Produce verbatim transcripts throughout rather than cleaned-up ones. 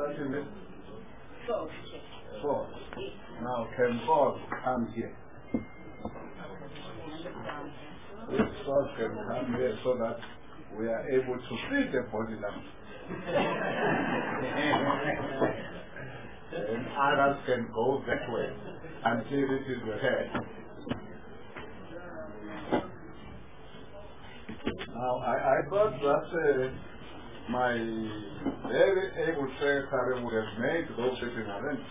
starting with? Four. Four. Now, can four come here? This four can come here so that we are able to see the body language. And others can go that way until it is the head. Now, I, I thought that uh, my very able secretary would have made those sitting arrangements.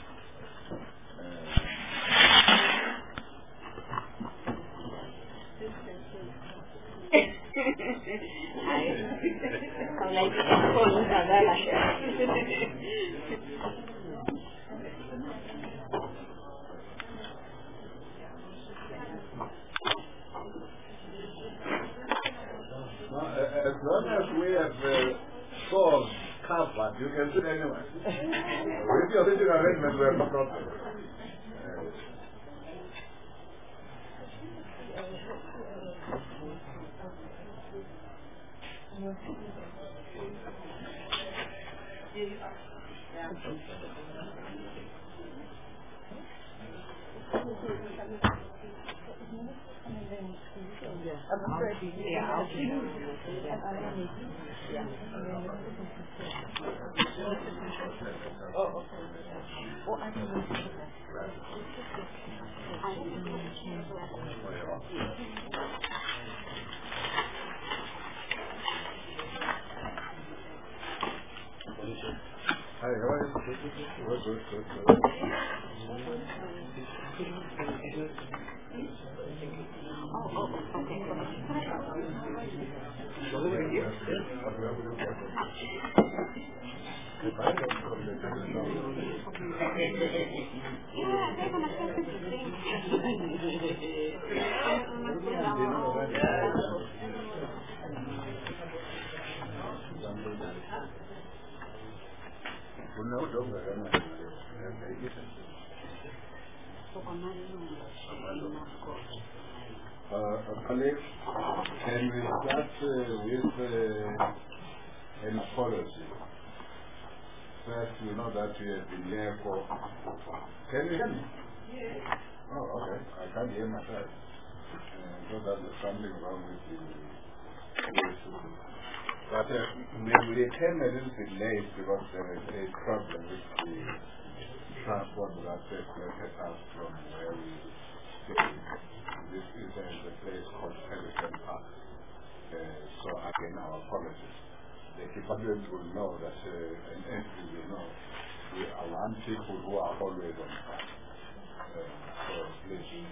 As long as we have uh, stores covered, you can sit anywhere. With your sitting arrangement, we have no problem. Hi, how are you? Good, good, good, good. Oh, oh, okay. Uh, colleagues, can we start uh, with uh, an apology? First, you know that we have been here for... Can you hear me? Yes. Oh, okay. I can't hear myself. Uh, so that there's something wrong with the... But uh, we, we came a little bit late because there is a problem with the transport that separated us from where we stay. This is uh, the place called Pelican Park. Uh, so again, our apologies. The department will know that, uh, and entity will know, we are one people who are always on time. Uh, so please,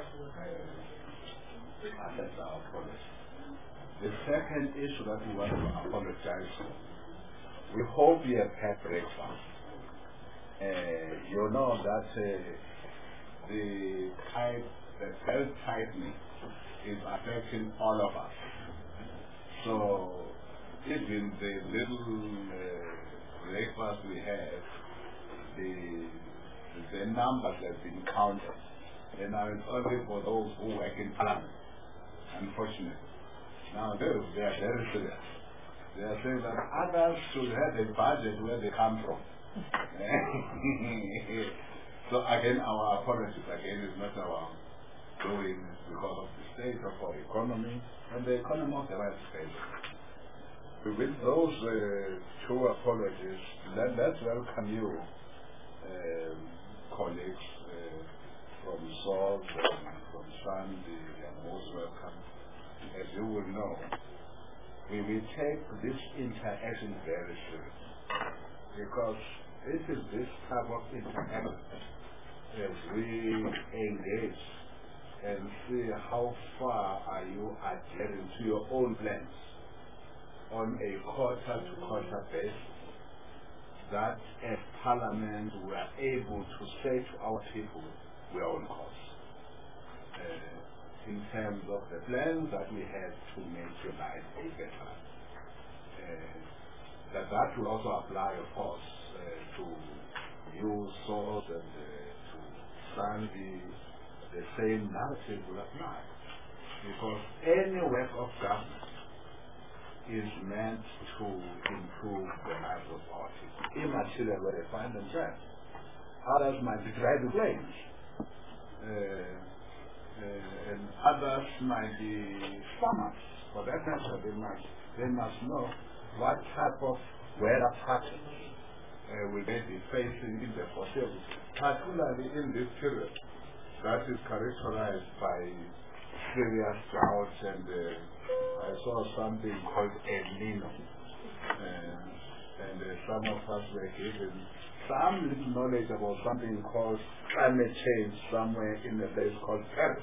uh, accept our apology. The second issue that we want to apologize for, we hope you have had breakfast. Uh, you know that uh, the tight, the belt tightening is affecting all of us. So even the little uh, breakfast we have, the the numbers have been counted, and now it's only for those who work in Parliament. Unfortunately, now they they are very serious. They are saying that others should have a budget where they come from. So again, our apologies again is not our doing because of the state of our economy and the economy of the right state. With those uh, two apologies, let, let's welcome you, um, colleagues uh, from S O B and from Sandy, you are most welcome. As you will know, we will take this interaction very seriously because it is this type of interaction as we engage and see how far are you adhering to your own plans on a quarter-to-quarter basis, that as Parliament we are able to say to our people we are on course uh, in terms of the plans that we have to make your life a better. Uh, that that will also apply, of course, uh, to you, Source, and uh, to Sandy. The same narrative will apply because any work of government is meant to improve the lives of our people, immaterial where they find themselves. Others might be driving planes, uh, uh, and others might be farmers. For that matter, they must, they must know what type of weather patterns uh, will they be facing in the foreseeable, particularly in this period that is characterized by serious droughts, and uh, I saw something called El Nino, uh, and uh, some of us were given some little knowledge about something called climate change somewhere in a place called Paris.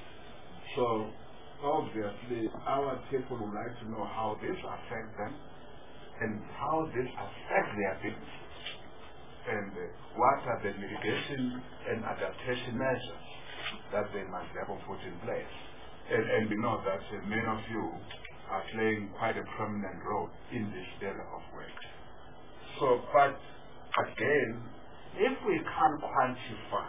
So obviously our people would like to know how this affects them and how this affects their businesses, and uh, what are the mitigation and adaptation measures that they must therefore put in place. And, and we know that uh, many of you are playing quite a prominent role in this area of work. So, but again, if we can't quantify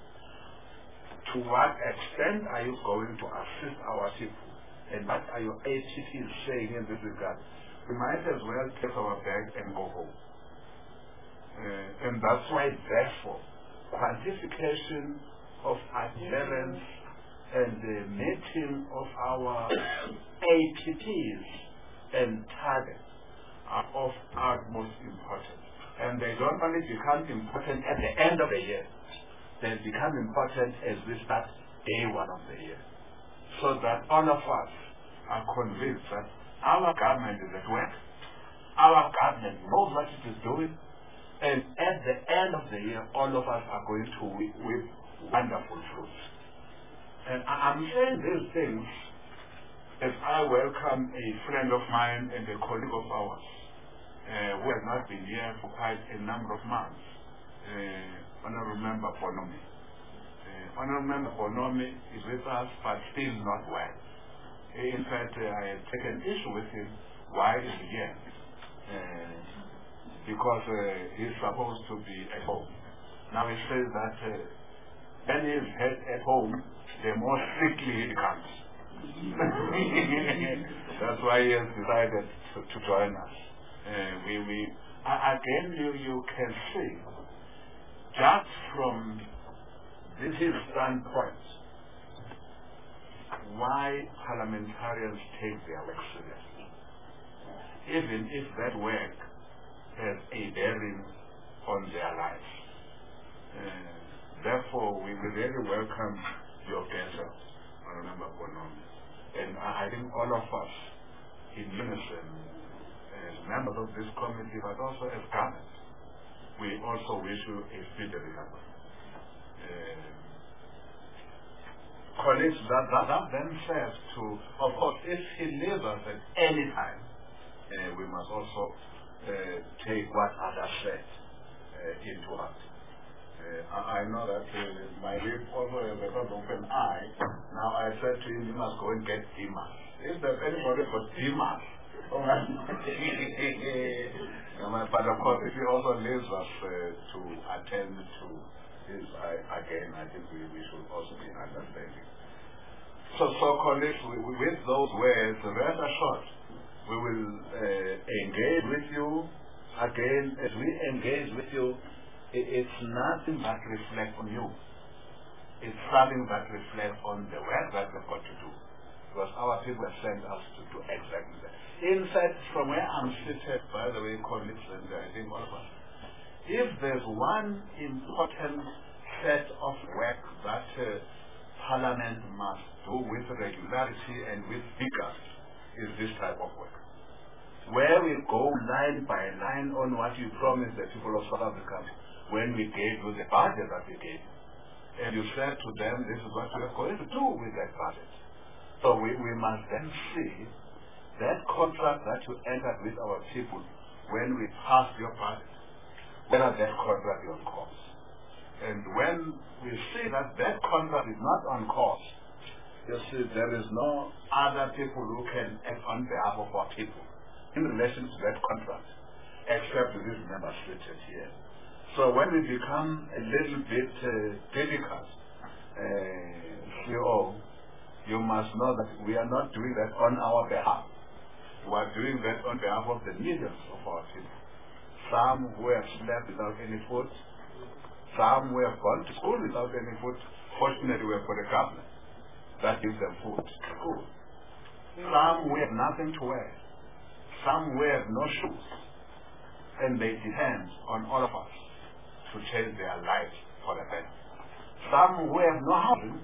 to what extent are you going to assist our people, and what are your A T Ps saying in this regard, we might as well take our bag and go home. Uh, and that's why, therefore, quantification of adherence and the meeting of our A T Ps and targets are of utmost importance. And they don't only become important at the end of the year, they become important as we start day one of the year. So that all of us are convinced that our government is at work, our government knows what it is doing, and at the end of the year, all of us are going to reap wonderful fruits. And I'm saying these things as I welcome a friend of mine and a colleague of ours uh, who has not been here for quite a number of months. Uh, Honorable Member Bonomi. Uh, Honorable Member Bonomi is with us, but still not well. In fact, uh, I had taken issue with him. Why is he here? Uh, because uh, he's supposed to be at home. Now he says that uh, when he's at home, the more sickly he becomes. That's why he has decided to, to join us. Uh, we, we, uh, again, you, you can see, just from this standpoint, why parliamentarians take their work seriously, even if that work has a bearing on their lives. Uh, therefore, we will really welcome your presence, Honorable Bonomi. And I think all of us, in unison, as members of this committee, but also as government, we also wish you a speedy recovery. Uh, colleagues, that, that, that then says to, of course, if he leaves us at any time, uh, we must also uh, take what others said uh, into heart. Uh, I, I know that uh, my lip also has a lot of an eye. Now I said to him, you must go and get Dimas. If there's anybody for Dimas, oh my but of course, if he also leaves us uh, to attend to his, I, again, I think we, we should also be understanding. So, so colleagues, we, we, with those words, rest assured, we will uh, engage with you. Again, as we engage with you, it, it's nothing that reflects on you. It's something that reflects on the work that we've got to do. Because our people have sent us to do exactly that. In fact, from where I'm seated, by the way, colleagues, and I think all of us, if there's one important set of work that uh, Parliament must do with regularity and with vigor, is this type of work. Where we go line by line on what you promised the people of South Africa when we gave you the budget that we gave. And you said to them, this is what we are going to do with that budget. So we, we must then see that contract that you entered with our people when we passed your budget, whether that contract is on course. And when we see that that contract is not on course, you see there is no other people who can act on behalf of our people in relation to that contract, except this member stated here. So when we become a little bit uh, difficult, uh, C O, you must know that we are not doing that on our behalf. We are doing that on behalf of the millions of our people. Some who have slept without any food, some who have gone to school without any food. Fortunately, we have got a government that gives them food to school. Some who have nothing to wear, some who have no shoes, and they depend on all of us to change their lives for the better. Some who have no housing,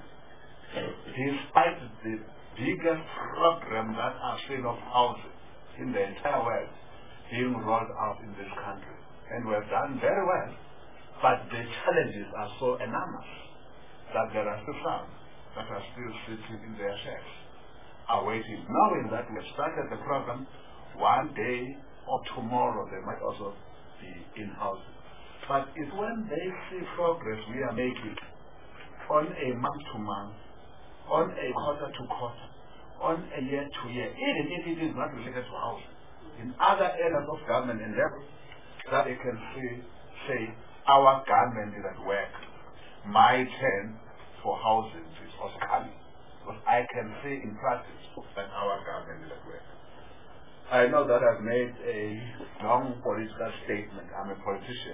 despite the biggest program that I've seen of housing in the entire world being rolled out in this country. And we have done very well, but the challenges are so enormous that there are still some that are still sitting in their sheds, awaiting, knowing that we have started the program. One day or tomorrow they might also be in housing. But it's when they see progress we are making on a month-to-month, on a quarter-to-quarter, on a year-to-year, even if it is not related to housing, in other areas of government and level, that they can see, say, our government is at work. My turn for housing is also coming. Because I can see in practice that our government is at work. I know that I've made a long political statement. I'm a politician.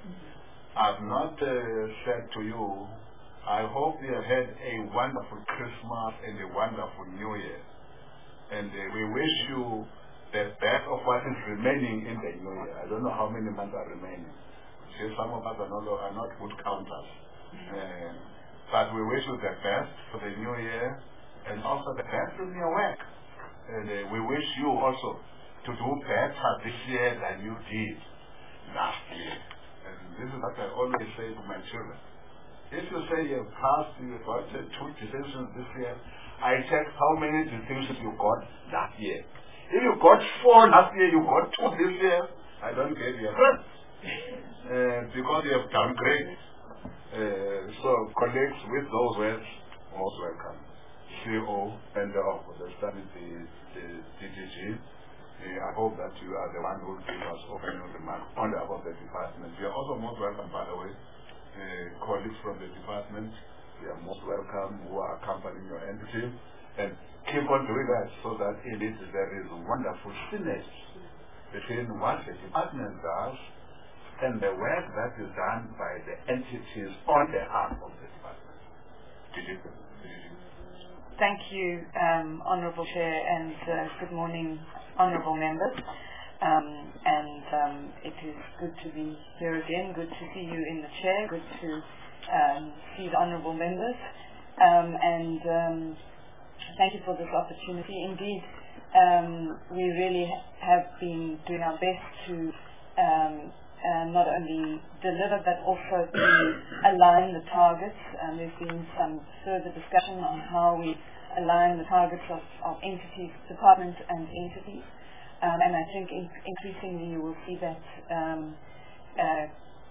I've not uh, said to you, I hope you have had a wonderful Christmas and a wonderful New Year. And uh, we wish you the best of what is remaining in the New Year. I don't know how many months are remaining. See, some of us are not, are not good counters. Uh, but we wish you the best for the New Year and also the best in your work. And uh, we wish you also to do better this year than you did last year. And this is what I always say to my children. If you say you have passed, you have got uh, two distinctions this year, I check how many distinctions you got last year. If you got four last year, you got two this year, I don't give you a first. Uh, because you have done great. Uh, so, colleagues, with those words, most welcome. C E O and uh, the study, the, the D D G. Uh, I hope that you are the one who will give us opening remarks on behalf of the department. You are also most welcome, by the way, uh, colleagues from the department. You are most welcome who are accompanying your entity. And keep on doing that so that in it there is wonderful synergy between what the department does and the work that is done by the entities on behalf of the department. Did you? Did you? Thank you, um, Honourable Chair, and uh, good morning, Honourable Members. Um, and um, it is good to be here again, good to see you in the chair, good to um, see the Honourable Members. Um, and um, thank you for this opportunity. Indeed, um, we really have been doing our best to um, uh, not only deliver but also to align the targets. Um, there's been some further discussion on how we align the targets of, of entities, departments and entities. Um, and I think in, increasingly you will see that um, uh,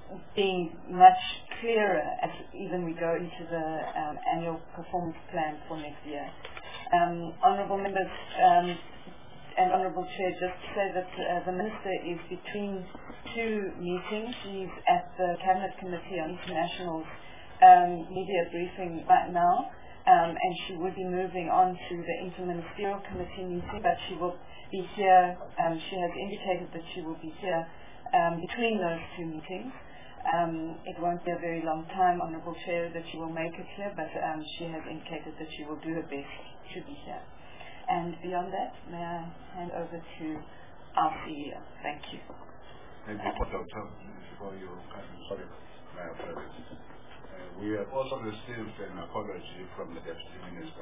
being much clearer as even we go into the um, annual performance plan for next year. Um, honourable members um, and Honourable Chair, just to say that uh, the Minister is between two meetings. She's at the Cabinet Committee on International um, Media briefing right now, um, and she will be moving on to the Interministerial Committee meeting, but she will be here. Um, she has indicated that she will be here um, between those two meetings. Um, it won't be a very long time, Honourable Chair, that she will make it here, but um, she has indicated that she will do her best to be here. And beyond that, may I hand over to our C E O. Thank you. Thank you, Doctor, for your kind. Sorry, my apologies. Uh, we have also received an apology from the Deputy Minister,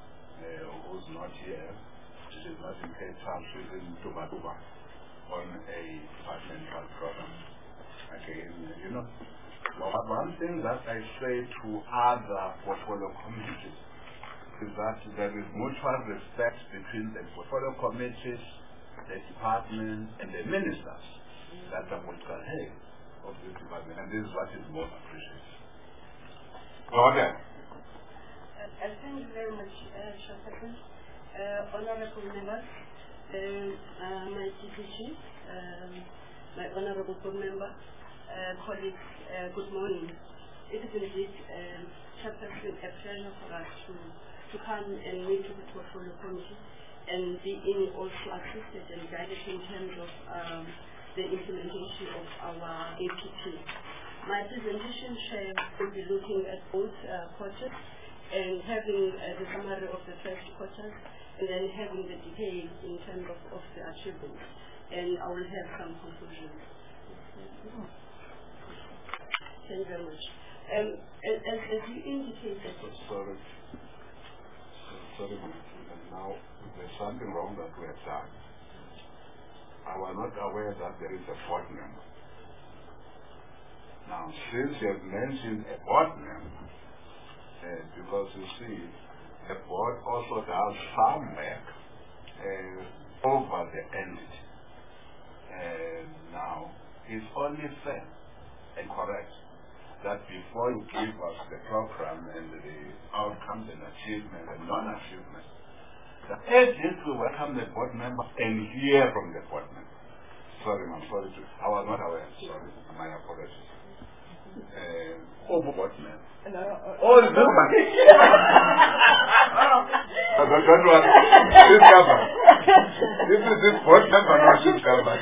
uh, who's not here. She is not in Cape Town, she's in Tubatuba on a departmental program. Again, you know, well, one thing that I say to other portfolio committees is that there is mutual respect between the portfolio committees, the department, and the ministers that are political head of the department, and this is what is most appreciated. Order. Uh, thank you very much, uh, Chairperson. Uh, honourable members, uh, uh, my D P G, um, my honourable board member, uh, colleagues, uh, good morning. It is indeed, uh, Chairperson, a pleasure for us to to come and meet with the portfolio committee and being also assisted and guided in terms of um, the implementation of our A P P. My presentation share will be looking at both uh, quarters and having uh, the summary of the first quarters, and then having the detail in terms of, of the achievements. And I will have some conclusions. Thank you very much. Um, as, as you indicated... So, sorry. Sorry, now there's something wrong that we have done. I was not aware that there is a board member. Now, since you have mentioned a board member, uh, because you see, the board also does some work uh, over the entity. Uh, now, it's only fair and correct that before you give us the program and the outcomes and achievement and non-achievement, that at least we welcome the board member and hear from the board member. Sorry, I'm sorry to, I was not aware, sorry, my apologies. Uh, oh, board member. No, uh, oh, this one. I don't know what this cover. This is this board member, not this cover.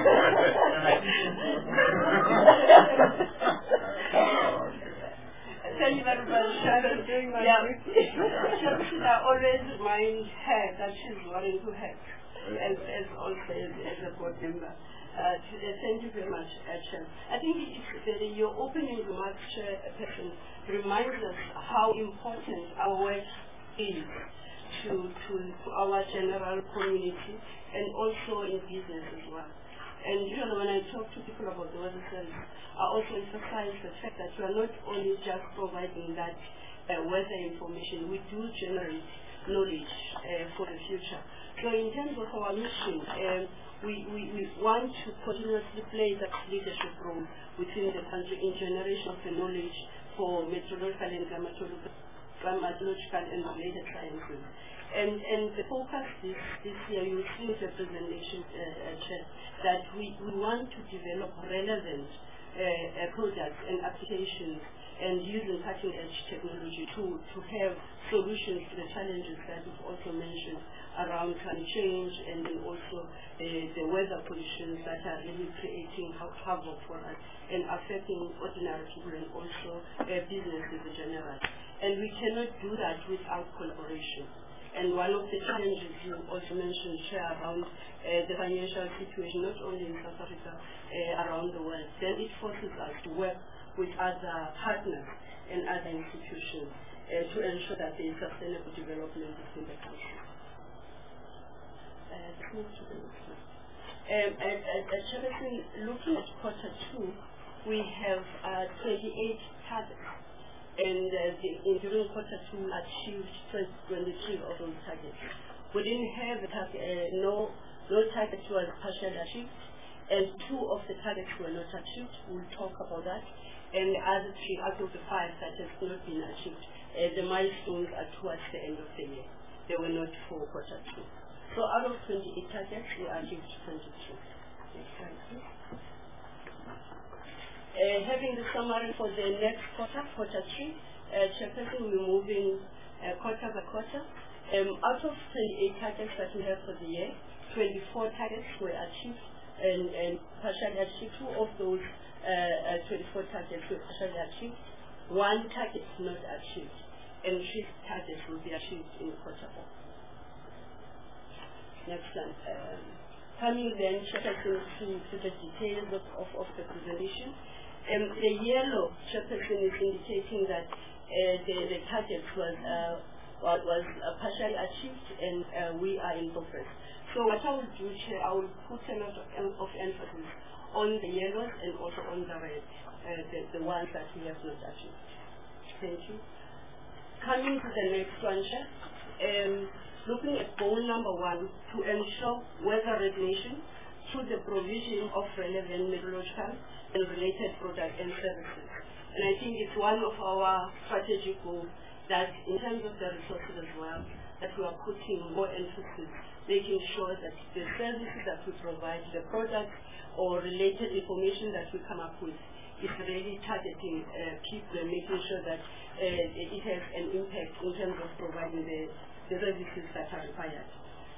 Thank you very much. Sharon, doing my yeah. Sharon, I always remind her that she's wearing two hats, as, as also as, as a board member. Uh, thank you very much, uh, Chair. I think it's, uh, your opening remarks, Chairperson, reminds us how important our work is to, to, to our general community and also in business as well. And usually when I talk to people about the weather service, I also emphasize the fact that we are not only just providing that uh, weather information, we do generate knowledge uh, for the future. So in terms of our mission, um, we, we, we want to continuously play that leadership role within the country in generation of the knowledge for meteorological and climatological, climatological and related sciences. And, and the focus this, this year, you will see in the presentation, uh, uh, Chair, that we, we want to develop relevant uh, uh, products and applications and using cutting-edge technology to, to have solutions to the challenges that we've also mentioned around climate change and then also uh, the weather conditions that are really creating havoc for us and affecting ordinary people and also uh, businesses in general. And we cannot do that without collaboration. And one of the challenges you also mentioned, Chair, around uh, the financial situation, not only in South Africa, uh, around the world, then it forces us to work with other partners and other institutions uh, to ensure that there is sustainable development within the country. Uh, let's move to the next one. Um, at, at, at Chairperson, looking at quarter two, we have uh, twenty-eight targets. And uh, the, in during quarter two achieved twenty-three of those targets. We didn't have a target, uh, no, no target was partially achieved, and two of the targets were not achieved. We'll talk about that. And the other three out of the five that have not been achieved, uh, the milestones are towards the end of the year. They were not for quarter two. So out of twenty-eight targets, we achieved twenty-two. Next slide, please. Uh, having the summary for the next quarter, quarter three, uh, Chairperson, we're moving uh, quarter by quarter. Um, out of twenty-eight targets that we have for the year, twenty-four targets were achieved and, and partially achieved. Two of those uh, uh, twenty-four targets were partially achieved. One target not achieved, and three targets will be achieved in quarter four. Next one. Um, coming then, Chairperson, to, to the details of, of, of the presentation. Um, the yellow, Chairperson, is indicating that uh, the, the target was uh, was, was uh, partially achieved, and uh, we are in progress. So what I will do, Chair, I will put a lot of, of emphasis on the yellows and also on the red, uh, the, the ones that we have not achieved. Thank you. Coming to the next one, Chair, um, looking at goal number one, to ensure weather regulation through the provision of relevant meteorological and related products and services. And I think it's one of our strategic goals that in terms of the resources as well, that we are putting more emphasis, making sure that the services that we provide, the products or related information that we come up with is really targeting uh, people and making sure that uh, it has an impact in terms of providing the, the services that are required.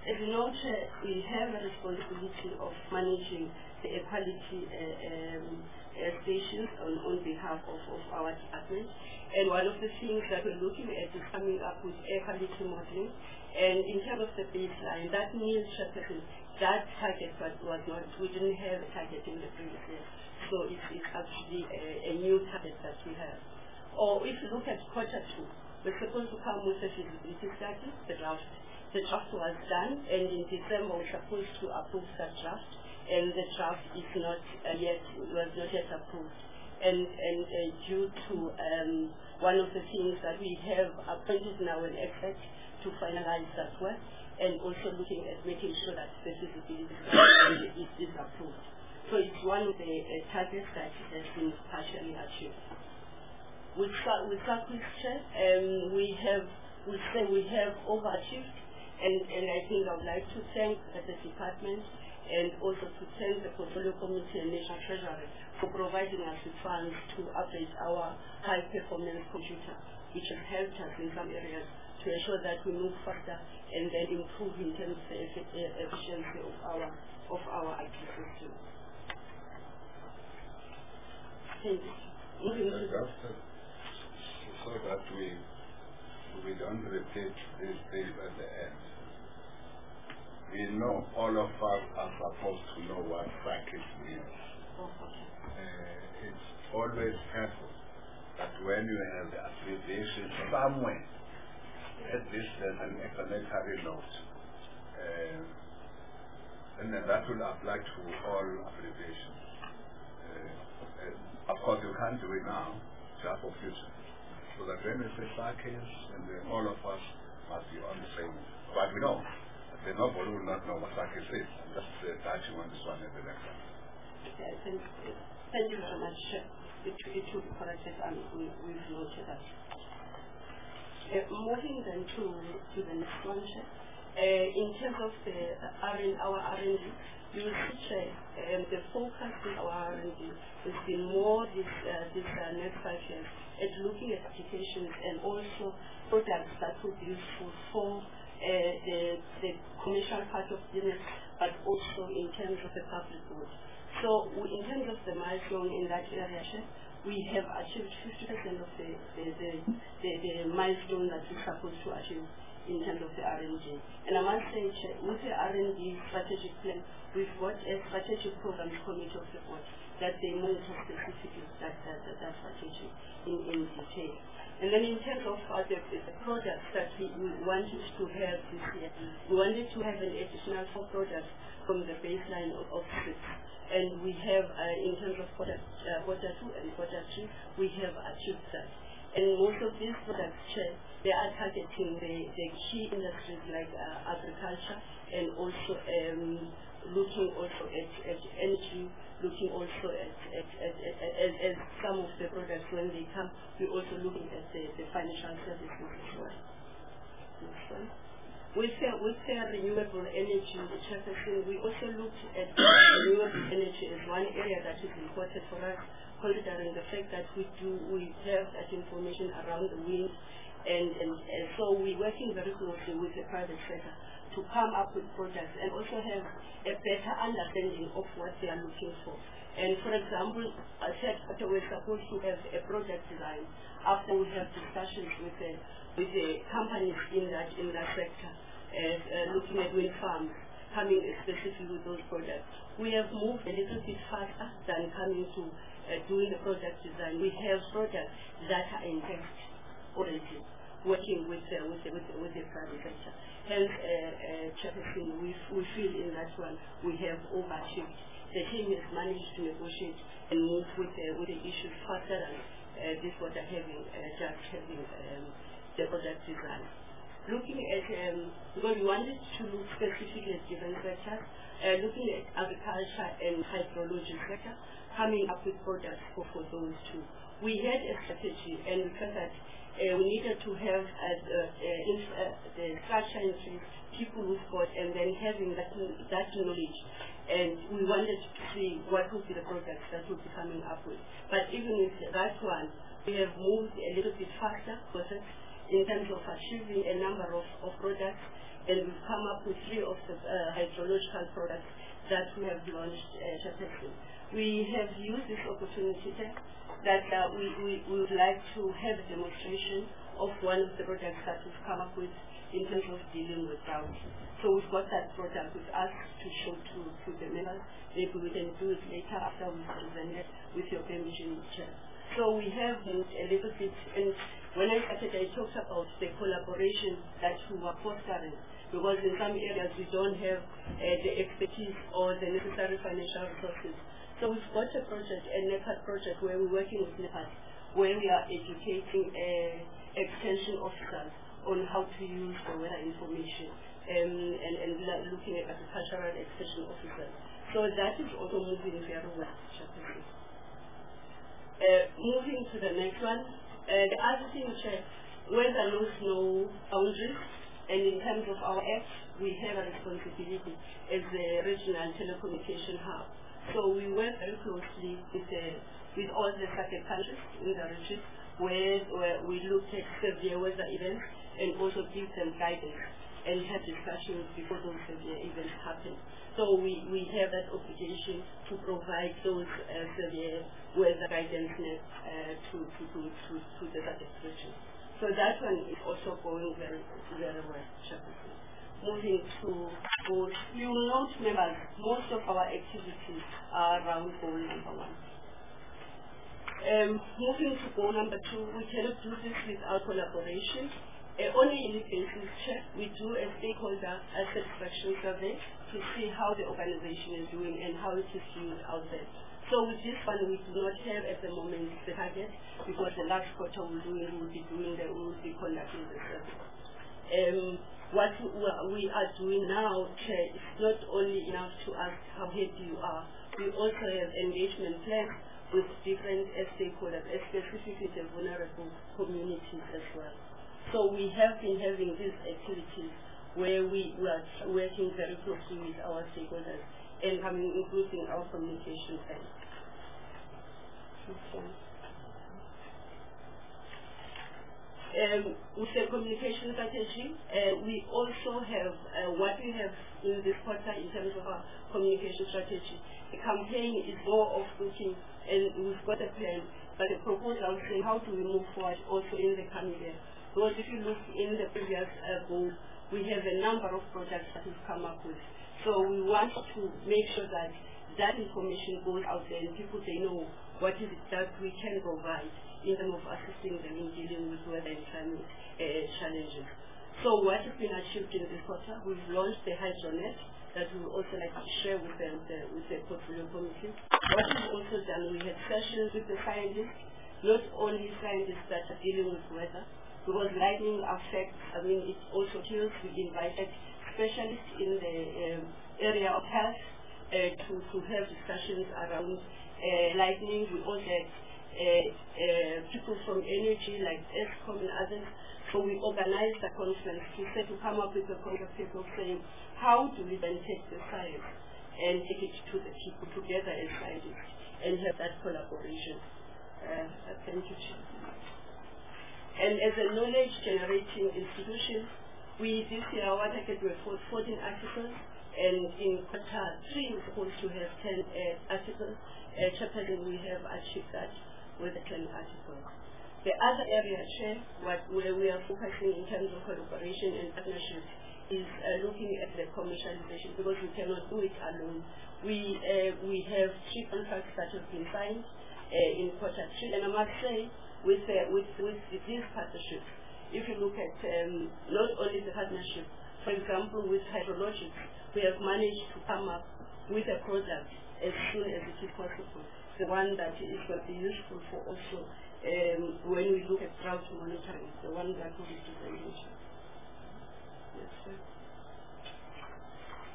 As you know, Chair, we have a responsibility of managing the equality uh, um, uh, stations on, on behalf of, of our department. And one of the things that we're looking at is coming up with air quality modeling. And in terms of the baseline, that means that target was, was not, we didn't have a target in the previous year. So it's, it's actually a, a new target that we have. Or if you look at quarter two, we're supposed to come with a feasibility study, the draft. The draft was done, and in December we're supposed to approve that draft, and the draft is not uh, yet, was not yet approved. And, and uh, due to um, one of the things that we have appointed now an expert to finalize that work, and also looking at making sure that the feasibility study is, is approved. So it's one of the uh, targets that has been partially achieved. With, with Circuit Chair, um, we have, we say we have overachieved. And, and I think I would like to thank uh, the department and also to thank the Portfolio Committee and National Treasury for providing us with funds to update our high-performance computer, which has helped us in some areas to ensure that we move faster and then improve in terms of the efficiency of our, of our I T system. Thank you. Moving to Just so that we, we don't repeat these things at the end. We know all of us are supposed to know what circuit means. Uh, it's always helpful that when you have the abbreviation somewhere, at least there's an explanatory note. Uh, and then that will apply to all abbreviations. Uh, uh, of course, you can't do it now, just for future. So that when we say circuits, and then all of us must be on the same. But we know. The nobody will not know what circuit is. Just uh, touching on this one at the next one. Okay, thank you. Thank you very much. It, it will be corrected and we, we've noted that. Uh, moving then to, to the next one, uh, in terms of the uh, R and, our R and D, you will see uh, um, the focus in our R and D has been more this, uh, this uh, next five years at looking at applications and also products that would be useful for Uh, the, the commercial part of business, but also in terms of the public good. So we, in terms of the milestone in that area, we have achieved fifty percent of the, the, the, the, the milestone that we're supposed to achieve in terms of the R and D. And I must say, with the R and D strategic plan, we've got a strategic programs committee of the board that they monitor specifically that, that, that, that strategy in, in detail. And then in terms of uh, the, the products that we, we wanted to have this year, we wanted to have an additional four products from the baseline of, of six. And we have, uh, in terms of quarter, uh, quarter two and quarter three, we have achieved that. And most of these products, they are targeting the, the key industries like uh, agriculture and also um, looking also at, at energy, looking also at, at, at, at, at, at some of the products when they come, we're also looking at the, the financial services as well. Next one. With the, with the renewable energy, Chairperson, we also looked at renewable energy as one area that is important for us, considering the fact that we do we have that information around the wind, and, and, and so we're working very closely with the private sector to come up with projects and also have a better understanding of what they are looking for. And for example, I said that we're supposed to have a project design after we have discussions with the, with the companies in that, in that sector, as, uh, looking at wind farms, coming specifically with those projects. We have moved a little bit faster than coming to uh, doing the project design. We have projects that are in test already, working with, uh, with, the, with, the, with the private sector. Hence, uh, uh, Chairperson, we, we feel in that one we have overachieved. The team has managed to negotiate and move with, uh, with the issues faster than uh, this what they're having, uh, just having um, the project design. Looking at, um, because we wanted to look specifically at different sectors, uh, looking at agriculture and hydrology sector, coming up with products for, for those two. We had a strategy and we felt that Uh, we needed to have uh, uh, uh, inf uh, the structure in place, people who've got, and then having that, that knowledge. And we wanted to see what would be the products that would be coming up with. But even with that one, we have moved a little bit faster, because in terms of achieving a number of, of products, and we've come up with three of the uh, hydrological products that we have launched uh, Chairperson. We have used this opportunity that uh, we, we, we would like to have a demonstration of one of the products that we've come up with in terms of dealing with drought. So we've got that product with us to show to, to the members. Maybe we can do it later after we've presented with your permission, Chair. So we have moved a little bit, and when I started, I talked about the collaboration that we were fostering, because in some areas we don't have uh, the expertise or the necessary financial resources. So we've got a project, a NEPAD project, where we're working with NEPAD, where we are educating uh, extension officers on how to use the weather information um, and, and looking at agricultural extension officers. So that is also moving very well. Uh, moving to the next one, uh, the other thing, Chair, weather knows no boundaries, and in terms of our act, we have a responsibility as a regional telecommunication hub. So we work very closely with, uh, with all the target countries in the region, where, where we look at severe weather events and also give them guidance and have discussions before those severe events happen. So we, we have that obligation to provide those uh, severe weather guidance uh, to, to, to, to, to the target region. So that one is also going very, very well. Moving to goals, you will note, members, most of our activities are around goal number one. Um, moving to goal number two, we cannot do this without collaboration. Uh, only in the basis, Chair, we do a stakeholder a satisfaction survey to see how the organization is doing and how it is viewed out there. So with this one, we do not have at the moment the target, because the last quarter we're doing, we will be doing the, we will be conducting the survey. Um, what we are doing now, Chair, is not only enough to ask how happy you are, we also have engagement plans with different stakeholders, specifically the vulnerable communities as well. So we have been having these activities where we were working very closely with our stakeholders and having including our communication plan. Um, with the communication strategy, uh, we also have uh, what we have in this quarter in terms of our communication strategy. The campaign is more of looking, and we've got a plan, but the proposal saying how do we move forward also in the coming year. Because if you look in the previous uh, goal, we have a number of projects that we've come up with. So we want to make sure that that information goes out there and people, they know what is it that we can provide in terms of assisting them in dealing with weather and climate uh, challenges. So what has been achieved in this quarter, we've launched the HydroNet that we will also like to share with the, the, with the portfolio committee. What we've also done, we had sessions with the scientists, not only scientists that are dealing with weather, because lightning affects, I mean, it also kills. We invited specialists in the um, area of health uh, to, to have discussions around uh, lightning. We also had uh, uh, people from energy like ESCOM and others. So we organized a conference to, say, to come up with a concept of saying, how do we then take the science and take it to the people together as scientists and have that collaboration. Uh, thank you, Chair. And as a knowledge-generating institution, we this year our target were for fourteen articles, and in quarter three we're supposed to have ten uh, articles. Uh, chapter we have achieved that with the ten articles. The other area, Chair, what where we are focusing in terms of collaboration and partnership is uh, looking at the commercialization, because we cannot do it alone. We uh, we have three contracts that have been signed uh, in quarter three, and I must say, with, uh, with, with these partnerships, if you look at um, not only the partnership, for example, with hydrologics, we have managed to come up with a product as soon as it is possible, the one that is going to be useful for also um, when we look at drought monitoring, the one that will be presented. Yes, sir.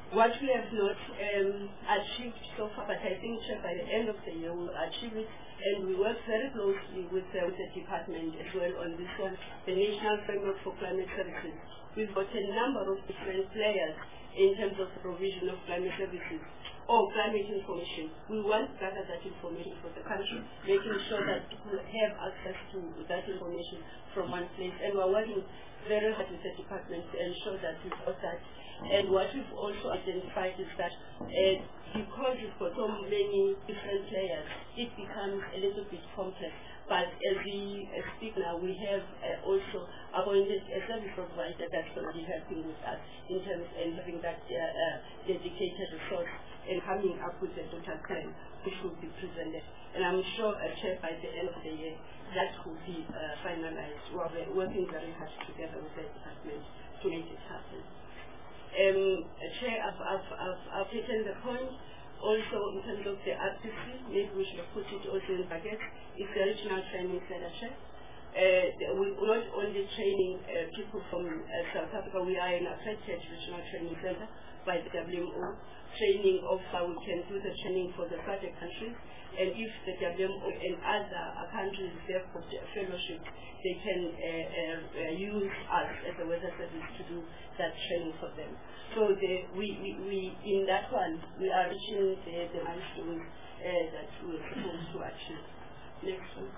what we have not um, achieved so far, but I think Chair, by the end of the year we'll achieve it, and we work very closely with, uh, with the department as well on this one, the National Framework for Climate Services. We've got a number of different players in terms of provision of climate services or climate information. We want to gather that information for the country, making sure that people have access to that information from one place, and we're working very hard with the department to ensure that we've got that. And what we've also identified is that uh, because we've got so many different players, it becomes a little bit complex. But as we uh, speak now, we have uh, also appointed a service provider that's going to be helping with us in terms of having that uh, uh, dedicated resource and coming up with a total plan which will be presented. And I'm sure, uh, Chair, by the end of the year, that will be uh, finalized. We're working very hard together with the department to make it happen. Um, Chair, I've, I've, I've, I've taken the point also in terms of the R P C, maybe we should have put it also in brackets, it's the Regional Training Center, Chair. Uh, we're not only training uh, people from uh, South Africa, we are an accredited Regional Training Center by the W M O, training of how we can do the training for the SADC countries, and if the W M O and other countries have fellowship, they can uh, uh, uh, use us as a weather service to do that training for them. So the, we, we, we, in that one, we are reaching the, the milestones uh, that we are supposed to achieve. Next one.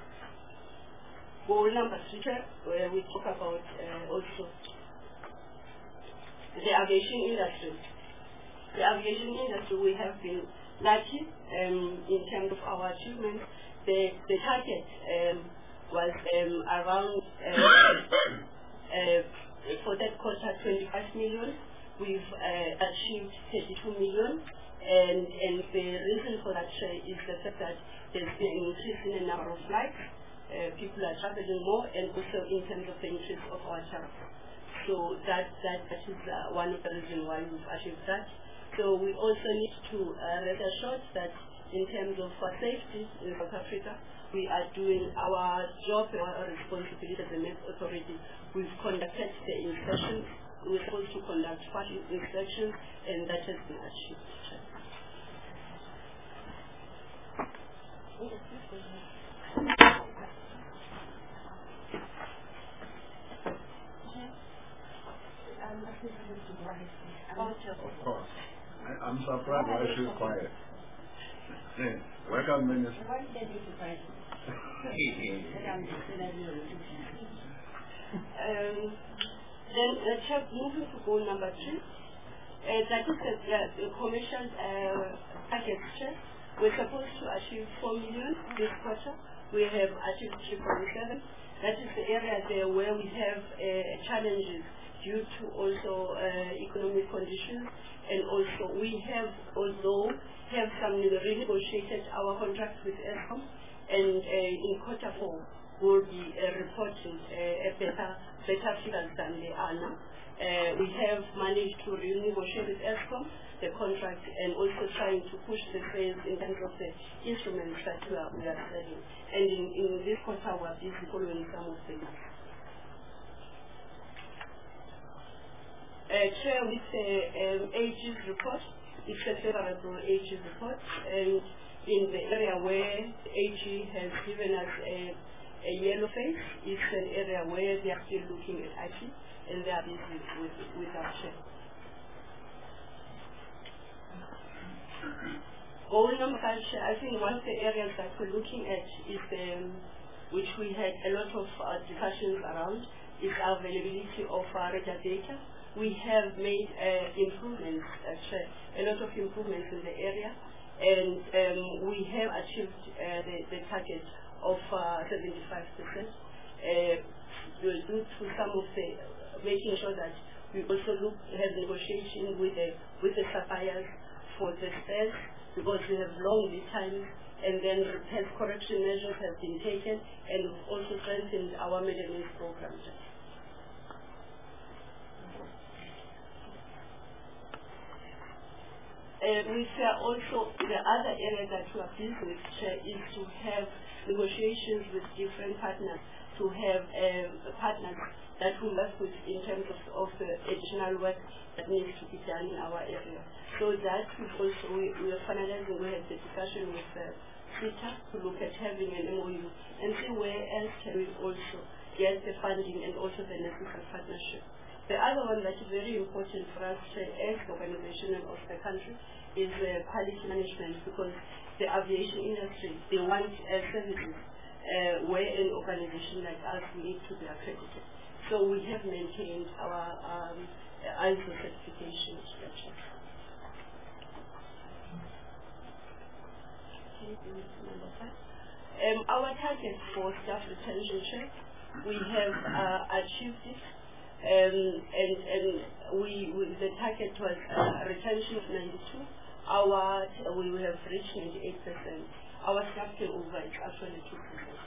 Goal number three, where we talk about uh, also the aviation industry. The aviation industry, we have been lucky um, in terms of our achievements. The, the target um, was um, around, uh, uh, for that quarter, twenty-five million. We've uh, achieved thirty-two million. And, and the reason for that uh, is the fact that there's been an increase in the number of flights. Uh, people are traveling more, and also in terms of the increase of our tariffs. So that, that, that is uh, one of the reasons why we've achieved that. So we also need to uh, rest assured that in terms of uh, safety in South Africa, we are doing our job and our responsibility as the next authority. We've conducted the inspections. We're supposed to conduct five inspections, and that has been achieved. Of course. I, I'm surprised why she's quiet. Welcome, Minister. um, then, uh, Chair, moving to goal number two, uh, that is the, uh, the commercial uh, target, Chair. We're supposed to achieve four million this quarter. We have achieved three point seven. That is the area there where we have uh, challenges due to also uh, economic conditions, and also we have, although have some renegotiated our contract with Eskom, and uh, in quarter four will be uh, reporting uh, a better, better figures than they are now. Uh, we have managed to renegotiate with Eskom the contract, and also trying to push the sales in terms of the instruments that we are, we are selling. And in, in this quarter we are busy following some of them. Uh, Chair, with the um, A G's report, it's a favorable A G report, and in the area where A G has given us a, a yellow face, it's an area where they are still looking at I T, and they are busy with, with our Chair. Goal number five, Chair, I think one of the areas that we're looking at is, um, which we had a lot of uh, discussions around, is availability of uh, radar data. We have made uh, improvements, uh, a lot of improvements in the area, and um, we have achieved uh, the, the target of uh, seventy-five percent uh, due to some of the, uh, making sure that we also look, have negotiation with the, with the suppliers for the spares, because we have long lead times, and then health correction measures have been taken, and we've also strengthened our maintenance program. Uh, we share also the other area that we are busy with uh, is to have negotiations with different partners to have uh, partners that we work with in terms of, of uh, additional work that needs to be done in our area. So that we've also, we, we are finalizing, we had the discussion with uh, CETA to look at having an M O U and see where else can we also get the funding and also the necessary partnership. The other one that is very important for us uh, as the organization and of the country is uh, quality management, because the aviation industry, they want uh, services uh, where an organization like us need to be accredited. So we have maintained our um, I S O certification structure. Number five. Um, our target for staff retention check, we have uh, achieved it, um, and, and we, we the target was uh, retention of ninety-two. Our we have reached ninety-eight percent. Our staff turnover is actually two percent.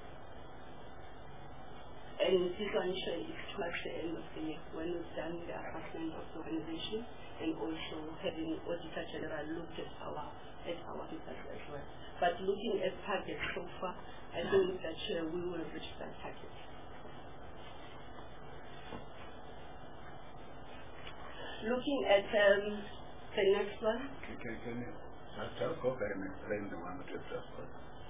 And this one is towards the end of the year when we've done the assessment of the organization and also having Auditor General looked at our at our figures as well. But looking at targets so far, I think that uh, we will reach that target. Looking at um, the next one. Can, can, can you just go back and explain the one that you just got?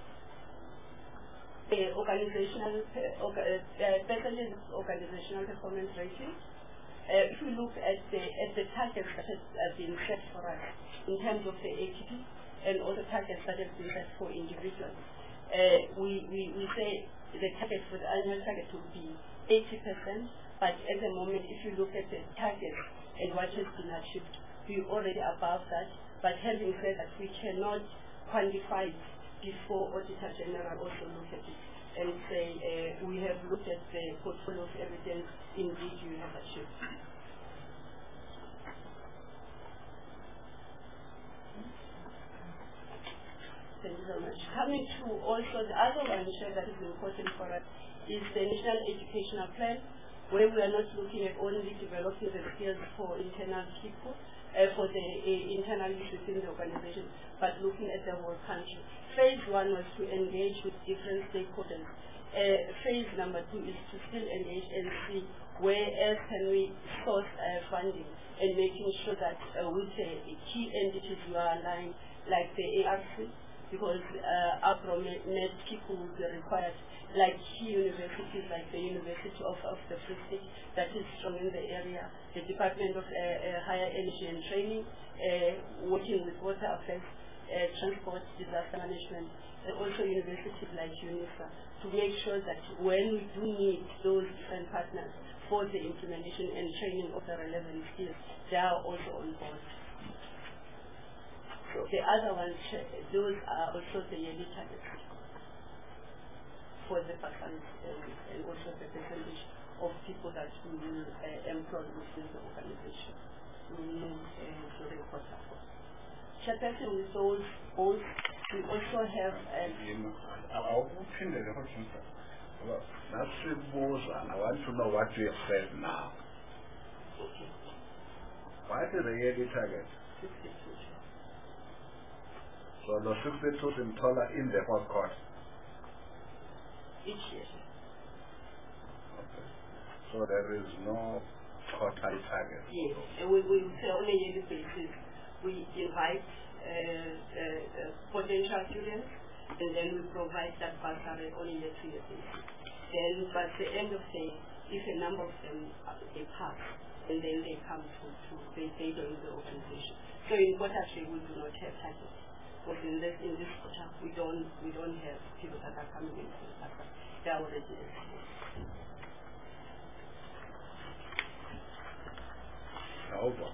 The organizational, uh, uh, percentage organizational performance rating. Uh, if we look at the at the targets that have been set for us in terms of the A T P and also targets that have been set for individuals, uh, we, we, we say the target for the annual target would be eighty percent, but at the moment if you look at the target and what has been achieved, we're already above that. But having said that, we cannot quantify it before Auditor General also look at it and say uh, we have looked at the portfolio of evidence, indeed you have achieved. Thank you very much. Coming to also the other one that is important for us is the National Educational Plan, where we are not looking at only developing the skills for internal people, uh, for the uh, internal issues in the organization, but looking at the whole country. Phase one was to engage with different stakeholders. Uh, phase number two is to still engage and see where else can we source uh, funding and making sure that uh, with the key entities you are aligned, like the A R C, because uh, APROMET people will be required, like key universities like the University of, of the Free State that is strong in the area, the Department of uh, uh, Higher Energy and Training, uh, working with water affairs, uh, transport, disaster management, and also universities like UNISA, to make sure that when we do need those different partners for the implementation and training of the relevant skills, they are also on board. So the other ones, those are also the yearly targets for the partners and, and also the percentage of people that we will uh, employ within the organization. We will uh, to report upon. Chairperson, with those goals, we also have I'll pin the question. That's it, I want to know what you have said now. Okay. What is the yearly target? sixty-two. So the sixty-two in total in the whole course? Each year. Okay. So there is no quarterly target? Yes. And we, we say on a yearly basis, we invite uh, uh, uh, potential students, and then we provide that bursary on a year-to-year basis. Then, by the end of the day, if a number of them uh, they pass, and then they come to, to they, they join the organization. So in quarter three, we do not have targets. But in this in this quarter, we don't we don't have people that are coming in for the bursary. They are already experienced. Over.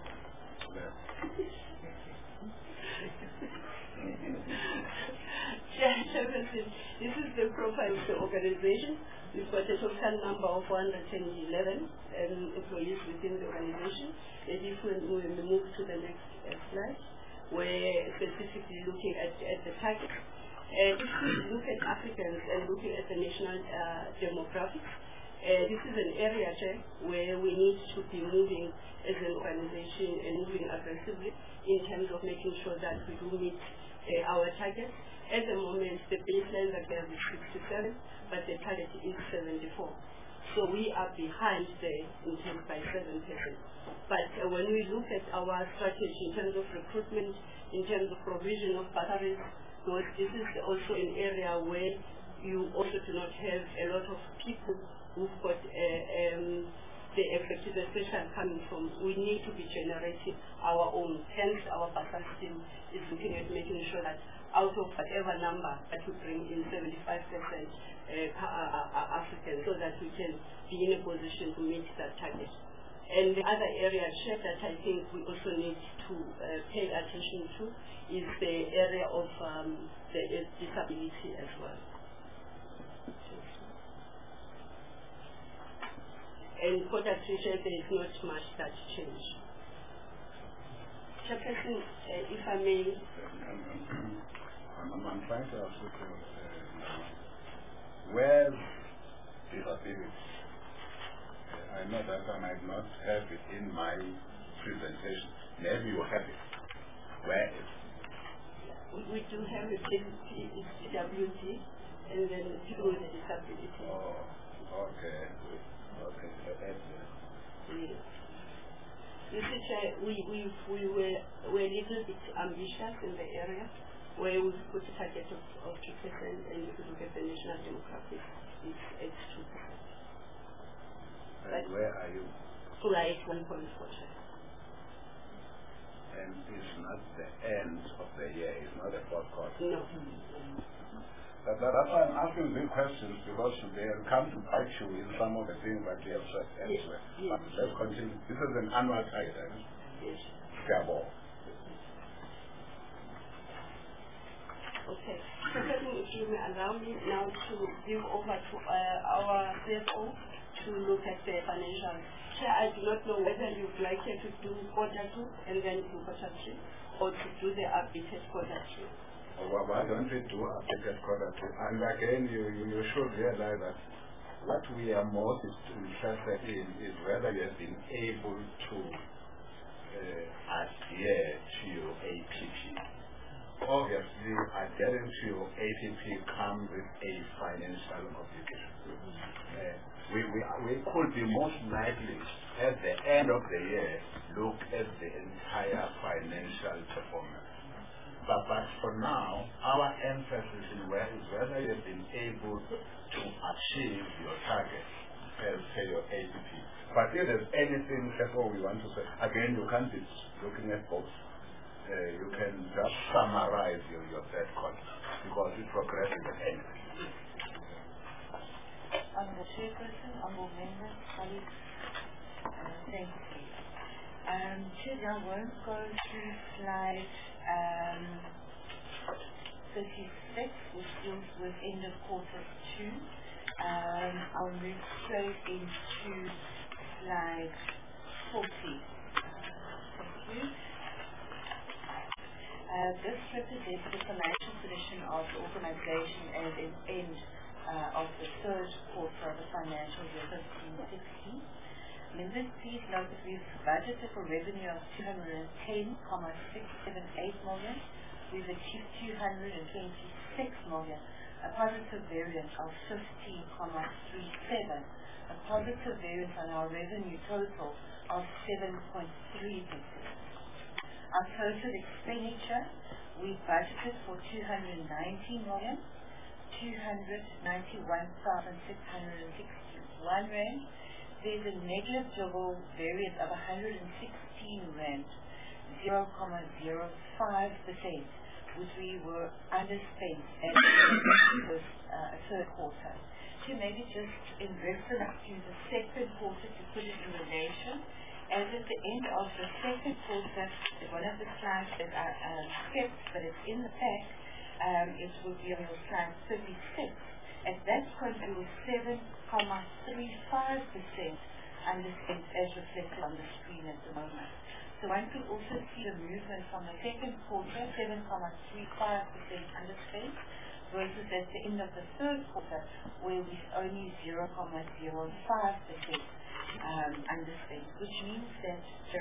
This is the profile of the organization. We've got a total number of one hundred eleven um, employees within the organization. And if we, we move to the next uh, slide, we're specifically looking at, at the target. And if we look at Africans and looking at the national uh, demographics, uh, this is an area where we need to be moving as an organization and moving aggressively in terms of making sure that we do meet uh, our target. At the moment, the baseline that we have is sixty-seven, but the target is seventy-four. So we are behind the intent by seven percent. But uh, when we look at our strategy in terms of recruitment, in terms of provision of batteries, so this is also an area where you also do not have a lot of people who've got uh, um, the executive especially coming from. We need to be generating our own. Hence, our battery team is looking at making sure that out of whatever number that we bring in, seventy-five percent uh, are African, so that we can be in a position to meet that target. And the other area that I think we also need to uh, pay attention to is the area of um, the disability as well. And for that reason, there is not much that change. Chairperson, uh, if I may. I'm, I'm trying to ask you, uh, where disability? I know that I might not have it in my presentation. Maybe you have it. Where is it? We, we do have a P W D and then people with disability. Oh, okay. Okay. Yes. You see, Chair, we, we, we were, were a little bit ambitious in the area where we put a target of, of two percent, and if you look at the national demographic, it's, it's two percent. And where are you? We are at one point four. And it's not the end of the year, it's not the fourth quarter. No. That, that, that's why I'm asking these questions, because they will come to bite you in some of the things that you have said elsewhere. Yes. Yes. But let's continue. This is an annual target, eh? Yes. Fair. Okay. So let me, if you may allow me now to give over to uh, our C F O to look at the financials. Chair, I do not know whether you would like her to do quarter two and then do quarter three, or to do the updated quarter three. Well, why don't we do updated quarter two? And again, you, you, you should realize that what we are most interested in is whether you have been able to uh, adhere to your A P P. Obviously, adhering to your A P P comes with a financial obligation. Uh, we, we, we could be most likely, at the end of the year, look at the entire financial performance. But, but for now, our emphasis in where is whether you have been able to achieve your target as per your A P P. But if there's anything therefore we want to say, again, you can't be looking at both. Uh, you can just summarize your, your third quarter because it progresses at anything. Honourable Chairperson, Honourable Members, colleagues, uh, thank you. Um, Chair, I won't go through slide um, thirty-six, which deals with end of quarter two. Um, I'll move straight into slide forty. Thank you. Uh, this represents the financial position of the organisation as at end uh, of the third quarter of the financial year fifteen sixteen. Members, please note that we've budgeted for revenue of two hundred ten point six seven eight million. We've achieved two hundred twenty-six million, a positive variance of fifteen point three seven, a positive variance on our revenue total of seven point three percent. Our total expenditure, we budgeted for two hundred nineteen million, two hundred ninety-one thousand six hundred sixty-one rand. There's a negligible variance of one hundred sixteen rand, zero point zero five percent, which we were underspent at this uh, third quarter. To maybe just in reference to the second quarter, to put it in relation, as at the end of the second quarter, one of the slides that I uh, skipped, but it's in the pack, um, it will be on your slide thirty-six. At that point, it was seven point three five percent underspent as reflected on the screen at the moment. So one could also see the movement from the second quarter, seven point three five percent underspent, versus at the end of the third quarter, where we only zero point zero five percent Um, underspent, which means that there,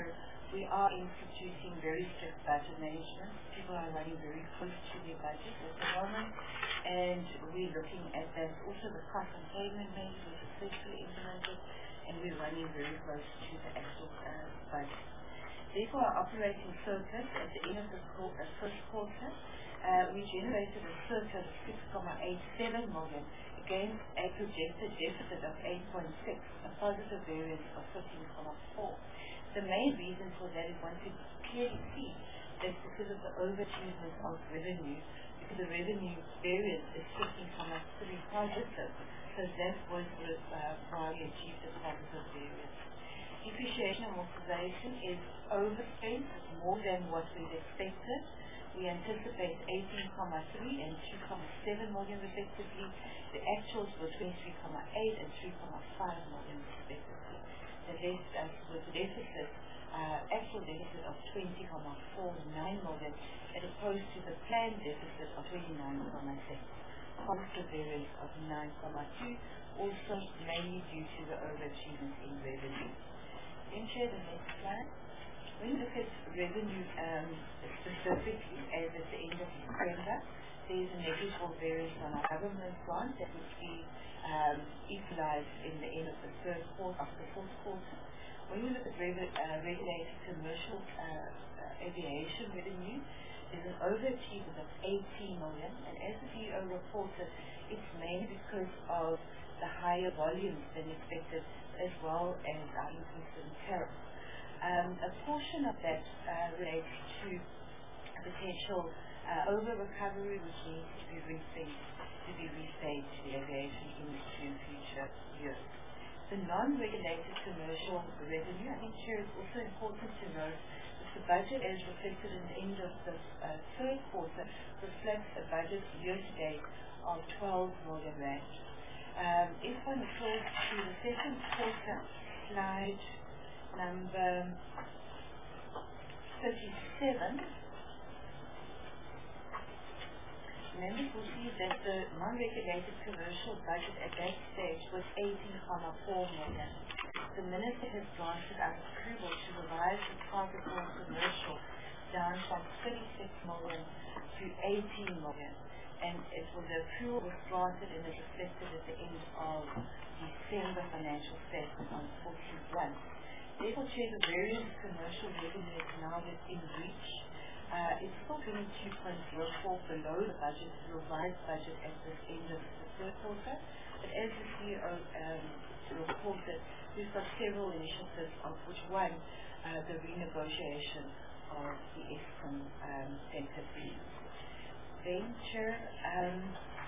we are instituting very strict budget management. People are running very close to their budget at the moment, and we're looking at that. Also the cost containment measures were successfully implemented, and we're running very close to the actual uh, budget. Therefore, our operating surplus at the end of the qu uh, first quarter, uh, we generated a surplus of six point eight seven million against a projected deficit of eight point six, a positive variance of fifteen point four. The main reason for that is one could clearly see that's because of the overachievement of revenue, because the revenue variance is fifteen point three positive, so that was uh, why we achieved a positive variance. Depreciation and amortization is overspent more than what we expected. We anticipate eighteen point three and two point seven million respectively. The actuals were twenty-three point eight and three point five million respectively. The left us with a deficit, uh, actual deficit of twenty point four nine million as opposed to the planned deficit of twenty-nine point six. Positive variance of nine point two, also mainly due to the overachievement in revenue. Then share the next slide. When you look at revenue um, specifically as at the end of December, there is a negligible variance on our government grant that would be um, equalized in the end of the third quarter, of the fourth quarter. When you look at regu uh, regulated commercial uh, uh, aviation revenue, there's an overachievement of eighteen million, and as the C E O reported, it's mainly because of the higher volumes than expected, as well as our increase in tariffs. Um, a portion of that uh, relates to a potential uh, over-recovery which needs to be repaid to be repaid to the aviation industry in future years. The non-regulated commercial revenue, I think here it's also important to note that the budget as reflected in the end of the uh, third quarter reflects a budget year-to-date of twelve million rand. Um, if one refers to the second quarter, slide number thirty-seven, members will see that the non-regulated commercial budget at that stage was eighteen point four million. The Minister has granted us approval to revise the target for commercial down from thirty-six million to eighteen million. And it was the approval was granted and is reflected at the end of December financial statement on forty-one. Therefore, Chair, the various commercial revenue is now within reach. Uh, it's still twenty-two point zero four below the budget, the revised budget at the end of the third quarter. But as the C E O um, reported, we've got several initiatives, of which one, uh, the renegotiation of the Eskom um, center fees. Then, Chair, um,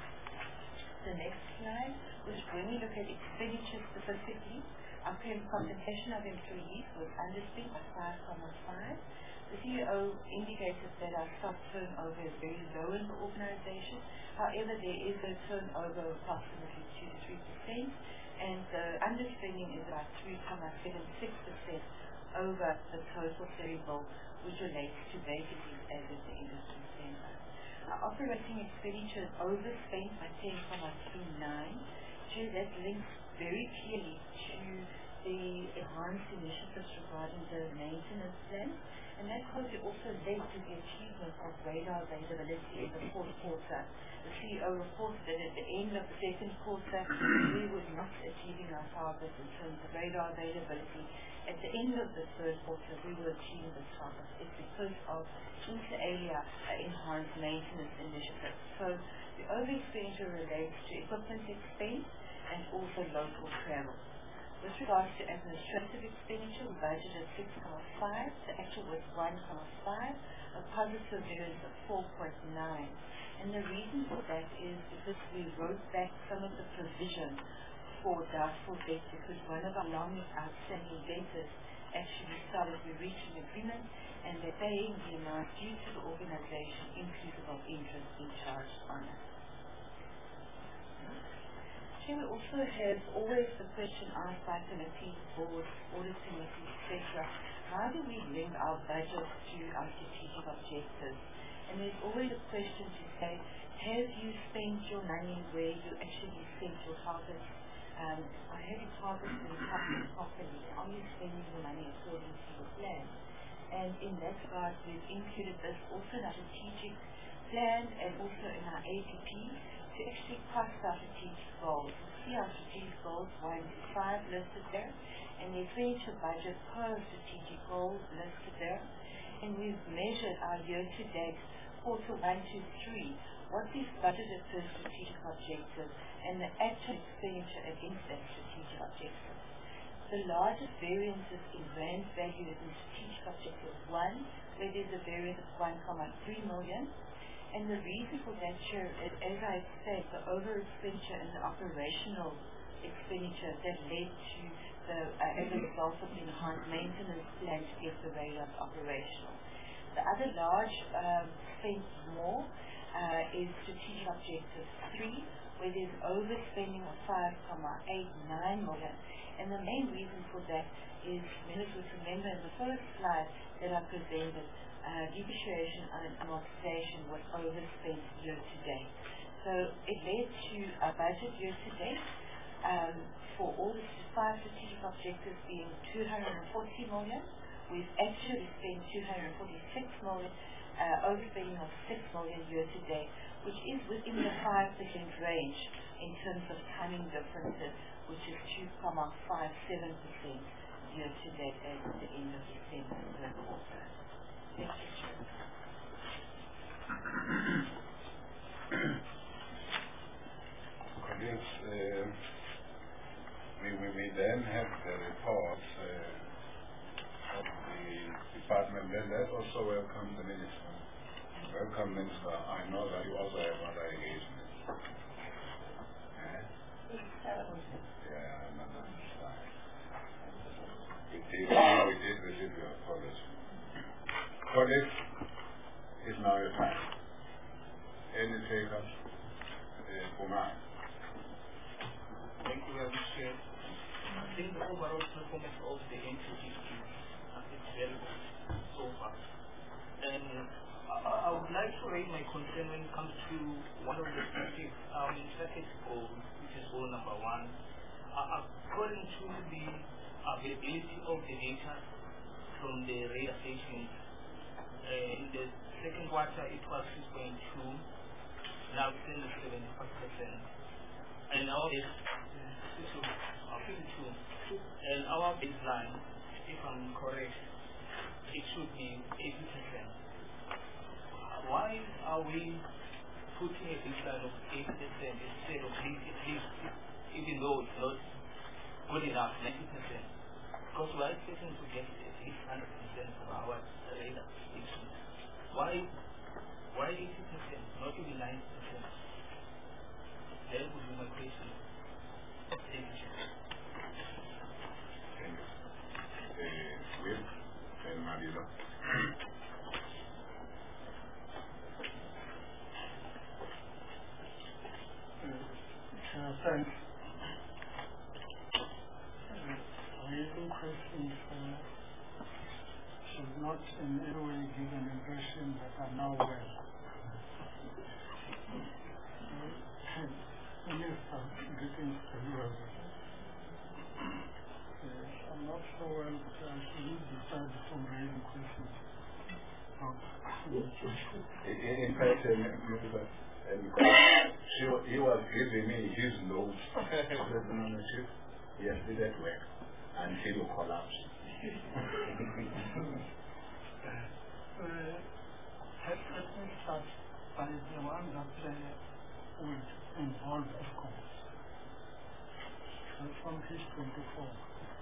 the next slide, which when we look at expenditure specifically, our claim compensation of employees was underspent by five point five. The C E O indicated that our stock turnover is very low in the organization. However, there is a turnover of approximately two to three percent, and the underspending is about three point seven six percent over the total variable, which relates to vacancies as at the end of December. Our operating expenditure is overspent by ten point three nine. So that links very clearly to the enhanced initiatives regarding the maintenance plan, and that probably also led to the achievement of radar availability in the fourth quarter. The C E O reported that at the end of the second quarter, we were not achieving our targets in terms of radar availability. At the end of the third quarter, we were achieving the target. It's because of inter alia uh, enhanced maintenance initiatives. So the over-expenditure relates to equipment expense and also local travel. With regards to administrative expenditure, we budgeted six point five, the actual was one point five, a positive variance of four point nine. And the reason for that is because we wrote back some of the provision for doubtful debt, because one of our longest outstanding debtors actually started, we reached an agreement and they're paying the amount due to the organization inclusive of interest being charged on it. We also have always the question asked by committees, boards, audit committees, et cetera. How do we link our budget to our strategic objectives? And there's always a question to say, have you spent your money where you actually spent your targets? Um, or have you targeted the target properly? Are you spending your money according to your plan? And in that regard, we've included this also in our strategic plan and also in our A P P to actually cross our strategic goals. You see our strategic goals one to five listed there, and the expenditure budget per strategic goals listed there. And we've measured our year-to-date quarter one to three, what we've budgeted per strategic objective and the actual expenditure against that strategic objective. The largest variances in rand value is in strategic objective one, where there's a variance of one point three million. And the reason for that, Chair, is, as I said, the over expenditure and the operational expenditure that led to the, uh, as a result of the enhanced maintenance plan to get the radars operational. The other large um, spend more uh, is strategic objective three, where there's overspending of five point eight nine million. And the main reason for that is, members would remember in the first slide that I presented, uh, depreciation and amortization was overspent year to date. So it led to a budget year to date um, for all the five strategic objectives being two hundred forty million. We've actually spent two hundred forty-six million, uh, overspending of six million year to date, which is within the five percent range in terms of timing differences, which is two point five seven percent year to date as at the end of December third quarter. Thank you, Chair. Colleagues, uh, we, we, we then have the report uh, of the department. Then let's also welcome the Minister. Welcome, Minister. I know that you also have other engagements. Yeah, no, no, it's fine. We did, we did receive your apology. Colleagues, it's now your time. Any takers? Uh, Kumar. Thank you very much, Chair. I think the overall performance of the N T G is very good so far. And I, I would like to raise my concern when it comes to one of the strategic um, strategic goals, which is goal number one. Uh, according to the availability of the data from the radar stations, uh, in the second quarter it was six point two, now it's in the seventy-five percent. And our fifty-two, and our baseline, if I'm correct, it should be eighty percent. Why are we putting a baseline of eighty percent instead of least, at least, even though it's not good enough, ninety percent? Because we are expecting to get at least one hundred percent of our radar stations. Why, why eighty percent, not even ninety percent? That would be my question. Thank you. Thank you. Uh, Will and Marilo. Uh, thanks. Uh, raising questions uh, should not in any way give an impression that I'm now well. Uh, Minister, greetings to you as well. Uh, I'm not so well, but I shouldn't decide from raising questions. Um, In fact, uh, Minister, and she, he was giving me his notes. Yes, did that work until you collapse. uh, let, let me start by the one that uh, would involve ESCOM. That's from page twenty-four.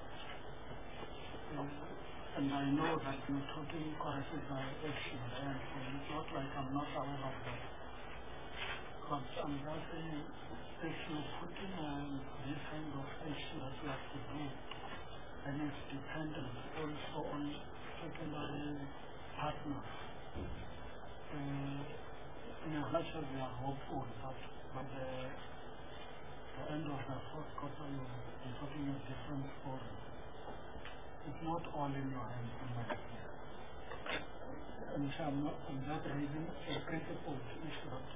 Uh, and I know that you're talking correctly by action, and it's not like I'm not aware of that. But I'm just saying, if you're putting um, this kind of action that you have to do, and it's dependent also on secondary partners. Uh, in as much as we are hopeful that by the, the end of the fourth quarter you'll be talking a different story. It's not all in your hands, in my opinion. And so I'm not, I'm not raising a principled issue that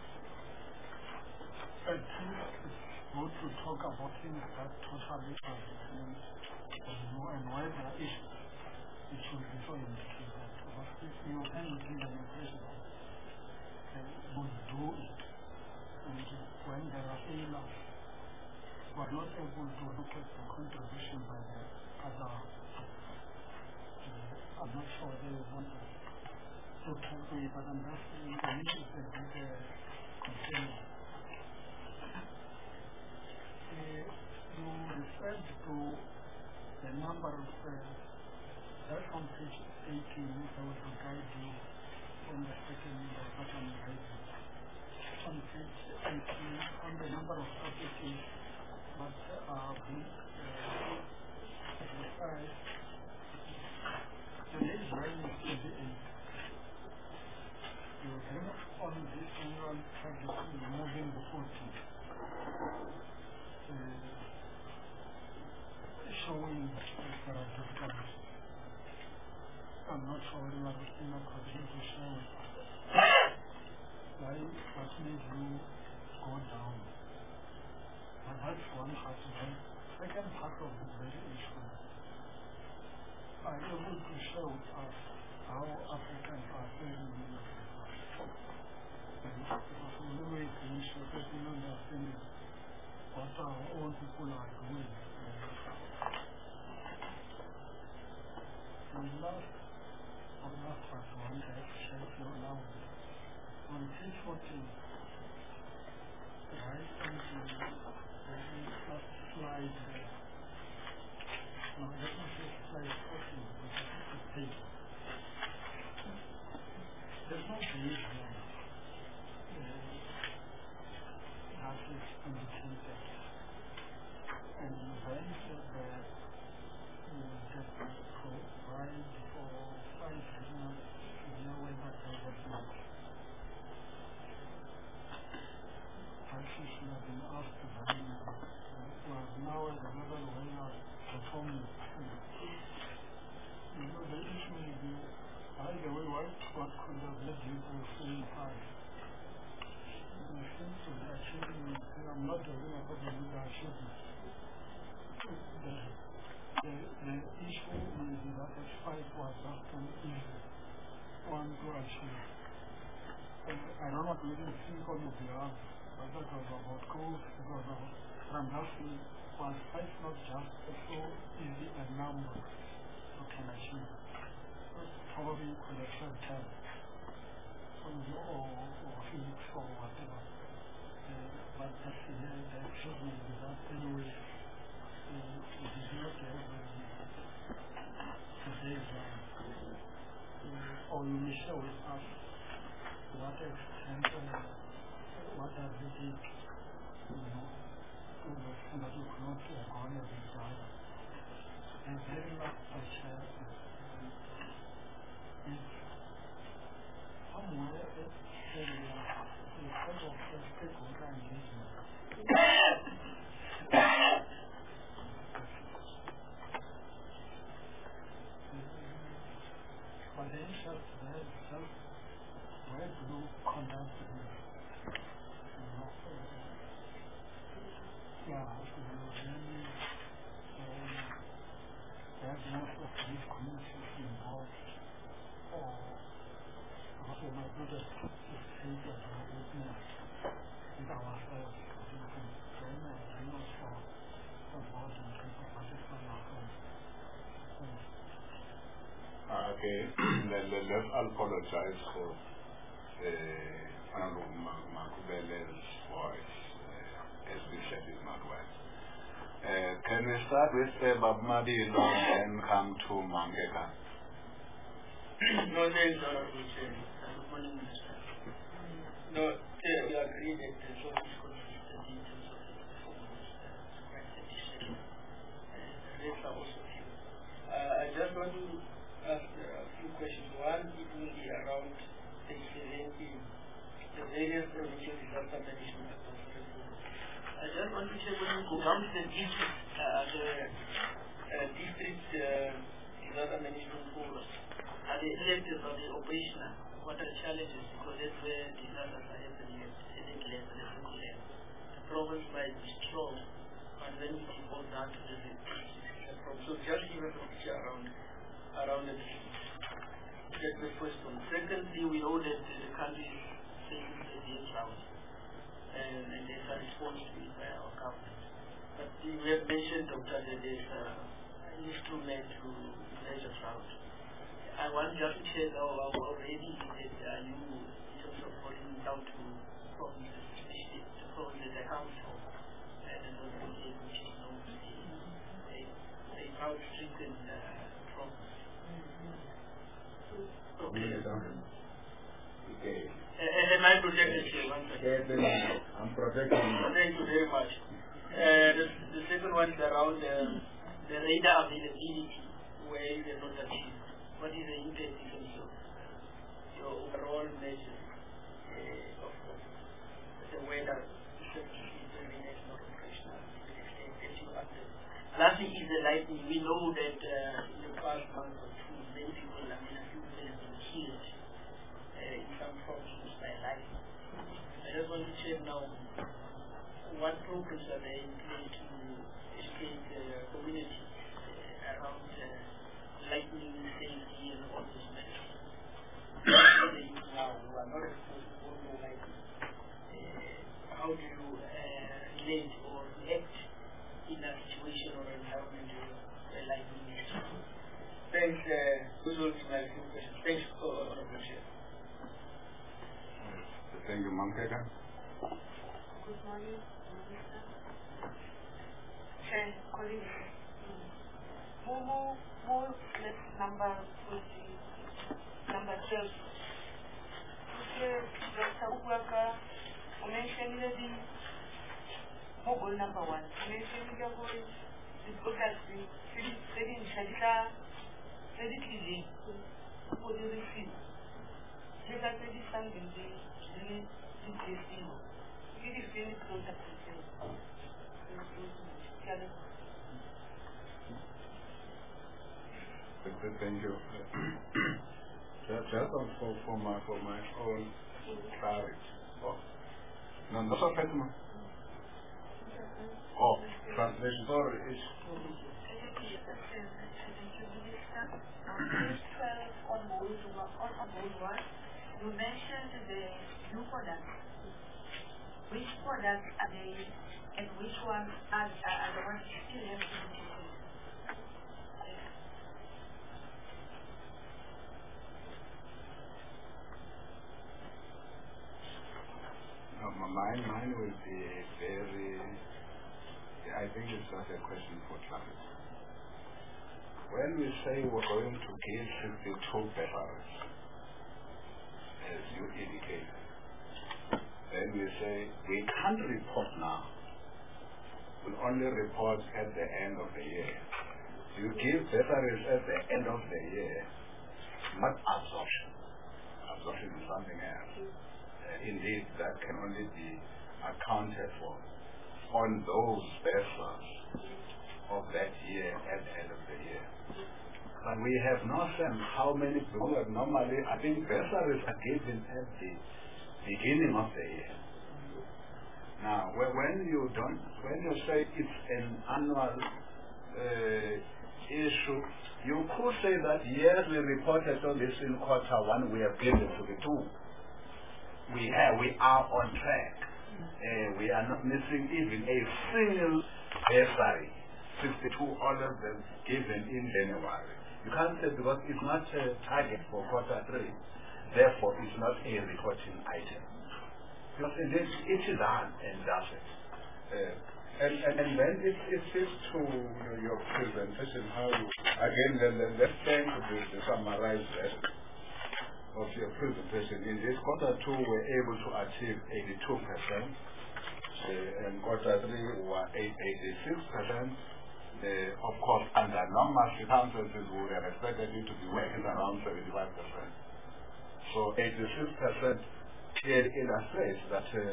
I think it's good to talk about things that totally are different, you know, and why there are issues. it should be so indicated that if you can give an impression that they would do it, and when there are failures, we are not able to look at the contribution by the other. Uh, I'm not sure they want to look at it, but I'm just saying the need is a bit concern. You referred to the number of, uh, that's on page eighteen, I will guide you on the second button right. On page eighteen, on the number of applicants that are being advertised, the next line is twenty-eight. You then on this one, moving the fourteen. Uh, showing that there are difficulties. I'm not sure whether you are in a position to show it. Why, what made you go down? And that's one part of it. Second part of the very issue. Are you able to show us how Africans are faring in Africa? Because we always ensure that we understand what our own people are doing. And last, or last part one, I have to share with you now. On page fourteen, right on the very last slide, no, let me say slide fourteen, because it's a page. There's no page there. That is indicated. And then the that provide for five regional severe weather development. Actually should have been asked to them who are now at the level where you are performing. You know, the issue may be, by the way, what, what could have led you to saying five? I think to be achieving, I'm not doing a problem with the achievement. The, the, the issue may be that at five was just an easy one to achieve. Uh, I don't want to even think on the behalf, but that was about goals, because of I'm just saying, was five not just so easy a number you can achieve? Probably you could have said ten. Or, or Phoenix or whatever. Uh, but that's the, the achievement is that anyway, uh, it is not every today's one. Uh, or you may share with us to what extent, uh, what does it take, you know, to the extent that you cannot uh, go on every time. And very last such uh, is somewhere a type of stakeholder engagement. But the interest there is just where do you conduct this? You know, yeah, so you really have most of these communities involved, or also my project is think that we are witness with ourselves, so we can join and bring us for on board and can satisfy ourselves. Uh, okay, let, let, let's apologize for uh, Honorable Makubele's voice, uh, as we said, is not well. Uh, can we start with uh, Bab Madilo and come to Mangeka? No, thanks, Honorable Chair. Good morning, Minister. No, Chair, we agree that the zone is consistent in terms of the performance. It's quite satisfactory. And the rates are also few. Uh, I just want to ask uh, a few questions. One, it will be around page seventeen, the various provincial disaster management authorities. I just want to check when you go down to the district, uh, the uh, district uh, disaster management forums. Are they elected or are they operational? What are the challenges? Because that's where disasters are happening at the state level, at the local level. The province might be strong, but when it goes down to the district, it's a problem. So just give us a picture around around wanted to get the first one. Secondly, we know that the country is facing a severe drought, and, and there's a response to it by our government. But you have mentioned, Doctor, that there's an instrument to measure drought. I want just to check how already that are you, in terms of holding down to provinces, especially the provinces that account for, and then those provinces which is known to be a, a drought-stricken uh, province. Okay. Okay. Uh, am I protected here? One second. I'm protecting you. Thank you very much. Uh, the, the second one is around um, the radar availability, where you have not achieved. What is the impact in terms of your overall measure uh, of, of the weather effectively during the next not operational to the extent that you acted? Lastly is the lightning. We know that uh, in the past month or two, many people, I mean, a few people have been killed uh, in some provinces by lightning. I just want to check now, what programs are there in place to educate the uh, community uh, around uh, lightning safety and all those measures? Now, who are not exposed to no lightning, uh, how do you uh, relate or react in a situation or environment where lightning is? Thanks. Uh, those will be my few questions. Thanks for Honorable Chair. Thank you, Mamkeka. Good morning, Minister. Chair, colleagues. More, more, let's number twenty, number twelve. Doctor Uwaka, I mentioned the mobile number one. I mentioned the voice, the product, the trading, Shadika, trading, for the receipt. Take a trading something, the interesting. It is really product. Thank you. Just, just for, for my for my own clarity. Oh. No, no, so Fatima. Oh, translation. Sorry. On board one, you mentioned the new products. Which products are they, and which ones are, are the ones you still have to be tested? No, mine, mine will be very, I think it's just a question for clarity. When we say we're going to give sixty-two peppers, as you indicated, then we say we can't report now. We'll only report at the end of the year. You give batteries at the end of the year, not absorption. Absorption is something else. Uh, indeed, that can only be accounted for on those vessels of that year at the end of the year. But we have no sense how many people normally, I think vessels are given at the beginning of the year. Now, when you don't, when you say it's an annual uh, issue, you could say that yes, we reported on this in quarter one, we have given to the two. We have, we are on track. Uh, we are not missing even a single bursary. sixty-two all of them given in January. You can't say because it's not a target for quarter three. Therefore, it's not a reporting item. Because indeed, it is done and does it. Uh, and, and, and then it, it fits to your, your presentation, how you, again, then, then let's thank the, the summarized version of your presentation. In this quarter two, we're able to achieve eighty-two percent. Uh, and quarter three, we were eighty-six percent. Uh, of course, under normal circumstances, we would have expected it to be working around seventy-five percent. So eighty-six percent clearly illustrates that uh,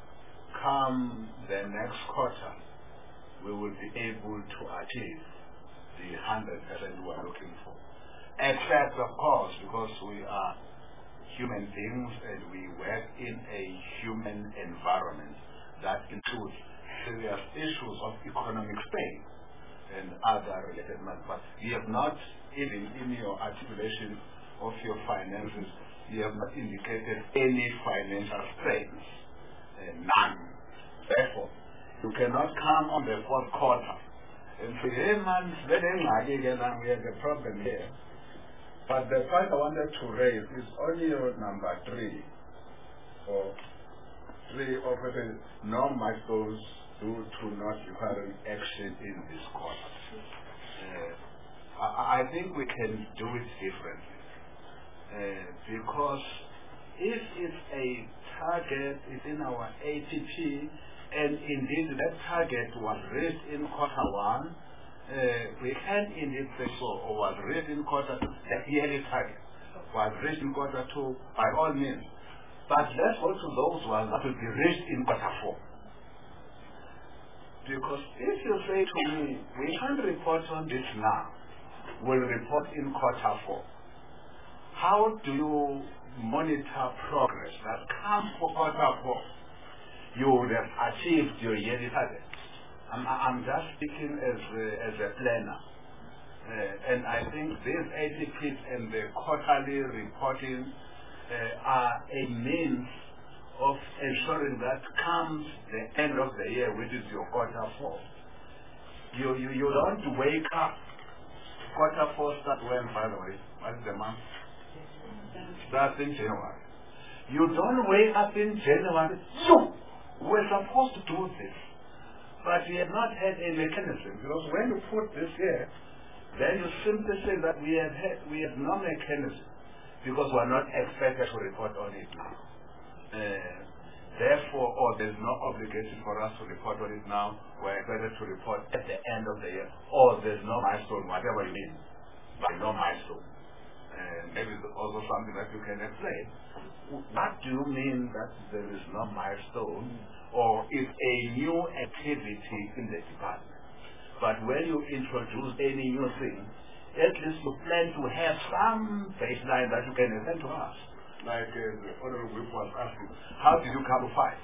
come the next quarter, we will be able to achieve the one hundred percent we are looking for. Except, of course, because we are human beings and we work in a human environment that includes serious issues of economic pain. and other related matters. But you have not, even in your articulation of your finances, you have not indicated any financial strains, uh, none. Therefore, you cannot come on the fourth quarter and say, hey man, we have a problem here. But the point I wanted to raise is only your number three, or three of the non-milestones due to not requiring action in this quarter. Uh, I, I think we can do it differently. Uh, because if it's a target, it's in our A T P, and indeed that target was raised in quarter one, uh, we can indeed say so, or was raised in quarter two, the yearly target was raised in quarter two, by all means. But let's go to those ones that will be raised in quarter four. Because if you say to me, we can't report on this now, we'll report in quarter four. How do you monitor progress that comes for quarter four? You would have achieved your yearly target. I'm, I'm just speaking as a, as a planner. Uh, and I think these A T Ps and the quarterly reporting uh, are a means of ensuring that comes the end of the year, which is your quarter four. You, you, you don't wake up. Quarter four starts when, by the way? What's the month? Starts in January. You don't wake up in January. So, we're supposed to do this. But we have not had a mechanism. Because when you put this here, then you simply say that we have had, we have no mechanism. Because we're not expected to report on it now. Uh, therefore, or there's no obligation for us to report on it now, we're expected to report at the end of the year. Or there's no milestone, whatever you mean, but no milestone. Uh, maybe it's also something that you can explain. What do you mean that there is no milestone, or is a new activity in the department? But when you introduce any new thing, at least you plan to have some baseline that you can send to us. Like uh, the Honorable Group was asking, how did you come to five?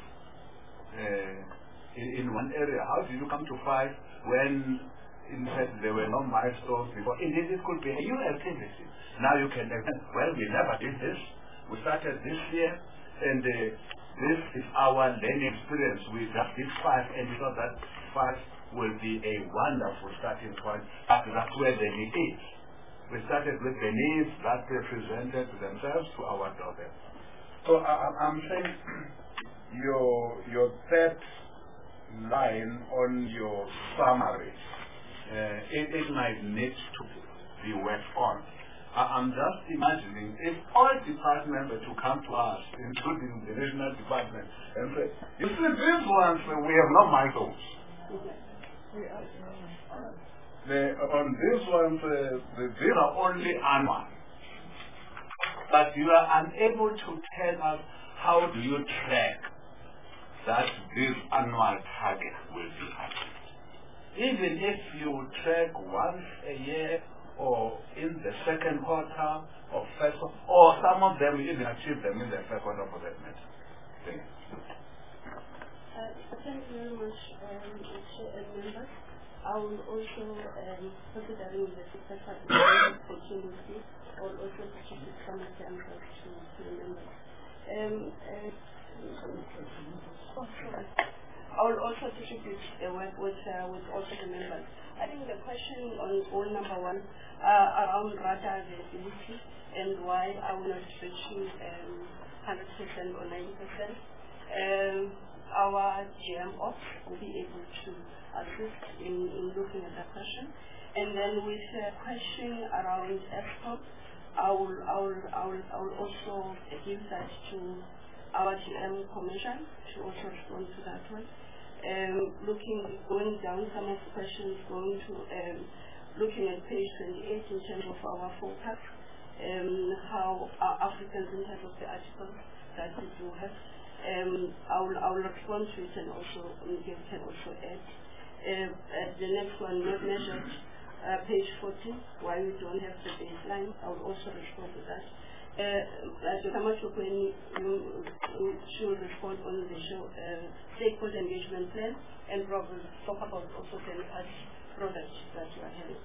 Uh, in, in one area, how did you come to five when in fact there were no milestones before? Indeed, it could be a new activity. Now you can say, well, we never did this. We started this year, and uh, this is our learning experience. We just did five, and we thought that five will be a wonderful starting point. But that's where the need is. We started with the needs that they presented themselves to our daughter. So I, I'm saying your your third line on your summary, uh, it, it might need to be worked on. I, I'm just imagining if all departments were to come to us, including the regional department, and say, you see, these ones, uh, we have no milestones. The, on this one, uh, the, these are only annual. But you are unable to tell us how do you track that this annual target will be achieved. Even if you track once a year or in the second quarter or first quarter, or some of them even achieve them in the first quarter for that matter. Thank you. Uh, thank you very much, um, Chair and members. I will also, um, considering the successor continuously, I will also distribute some of the answers to, to the members. Um, uh, oh, sorry. I will also distribute the work with, uh, with also the members. I think the question on goal number one, uh, around rata availability and why I will not reaching um, one hundred percent or ninety percent. Um, our G M Ops will be able to assist in, in looking at that question. And then with a question around ESCOM, I will, I will, I will, I will also give that to our G M Commission to also respond to that one. Um, looking, going down some of the questions, going to, um, looking at page twenty-eight in terms of our focus, um, how are Africans in terms of the articles that we do have. Um, I will, I will respond to it and also Miguel can also add. Uh, uh, the next one, not measured, uh, page fourteen, why we don't have the baseline. I will also respond to that. Uh, Dr. When you should respond on the show, uh, stakeholder engagement plan and probably talk about also the product that you are having.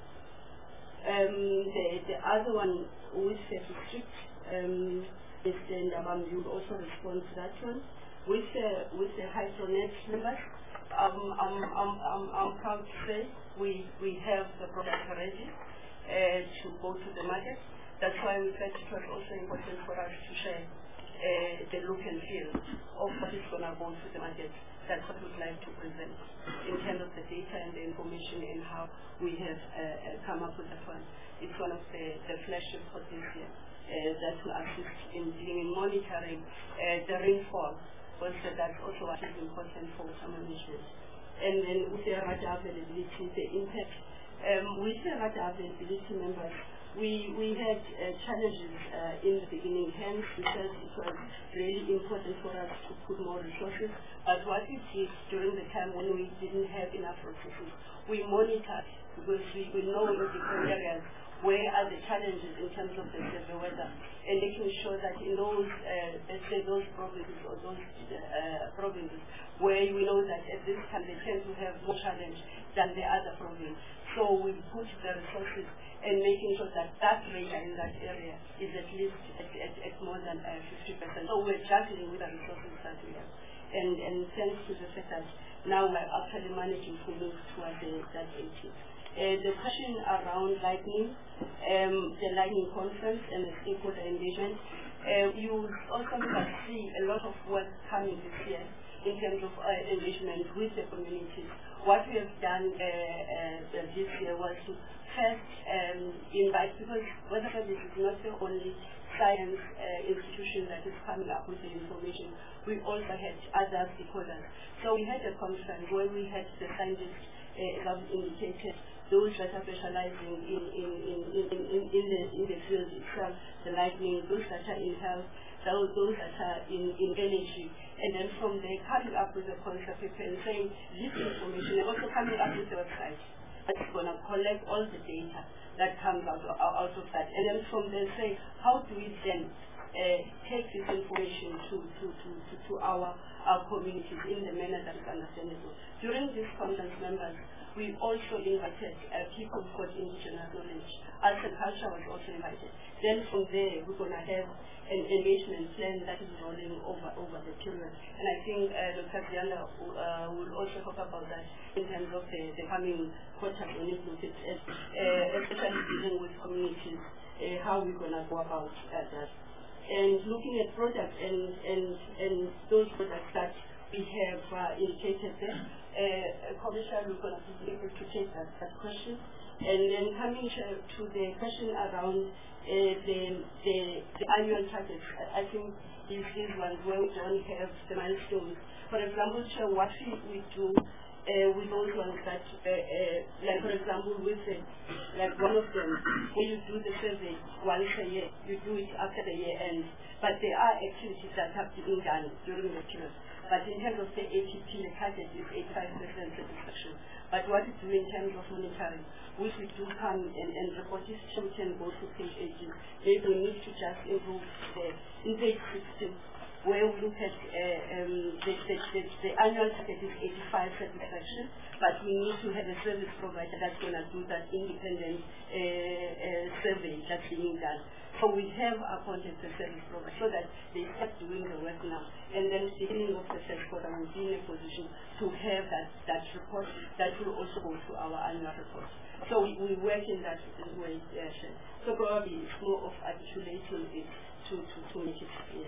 Um, the, the other one with the district, um, is then um, you will also respond to that one. With the, with the HydroNet members, um, I'm, I'm, I'm, I'm proud to say we, we have the product ready uh, to go to the market. That's why we felt it was also important for us to share uh, the look and feel of what is going to go to the market. That's what we'd like to present in terms of the data and the information and how we have uh, come up with that one. It's one of the, the flagship for this year uh, that will assist in dealing in monitoring uh, the rainfall, because that's also what is important for water management. And then with the radar availability, the impact. Um, with the radar availability members, We, we had uh, challenges uh, in the beginning, hence we felt it was really important for us to put more resources. But what we did during the time when we didn't have enough resources, we monitored, because we, we know in different areas where are the challenges in terms of the severe weather, and making sure that in those, uh, let's say those provinces or those uh, provinces where we know that at this time they tend to have more challenge than the other province. So we put the resources and making sure that that radar in that area is at least at, at, at more than uh, fifty percent. So we're juggling with the resources that we have. And, and thanks to the fact that now we're actually managing to move towards the, that eighty. Uh, the question around lightning, um, the lightning conference and the stakeholder engagement, uh, you also can see a lot of work coming this year in terms of uh, engagement with the communities. What we have done uh, uh, this year was to first um, invite, because weather service is not the only science uh, institution that is coming up with the information. We also had other stakeholders. So we had a conference where we had the scientists uh, indicated, those that are specializing in, in, in, in, in, in, the, in the field itself, the lightning, those that are in health, those, those that are in, in energy. And then from there, coming up with a concept and saying this information, and also coming up with the website that's going to collect all the data that comes out, out of that. And then from there say, how do we then uh, take this information to, to, to, to, to our, our communities in the manner that is understandable. During this conference, members, we also invited uh, people who got indigenous knowledge. Arts and culture was also invited. Then from there, we're going to have an engagement plan that is rolling over over the period. And I think uh, Doctor Diana uh, will also talk about that in terms of the, the coming quarter when it looks at, uh, especially dealing with communities, uh, how we're going to go about uh, that. And looking at products and, and, and those products that we have uh, indicated there, uh, Commissioner, we're going to be able to take that, that question. And then coming to, to the question around uh, the, the, the annual targets, I think these these ones where we don't have the milestones. For example, so what we, we do uh, with those ones that, uh, uh, like for example, with the, like one of them, when you do the survey once a year, you do it after the year ends. But there are activities that have been done during the period. But in terms of the A T P, the target is eighty-five percent satisfaction. But what we do in terms of monitoring, which we do come and, and report this, we can go to page eighteen. Maybe we need to just improve the in page sixteen, where we look at uh, um, the, the, the, the annual target is eighty-five satisfaction, but we need to have a service provider that's going to do that independent uh, uh, survey that's being done. So we have appointed the service provider so that they start doing the work now. And then beginning of the first quarter, we'll be in a position to have that, that report that will also go to our annual report. So we, we work in that way. Uh, so probably it's more of articulating it to, to, to make it clear.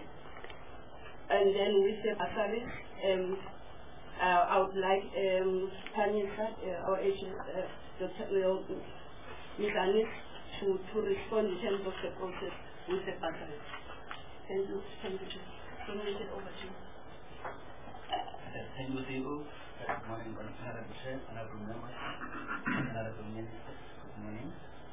And then with the bursaries, um, uh, I would like um, Tanya, uh, our agent, uh, Doctor Miz Anis, to, to respond in terms of the process with the bursaries. Thank you. Thank you. So make it over to you. Thank you, Diego. Good morning, Honorable Chair, Honorable Members, Honorable Minister. Good morning.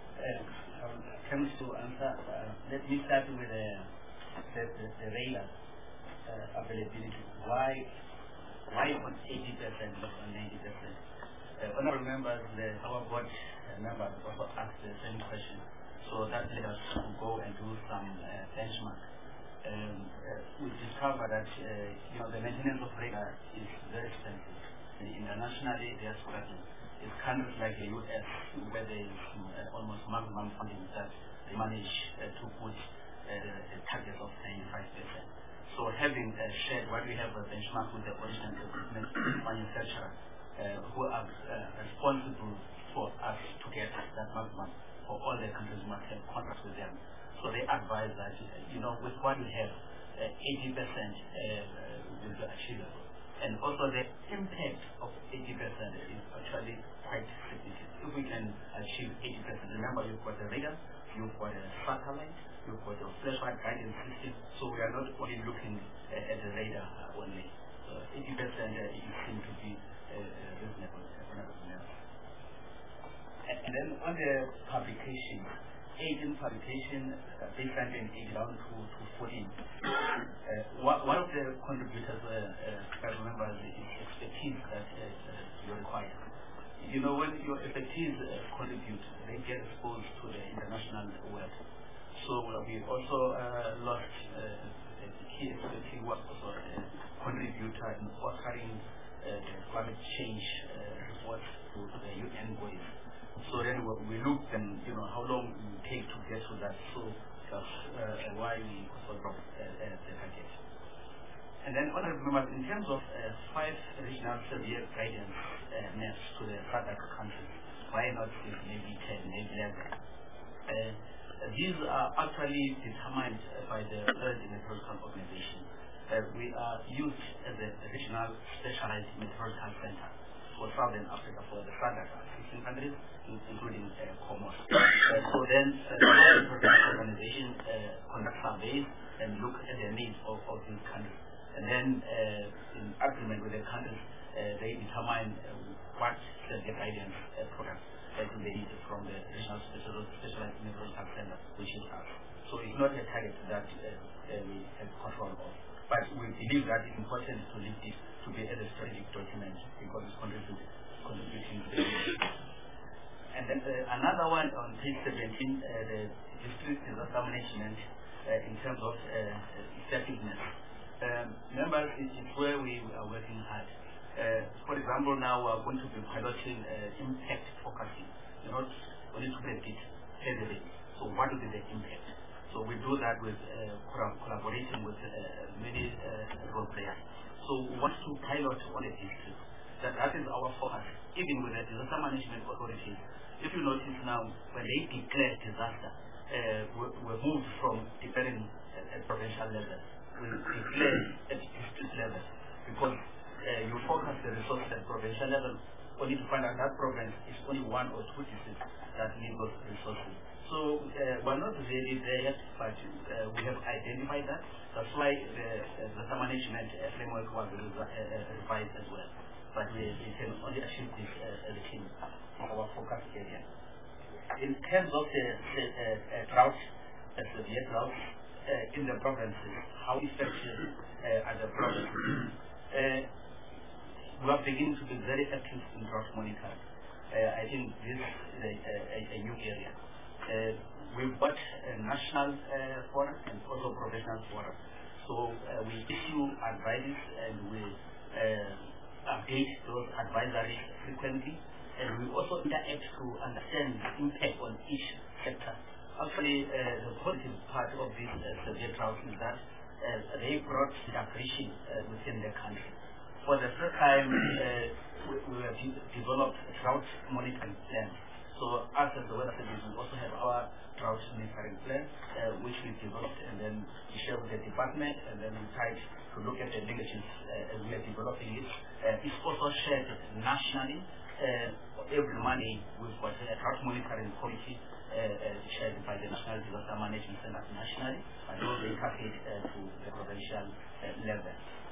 Uh, comes to answer, uh, let me start with uh, the, the, the radar uh, availability. Why why on eighty percent, not on ninety percent? Uh, honorable members, the, our board uh, members also asked the same question. So that led us to go and do some uh, benchmark. Um, uh, we discovered that uh, you know, the maintenance of radar is very expensive. And internationally, they are struggling. is countries like the U S, where there is uh, almost maximum funding that they manage uh, to put uh, a target of ninety-five percent. So having uh, shared what we have a benchmark with the original equipment manufacturer uh, who are uh, responsible for us to get that maximum for all the countries must have contracts with them. So they advise that, you know, with what we have, uh, eighty percent uh, will be achievable. And also the impact of eighty percent is actually quite significant. If we can achieve eighty percent, remember you've got the radar, you've got a satellite, you've got a flashlight guidance system, so we are not only looking uh, at the radar uh, only. So eighty percent uh, it seems to be uh, reasonable. And, and then on the publication, agent publication, uh, baseline twenty-eight down to, to fourteen. Uh, one, one of the contributors, uh, uh, I remember, is expertise that uh, uh, you require. You know, when your expertise uh, contribute, they get exposed to the international world. So uh, we also uh, lost uh, a key expertise was also a contributor in authoring uh, the climate change uh, report to the U N bodies. So then we looked and, you know, how long it will take to get to that. So that's uh, why we also dropped uh, uh, the target. And then, honorable members, in terms of uh, five regional severe guidance uh, maps to the SADC countries, why not maybe ten, maybe eleven? Uh, these are actually determined by the World Meteorological Organization. Uh, we are used as a regional specialized meteorological center for Southern Africa, for the SADC sixteen countries, including uh, Comoros. Uh, so then uh, the World Meteorological Organization uh, conducts surveys and look at the needs of, of these countries. And then uh, in agreement with the countries, uh, they determine uh, what the guidance uh, products that they need from the regional special, specialized meteorological center, which is us. So it's not a target that uh, uh, we have control of. But we believe that it's important to leave this to be a strategic document because it's contributing, contributing to the And then uh, another one on page seventeen, uh, the district disaster management uh, in terms of uh, effectiveness. Um, members, it is where we are working hard. Uh, for example, now we are going to be piloting uh, impact focusing, not only to predict heavily. So what will be the impact? So we do that with uh, collaboration with uh, many uh, role players. So we want to pilot on the district. That, that is our focus. Even with the disaster management authorities, if you notice now, when they declare disaster, uh, we, we moved from declaring at, at provincial level. We declare at district level because uh, you focus the resources at provincial level only to find out that province is only one or two districts that need those resources. So uh, we're not really there yet, but uh, we have identified that. That's why the disaster management uh, framework was uh, revised as well. But we, we can only achieve this uh, as a team in our focus area. In terms of the, the uh, uh, drought, uh, severe drought uh, in the provinces, how effective uh, are the provinces? uh, we are beginning to be very active in drought monitoring. Uh, I think this is a, a, a new area. Uh, we've got a national uh, forum and also professional forum. So uh, we issue advices and we uh, update those advisories frequently, and we also interact to understand the impact on each sector. Actually, uh, the positive part of this uh, severe drought is that uh, they brought integration uh, within the country. For the first time, uh, we, we have de developed a drought monitoring plan. So us as the Weather Service, we also have our drought monitoring plan, uh, which we developed and then we share with the department, and then we try to look at the linkages uh, as we are developing it. Uh, it's also shared nationally. Uh, every money we've got a drought monitoring committee uh, uh, shared by the National Disaster Management Center nationally, and those they package uh, to the provincial uh, level.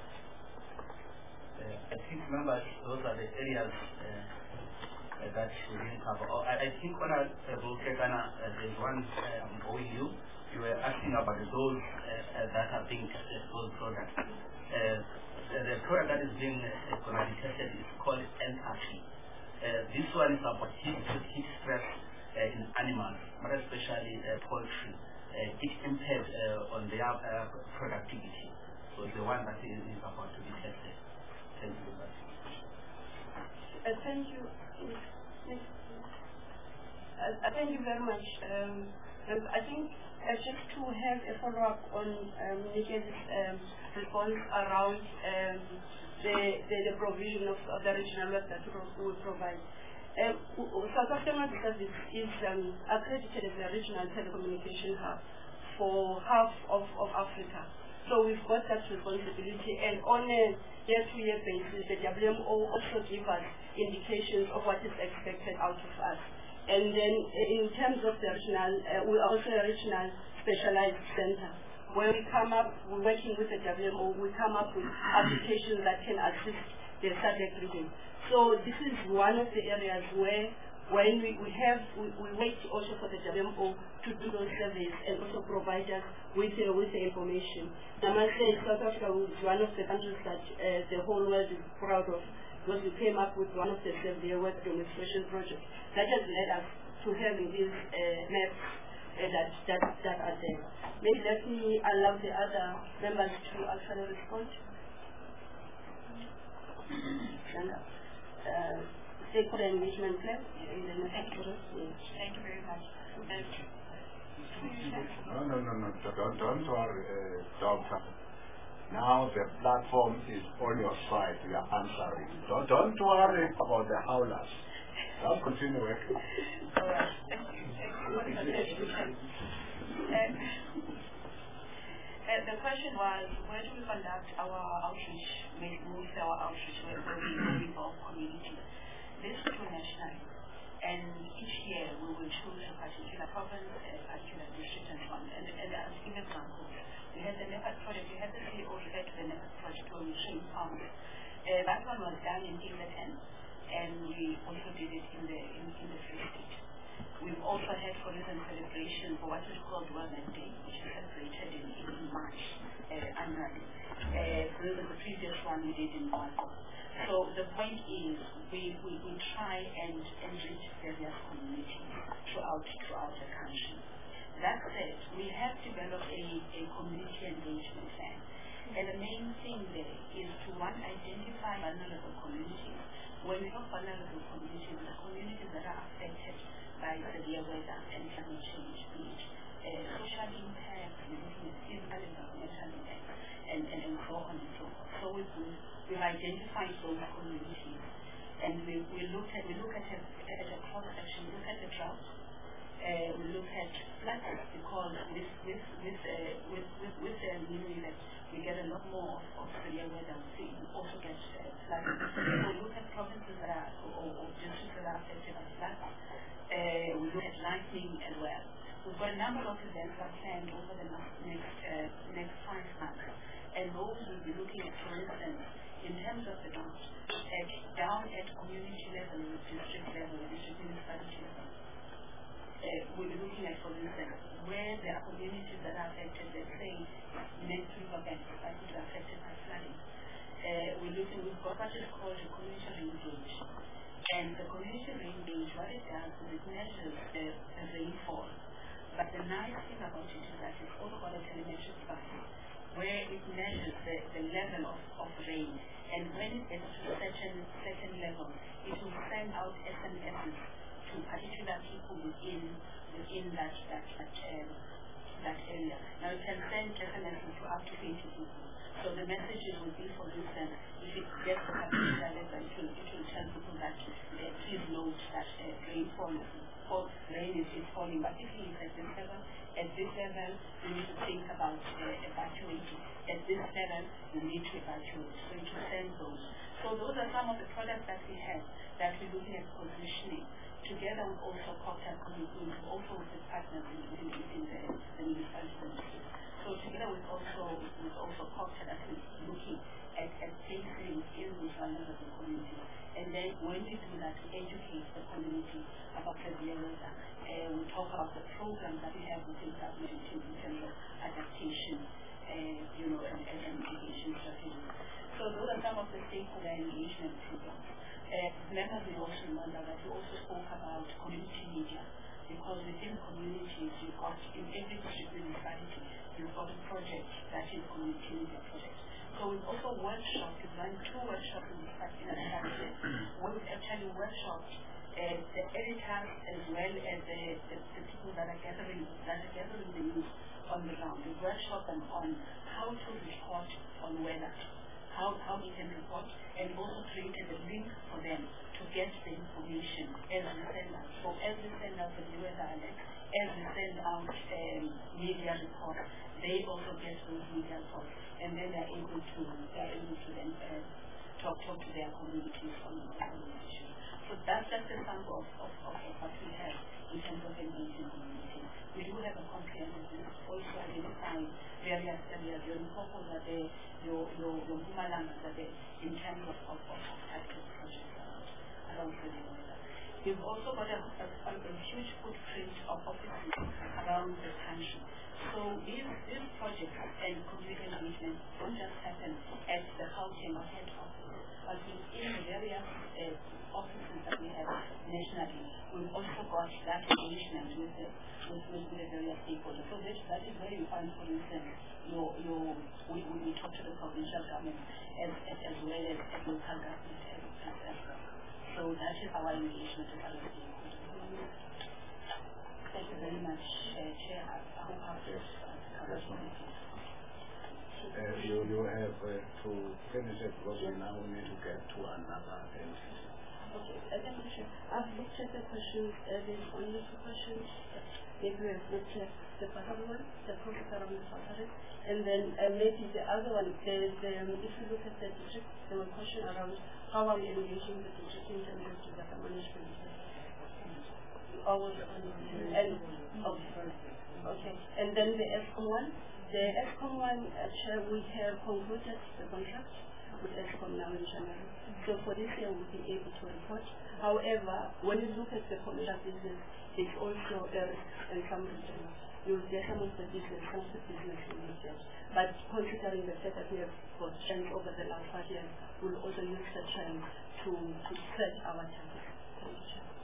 Uh, I think, members, those are the areas uh, Uh, that we didn't cover. Oh, I, I think when I will take uh, there's one uh, I'm owing you. You were asking about those uh, uh, that are being tested, those products. Uh, the product that is being uh, going to be tested is called N R T. Uh, this one is about heat, heat stress uh, in animals, but especially uh, poultry. Uh, it impairs uh, on their uh, productivity. So the one that is, is about to be tested. Thank you very much. Uh, thank you. Uh, thank you very much. Um, I think uh, just to have a follow-up on um, Nikki's um, response around um, the, the, the provision of, of the regional web that we will provide. Uh, South African Web Service is um, accredited as a regional telecommunication hub for half of, of Africa. So we've got that responsibility, and on a year-to-year basis, the W M O also gives us indications of what is expected out of us. And then in terms of the regional, uh, we're also a regional specialized center, where we come up, we're working with the W M O, we come up with applications that can assist the subject reading. So this is one of the areas where when we, we have, we, we wait also for the W M O to do those surveys and also provide us with, uh, with the information. I must say South Africa is one of the countries that uh, the whole world is proud of, because we came up with one of the severe web demonstration projects that has led us to having these uh, maps uh, that, that, that are there. Maybe let me allow the other members to actually respond. Uh, stakeholder engagement plan in the next yes. Thank you very much. No, no, no, no. Don't, don't worry, uh, Doctor. Now the platform is on your side. We are answering. Don't, don't worry about the howlers. I'll continue working. All right. Thank you. Thank you. Um, uh, the question was, where do we conduct our outreach, most our outreach, where, where we involve community? This is national, and each year we will choose a particular province, a particular district, and so on. And, and as give examples, we had the NEPAD project, we had the C E O refer to the NEPAD project where we trained farmers. Uh, that one was done in England, and we also did it in the in, in the Free State. We've also had, for instance, celebration for what is called Wellness Day, which is celebrated in, in March uh, annually. Uh, for instance, the previous one we did in March. So the point is, we, we, we try and enrich various communities throughout throughout the country. That said, we have developed a, a community engagement plan. And the main thing there is to, one, identify vulnerable communities. When we talk vulnerable communities, the communities that are affected by severe weather and climate change, be it uh, social impact, physical and environmental impact, and, and, and so on and so forth. So we've, we've identified those communities, and we, we look at we look at a, at a cross section. We look at the drought. Uh, we look at floods, because with with with uh, with with, with the new that we get a lot more of, of severe weather. We also get uh, flooding. So we look at provinces that are or, or districts that are affected by floods. Uh, we look at lightning as well. We've got a number of events that are planned over the next next, uh, next five months, and those will be looking at, for instance, in terms of the drought, at down at community level, district level, district municipality level. Uh, we'll be looking at, for instance, where there are communities that are affected, let's say, next river banks, that could be affected by flooding. Uh, we're looking, we've got what is called a community re-engage. And the community re-engage, what it does is it measures the, the rainfall. But the nice thing about it is that it's also got a telemetric device, where it measures the, the level of, of rain. And when it gets to a certain, certain level, it will send out S M Ss to particular people within within that that that, um, that area. Now it can send S M Ss to up to twenty people. So the messages will be, for instance, if it gets to a particular level, it will, it will tell people that uh, please note that uh, rainfall is fall, rain is, is falling, particularly at this level. At this level, we need to think about uh, evacuating. At this level, we need to evacuate. So it will send those. So those are some of the products that we have that we're looking at positioning. Together with also cocktail communities, also with the partners in, in, in the, the municipalities. So together with also with also cocktail that is looking at, at placing in these vulnerable communities. And then when we do that, we educate the community about the weather. Uh, we talk about the programs that we have within government in terms of adaptation, uh, you know, and, and, and mitigation strategies. So those are some of the stakeholder engagement programs. Uh, members will also remember that we also spoke about community media, because within communities you've got, in every district municipality, you've got a project that is community media project. So we've also workshops, we've done two workshops in the in the where we've actually workshopped uh, the editors as well as the, the, the people that are gathering that are gathering the news on the ground. We workshop them on how to report on weather, how how we can report, and also created a link for them to get the information as we send out. So as we send out the weather alert, as we send out um, media reports, they also get those media reports, and then they're able to they're able to then uh, talk talk to their communities on on the issue. So that's just a sample of, of, of, of what we have in terms of engaging community. We do have a comprehensive list also identifying various areas. Your Limpopo are there, your your your Mpumalanga are there in terms of of, of, of types of projects around around the weather. We've also got a, a, a, a huge footprint of offices around the country. So these these projects and community engagement don't just happen at the Gauteng or head office, but within the various uh, offices that we have nationally. We've also got that engagement with the with, with the various stakeholders. So that, that is where you find, for instance, your your we, we talk to the provincial government as as, as well as, as local government as, as, as well. So that is our engagement with other stakeholders. Thank you very much, uh, Chair. I hope I've just covered everything. Uh, you, you have uh, to finish it because we now need to get to another entity. Okay, uh, thank you, Chair. I've looked at the questions, uh, there's only two questions. Maybe we have looked at the Patari one, the process around the Patari, and then uh, maybe the other one, there's, um, if you look at the district, there was a question around how are we engaging the district in terms of disaster management. Always on and okay. okay, and then the ESCOM one, the ESCOM one, uh, Chair, we have concluded the contract with ESCOM now in January. So for this year, we'll be able to report. However, when you look at the commercial business, it's also a risk and some returns. You'll get some of the business, some of the business will be get. But considering the fact that we have got strength over the last five years, we'll also use the trend to, to set our targets. Thank you, Chair.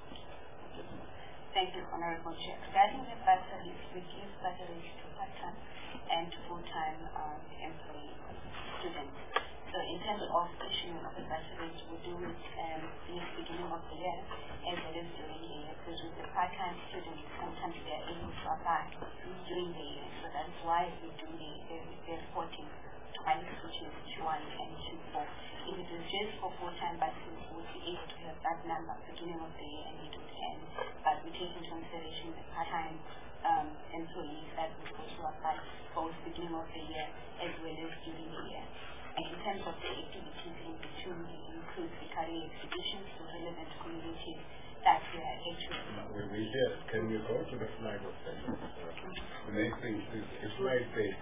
Thank you, Honorable Chair. Regarding the bursaries, we give bursaries to part-time and full-time um, employee students. So in terms of issuing of the bursaries, we do it um, in the beginning of the year as well as during the year, because with the part-time students, sometimes they are able to apply during the year. So that's why we do the, the, the reporting twice, which is Q one and Q four. If it was just for full-time bursaries, we would be able to have that number beginning of the year and it would end. But we take into consideration the part-time um, employees that would also apply both beginning of the year as well as during the year. And in terms of the activities in between, it includes the career exhibitions to relevant communities that we are actually. We, we hear. Can we go to the slide of that? The next thing is the slide page.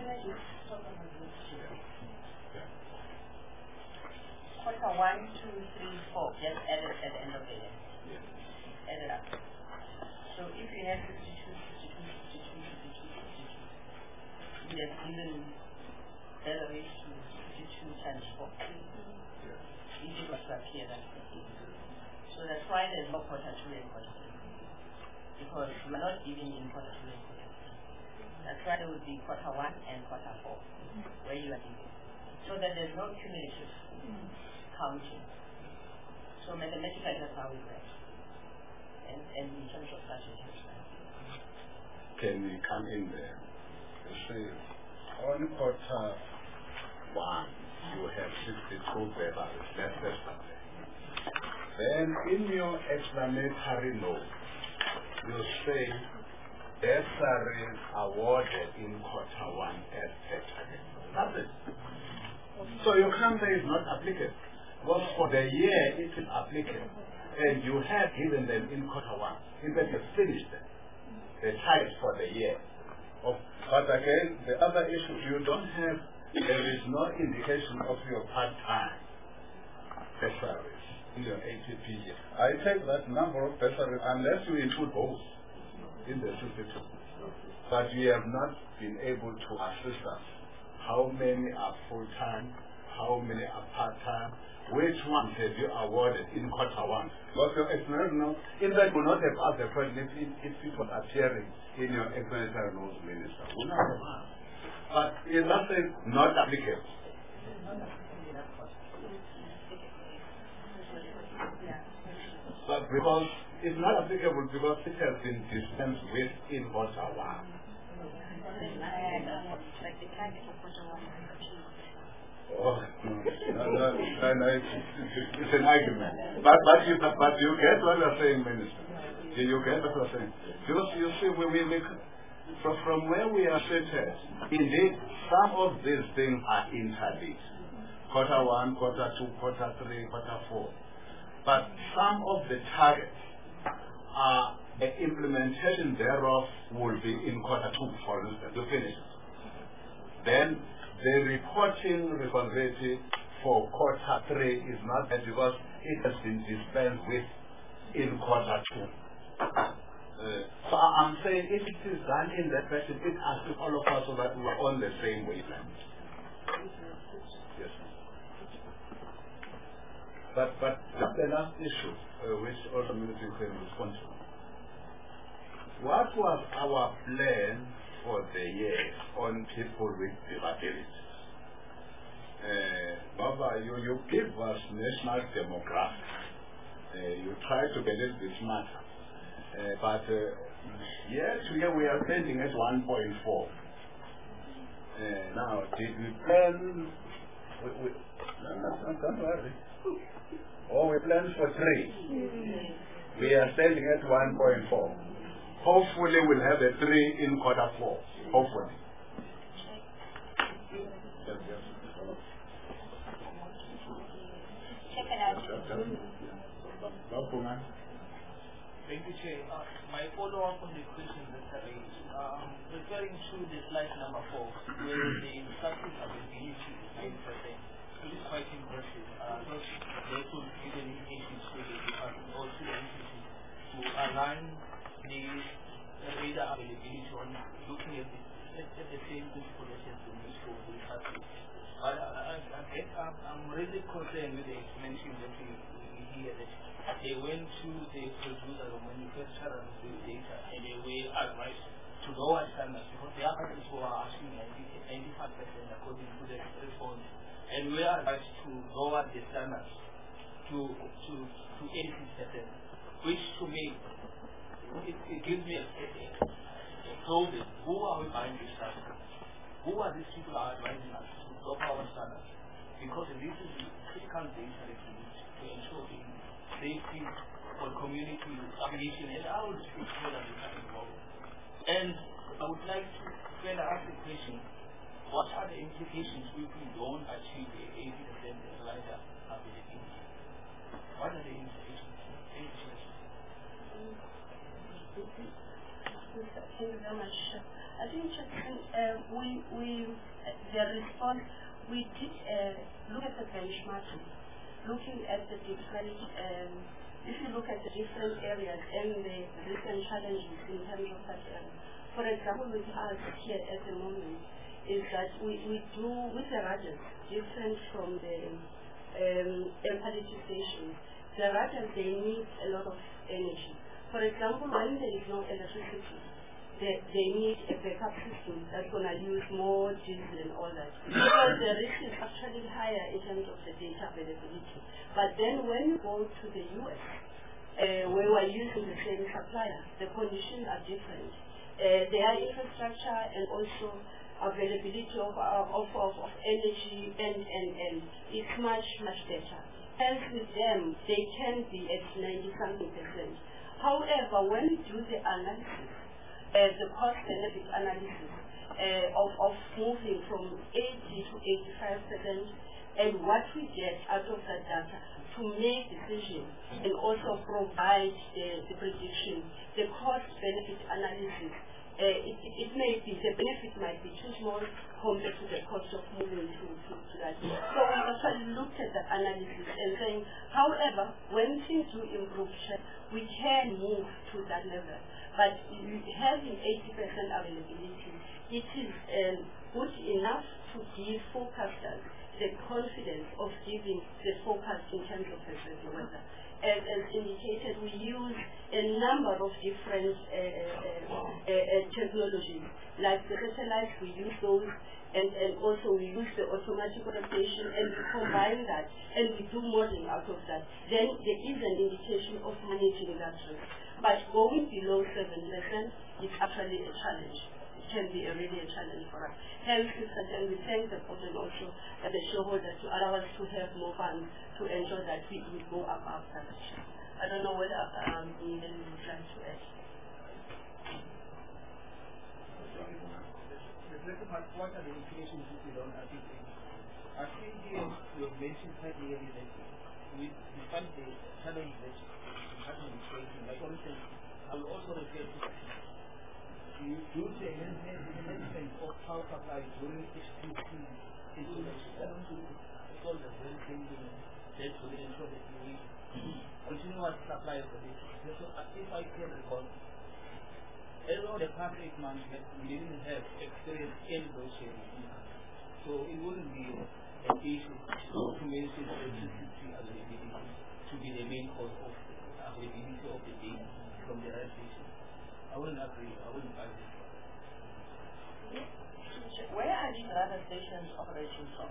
Quarter one, two, three, four, just added at the end of the year. Yes. Added up. So if you have fifty-two, fifty-two, fifty-two, fifty-two, fifty-two, you have given salaries to fifty-two times four. Yes. It must appear that. So that's why there's no quarter two and quarter three. Because we're not even in quarter two and quarter three. That's why there would be quarter one and quarter four, where you are giving. So that there's no cumulative counting. So mathematically that's how we work. And, and in terms of budget as well. Can we come in there? You see, on quarter one, you have sixty-two barrels. That's the subject. Then in your explanatory note, you say bursaries awarded in quarter one as per target. That's it. So your country is not applicable. Because for the year it is applicable. And you have given them in quarter one. In fact, you finished them. The types for the year. Of, but again, the other issue, you don't have, there is no indication of your part-time bursaries in your A T P. I take that number of bursaries unless you include both in the fifty-two. But you have not been able to assist us. How many are full-time? How many are part-time? Which ones have you awarded in quarter one? Because your explanatory note, in fact, will not have asked the question if, if it was appearing in your explanatory notes, Minister. Would not have asked. But in that sense, not applicable. But because it's not applicable because it has been dispensed with in quarter one. Oh, no, no, no, no it's, it's, it's an argument. But but you but you get what you're saying, Minister. You, you get what you're saying. Because you see, we we, we from, from where we are seated, indeed, some of these things are interlinked. Quarter one, quarter two, quarter three, quarter four. But some of the targets are the implementation thereof will be in quarter two, for instance, to finish it. Then the reporting responsibility for quarter three is not that because it has been dispensed with in quarter two. Uh, so I'm saying if it is done in that fashion, it has to all of us so that we're on the same wavelength. Yes. But but just the last issue, uh, which also military can respond to. What was our plan for the year on people with disabilities? Uh, Baba, you, you give us national demographics. Uh, you try to be a little bit smarter. Uh, but uh, year to year we are spending at one point four. Uh, now, did we plan? We, we, no, no, don't worry. Oh, we planned for three. We are standing at one point four. Hopefully we'll have a three in quarter four. Hopefully. Yes, yes. Check it out. Thank you, Chair. Uh, my follow-up on the question that I raised, um, referring to the slide number four, where the static availability is nine percent. It is quite impressive. Uh, not therefore given indications to the department or to the entity to align the radar availability on looking at the, at, at the same good populations in this for the country. But I, I, I guess I'm, I'm really concerned with the explanation that we, we hear that they went to the producer or manufacturer of the data and they were advised to lower standards because the others were asking ninety-five percent according to the response, and we are advised to lower the standards to to to eighty percent, which to me it, it gives me a, a, a problem. Who are we buying this stuff? Who are these people are advising us to drop our standards? Because this is the critical data that we need to ensure the safety for community application, and I will speak further involved. And I would like to further ask the question, what are the implications if we don't achieve the eighty percent rider availability? What are the implications? Thank you. Thank you very much. I think just, uh, we, we, uh, the response, we did uh, look at the benchmarking, looking at the different, um, if you look at the different areas and the recent challenges in terms of that area. For example, with us here at the moment, is that we, we do, with the radars, different from the um, air quality stations, the radars, they need a lot of energy. For example, when there is no electricity, they, they need a backup system that's going to use more diesel and all that. So the risk is actually higher in terms of the data availability. But then when you go to the U S, uh, where we're using the same supplier, the conditions are different. Uh, their infrastructure and also availability of, uh, of, of, of energy and, and, and is much, much better. Hence with them, they can be at ninety something percent. However, when we do the analysis, uh, the cost benefit analysis uh, of, of moving from eighty to eighty-five percent, and what we get out of that data to make decisions and also provide the, the prediction, the cost benefit analysis, uh, it, it, it may be, the benefit might be too small compared to the cost of moving to, to, to that. So we actually looked at the analysis and saying, however, when things do improve, we can move to that level. But having eighty percent availability, it is um, good enough to give forecasters the confidence of giving the forecast in terms of the weather. As, as indicated, we use a number of different uh, uh, uh, uh, technologies. Like the satellites, we use those. and, and also we use the automatic rotation and we combine that and we do modeling out of that, then there is an indication of managing that risk. But going below seven percent is actually a challenge. It can be a really a challenge for us. Hence, and we thank the board and also uh, the shareholders to allow us to have more funds to ensure that we, we go above that. I don't know whether um, you would like to add. What are the implications if we don't have it? I think here you have mentioned quite clearly that we, despite the challenge that the department is facing, like for instance, I will also refer to you do the enhancement of power supply during H P C installation. That also is all the very thing that will ensure that we continuous supply of this. So if I can recall, all the past eight months that we didn't have experience in those areas. So it wouldn't be an issue to mention electricity availability to be the main cause of availability of the data from the right station. I wouldn't agree. I wouldn't buy this. Where are these radar stations operating from?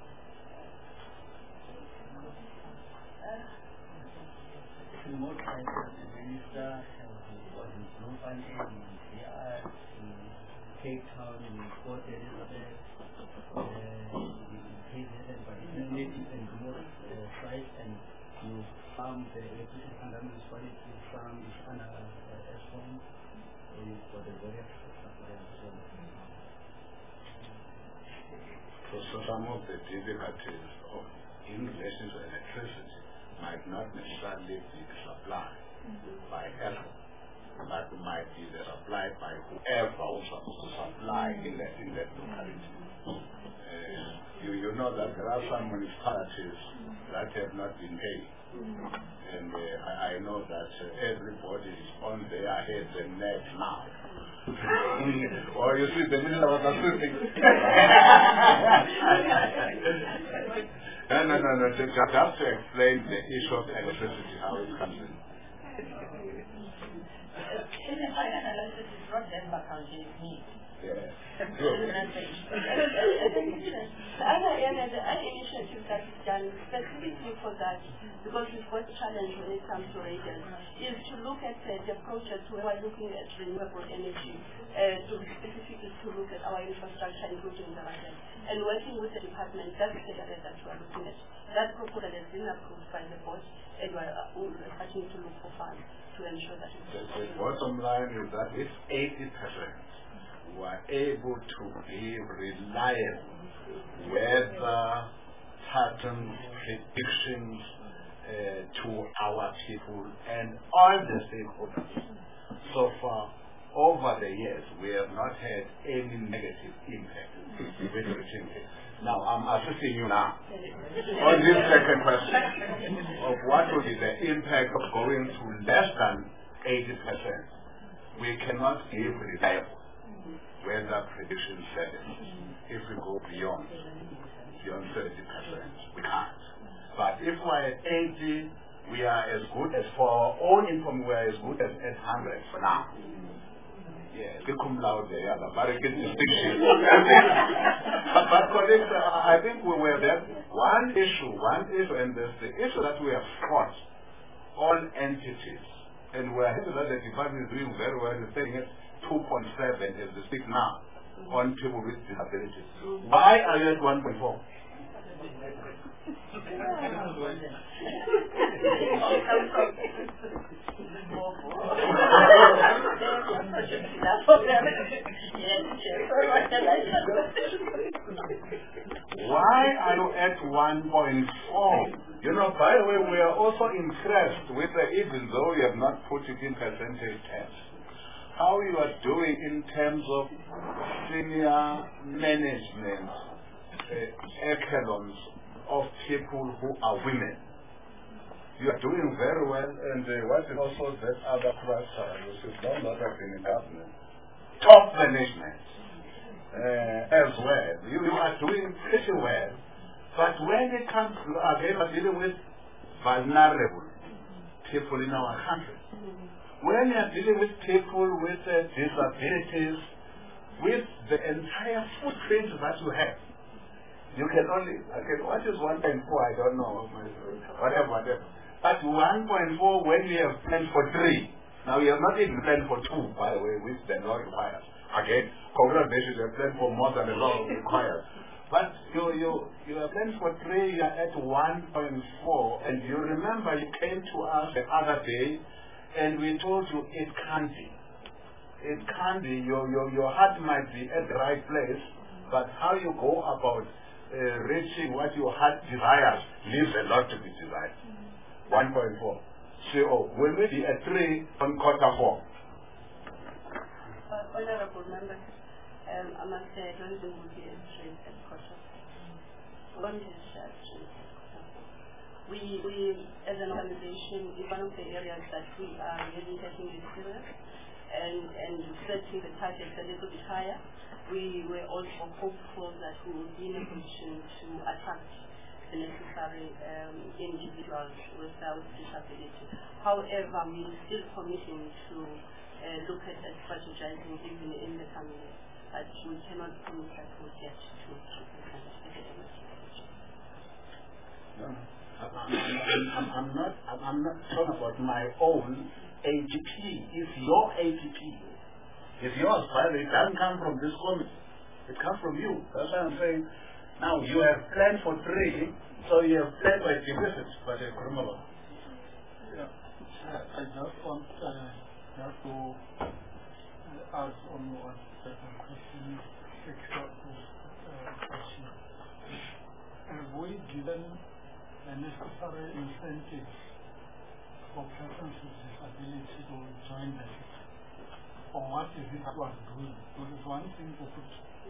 Remote sensors, the minister was in Bloemfontein, in D R, in Cape Town, in Port Elizabeth, uh, in K Z N, but it's a native and remote uh, site, and you farm the electricity under municipality, farm is under uh, S one, and for the various suppliers. So, so some of the difficulties of, in relation to electricity might not necessarily be supplied mm-hmm. by ESCO, but might be the supply by whoever was supposed to supply in that, in that locality. Uh, you, you know that there are some municipalities that have not been paid. And uh, I, I know that uh, everybody is on their heads and necks now. Or you see, the minister was assisting. No, no, no, no. Just, just to explain the issue of electricity, how it comes in. In the final analysis, it's not Denver County, it's me. Yeah. The other area, the other initiative that is done specifically for that, because we've got a challenge when it comes to radios, is to look at uh, the project where we're looking at renewable energy, uh, to specifically to look at our infrastructure, including the radios. And working with the department, that's the area that we're looking at. That proposal has been approved by the board, and we're uh, starting to look for funds to ensure that it's... The, the bottom line is that if eighty percent were able to be reliable weather pattern predictions uh, to our people and all the stakeholders. So far, over the years, we have not had any negative impact with reaching it. Now, I'm assisting you now on this second question of what will be the impact of going to less than eighty percent. We cannot give reliable weather prediction services if we go beyond beyond thirty percent. We can't. But if we're at eighty, we are as good as, for our own income, we are as good as eight hundred for now. Yeah, they come loud there, but very good distinction. but, but colleagues, uh, I think we were there. One issue, one issue, and this the issue that we have fought all entities, and we're happy that the department is doing very well. It's saying it's two point seven as we speak now on people with disabilities. Why are you at one point four? Why are you at one point four? You know, by the way, we are also impressed with the, even though you have not put it in percentage terms, how you are doing in terms of senior management uh, echelons of people who are women. You are doing very well, and uh, what is also that other cluster, which is not lot of in government, top management uh, as well. You, you are doing pretty well, but when it comes to, again, we're dealing with vulnerable people in our country. When you are dealing with people with uh, disabilities, with the entire footprint that you have, You can only, okay, what is one point four? I don't know. Whatever, whatever. But one point four, when we have planned for three, now we have not even planned for two, by the way, which the law requires. Again, congratulations, you have planned for more than the law requires. But you, you, you have planned for three, you are at one point four, and you remember you came to us the other day, and we told you it can't be. It can't be. Your, your, your heart might be at the right place, but how you go about uh, reaching what your heart desires leaves a lot to be desired. one point four. So, oh, will we be at three on quarter four? Uh, honorable members, um, I must say I don't think we'll be at three at quarter four. One is at three at quarter four. We, we, as an organization, is one of the areas that we are really taking it serious and, and setting the targets a little bit higher. We were also hopeful that we will be in a position to attract the necessary um, individuals without disability. However, we are still committing to uh, look at uh, strategizing even in the coming year, but we cannot promise that we'll get to three percent academic education. No, I'm, I'm, I'm, I'm not. I'm, I'm not talking about my own A T P. It's your A T P. It's yours, but it doesn't come from this committee. It comes from you. That's why I'm saying. Now you have planned for three, so you have planned for a deficit, but a criminal. Yeah. I just want uh, just to uh, ask on what the question extra uh, question. Have we given the necessary incentives for persons with disability to join the system? Or what is it that was doing? Because it's one thing to put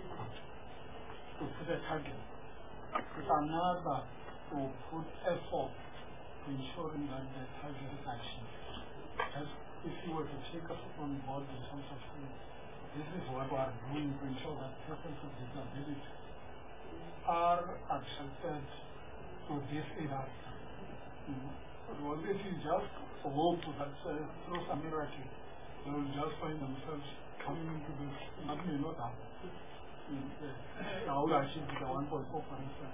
to put a target. It's another to put effort to ensuring that the target is achieved. As if you were to take us on board in terms of saying, this is what we are doing to ensure that persons with disability are attracted to this industry. Mm-hmm. Because if you just hope that uh, through some miracle, they will just find themselves coming into this, that may not happen. How will achieve the one point four, for instance?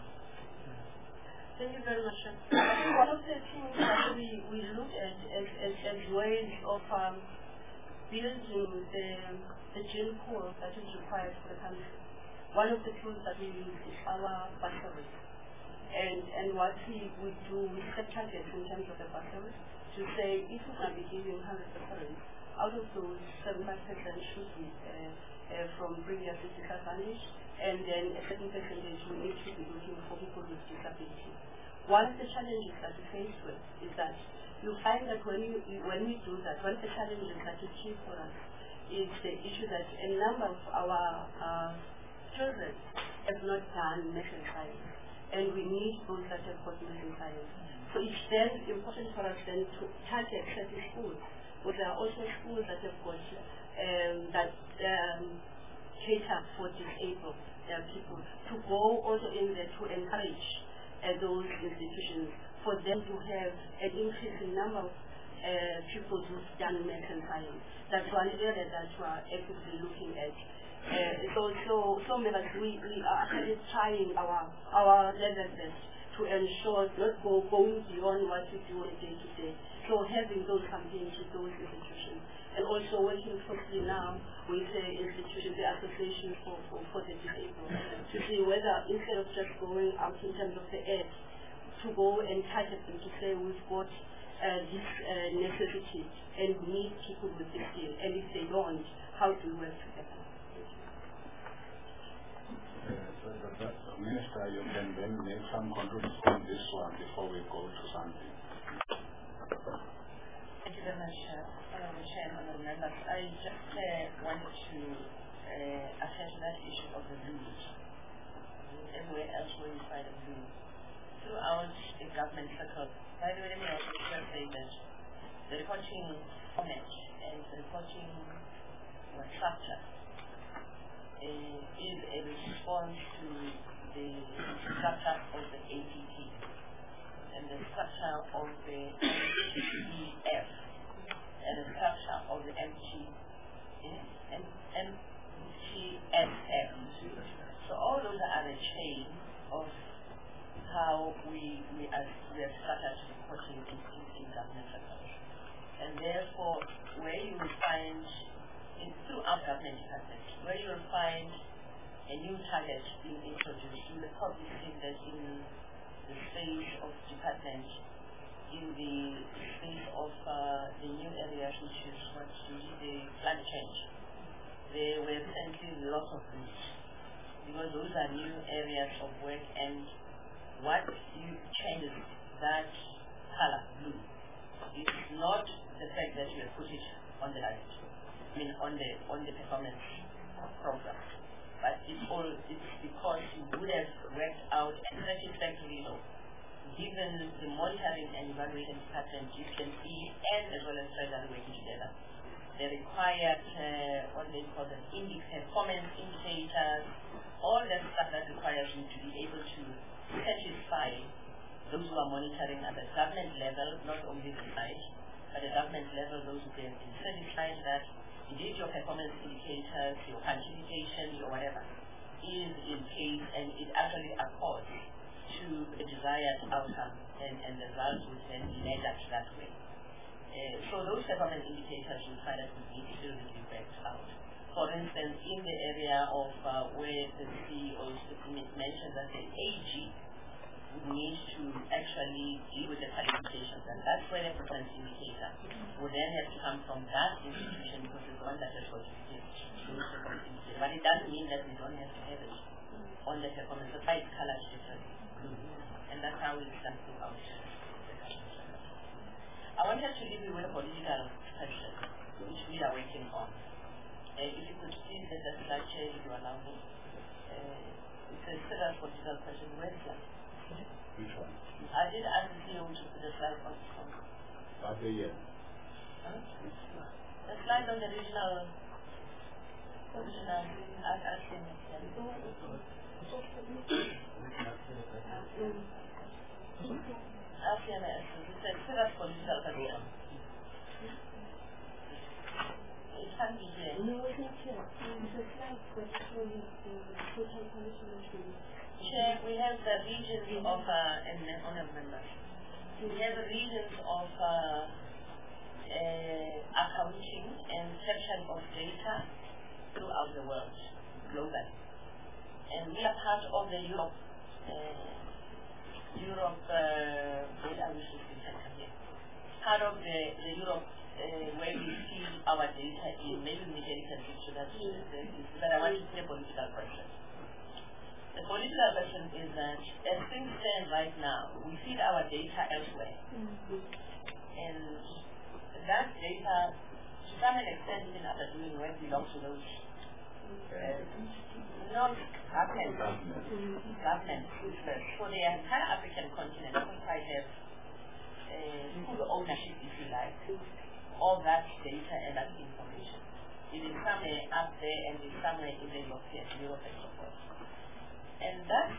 Thank you very much. One of the things that we, we look at as, as, as ways of um, building the, the gene pool that is required for the country. One of the tools that we use is our bursary. And, and what we, we do, we set targets in terms of the bursary to say if we're going to be giving one hundred percent, out of those seventy-five percent should be uh, Uh, from previously disadvantaged, and then a certain percentage we need to be looking for people with disability. One of the challenges that we face with is that you find that when, you, when we do that, one of the challenges that is key for us is the issue that a number of our uh, children have not done math and science, and we need those that have got math and science. So it's then important for us then to target certain schools, but there are also schools that have got Um, that um, cater for disabled uh, people, to go also in there to encourage uh, those institutions for them to have an increasing number of uh, people who've done math and science. That's one area that we are actively looking at. Uh, so, so, so members, we, we are actually trying our our level best to ensure not go going beyond what we do on a day to day. So having those campaigns with those institutions. And also working closely now with the institution, the Association for, for, for the Disabled, to see whether instead of just going out in terms of the aid, to go and target them to say we've got uh, this uh, necessity and we need people with this skill, and if they don't, how do we work together? Uh, Minister, you can then make some contribution on this one before we go to something. Thank you very much, uh, Honorable Chair and Honorable Members. I just uh, wanted to uh, assess that issue of the rules. Everywhere else where you find a rule. Throughout the government circle, by the way, let me also just say that the reporting format and the reporting uh, structure uh, is a response to the structure of the A T P and the structure of the M T F and the structure of the M T S F. So all those are the chain of now we we are we have started reporting in, in, in government sectors. And therefore, where you will find, in, throughout government departments, where you will find a new target being introduced, you will probably see that in the space of department, in the space of uh, the new areas, which is what the climate change. There were recently lots of these, because those are new areas of work, and what you changes that color blue. It's not the fact that you have put it on the list, I mean on the on the performance program, but it's all it's because you would have worked out and satisfactorily so. Given the monitoring and evaluation pattern, you can see and as well as treasury working together. The required uh, what they call the indi performance indicators, all that stuff that requires you to be able to satisfy those who are monitoring at the government level, not only the site, but the government level, those who can be satisfied that indeed your performance indicators, your quantification, your whatever, is in place and it actually accords to a desired outcome, and, and the results will then be measured that way. Uh, so those performance indicators you find that we need to really work out. For instance, in the area of uh, where the C E O mentioned that the A G needs to actually deal with the qualifications, and that's where the performance indicator would then have to come from that institution, because it's the one that has got to give those performance indicators. But it doesn't mean that we don't have to have it on the performance. The white color is different. And that's how it's done throughout the country. I wanted to leave you with a political question, which we are working on. Uh, if you could please let the slide share if you allow me. Uh, it's a serious political question. Where's the slide? Which one? I did ask the C E O to put the slide on. Are they here? Huh? The slide on the regional, regional, I asked him. F M S, it's a serious political question. It can't be here. No, it's not here. It's a slide for showing the total punishment. Chair, we have the regions of, uh, and honorable members, we have the regions of uh, uh, accounting and capture of data throughout the world, globally. And we are part of the Europe, uh, Europe, uh, where I wish to see here. Part of the, the Europe uh, where we see our data in, maybe we can picture that, but I want to say a political question. The political question is that as things stand right now, we feed our data elsewhere. Mm-hmm. And that data, to some extent, even after doing work, belongs to those uh, not government, government. So the entire African continent doesn't quite have uh, full ownership, if you like, of that data and that information. It is somewhere up there and it's somewhere in the European Europe and so forth. And that's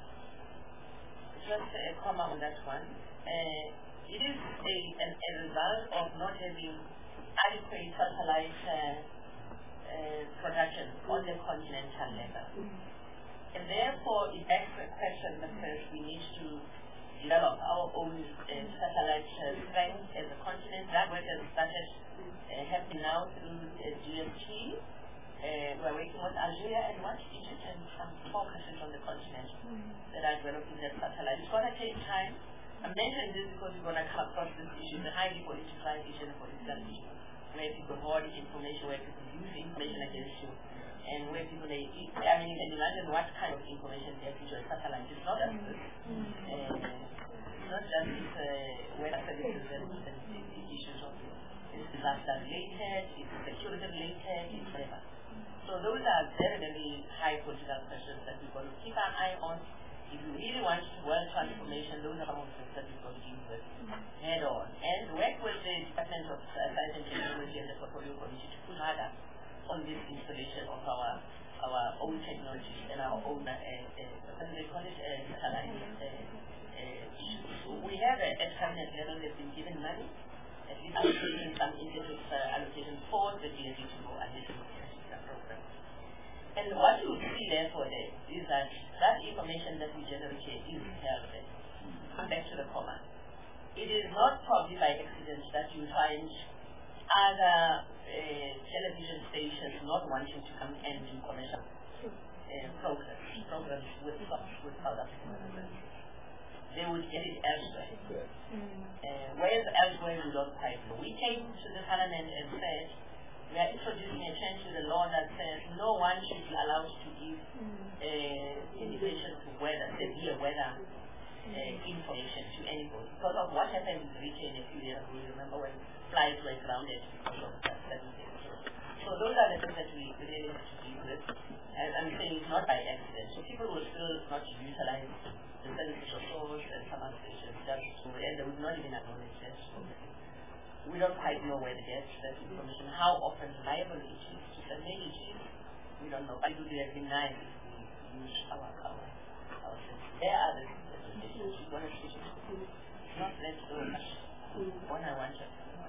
just a comma on that one. Uh, it is a, a, a result of not having adequate satellite uh, uh, production on the continental level. Mm-hmm. And therefore, it begs the question that first we need to develop our own uh, satellite uh, strength as a continent. That work has started uh, happening now through uh, G S T. Uh, we're working with Algeria and what? Egypt and some four countries on the continent mm-hmm. that are developing their satellite. It's going to take time. I'm mentioning this because we're going to come across this issue. It's a highly politicized issue and a political issue, where people hoard information, where people use information against you, and where people, they, I mean, you can imagine what kind of information they have to a satellite. It's not just this. Mm-hmm. Uh, it's not just uh, weather services and, and the, the issues of it. It's disaster related, it's security related, it's whatever. So those are very, very high political questions that we've got to keep an eye on. If you really want world transformation, those are some of the things that we've got to deal with head on. And work with the Department of Science and Technology and the Portfolio Committee to put harder on this installation of our our own technology and our own, uh, uh, what do they call it, uh, satellite uh, uh, issues. So we have uh, at cabinet level, they've been given money, at least allocating some incentive uh, allocation for the D S E to go ahead with the program. And what you see therefore there is that that information that we generate here is held there. come back to the comma. It is not probably by accident that you find other uh, television stations not wanting to come and do commercial uh, programs, programs with, with South African residents. They would get it elsewhere. Uh, whereas elsewhere we don't quite know. We came to the parliament and said, we are introducing a change to the law that says no one should be allowed to give uh, indications of weather, severe weather uh, information to anybody. Because of what happened in Britain a few years ago, you remember when flights were grounded because of that certain thing. So those are the things that we really have to deal with. And I'm saying it's not by accident. So people will still not utilize the services of source and some other stations just to, and they would not even acknowledge that. We don't quite know where to get that information, how often reliable it is, and maybe it is. We don't know. But it would have been nice if we use our our our senses. There are the stations we want to see. Not let's go one I want to.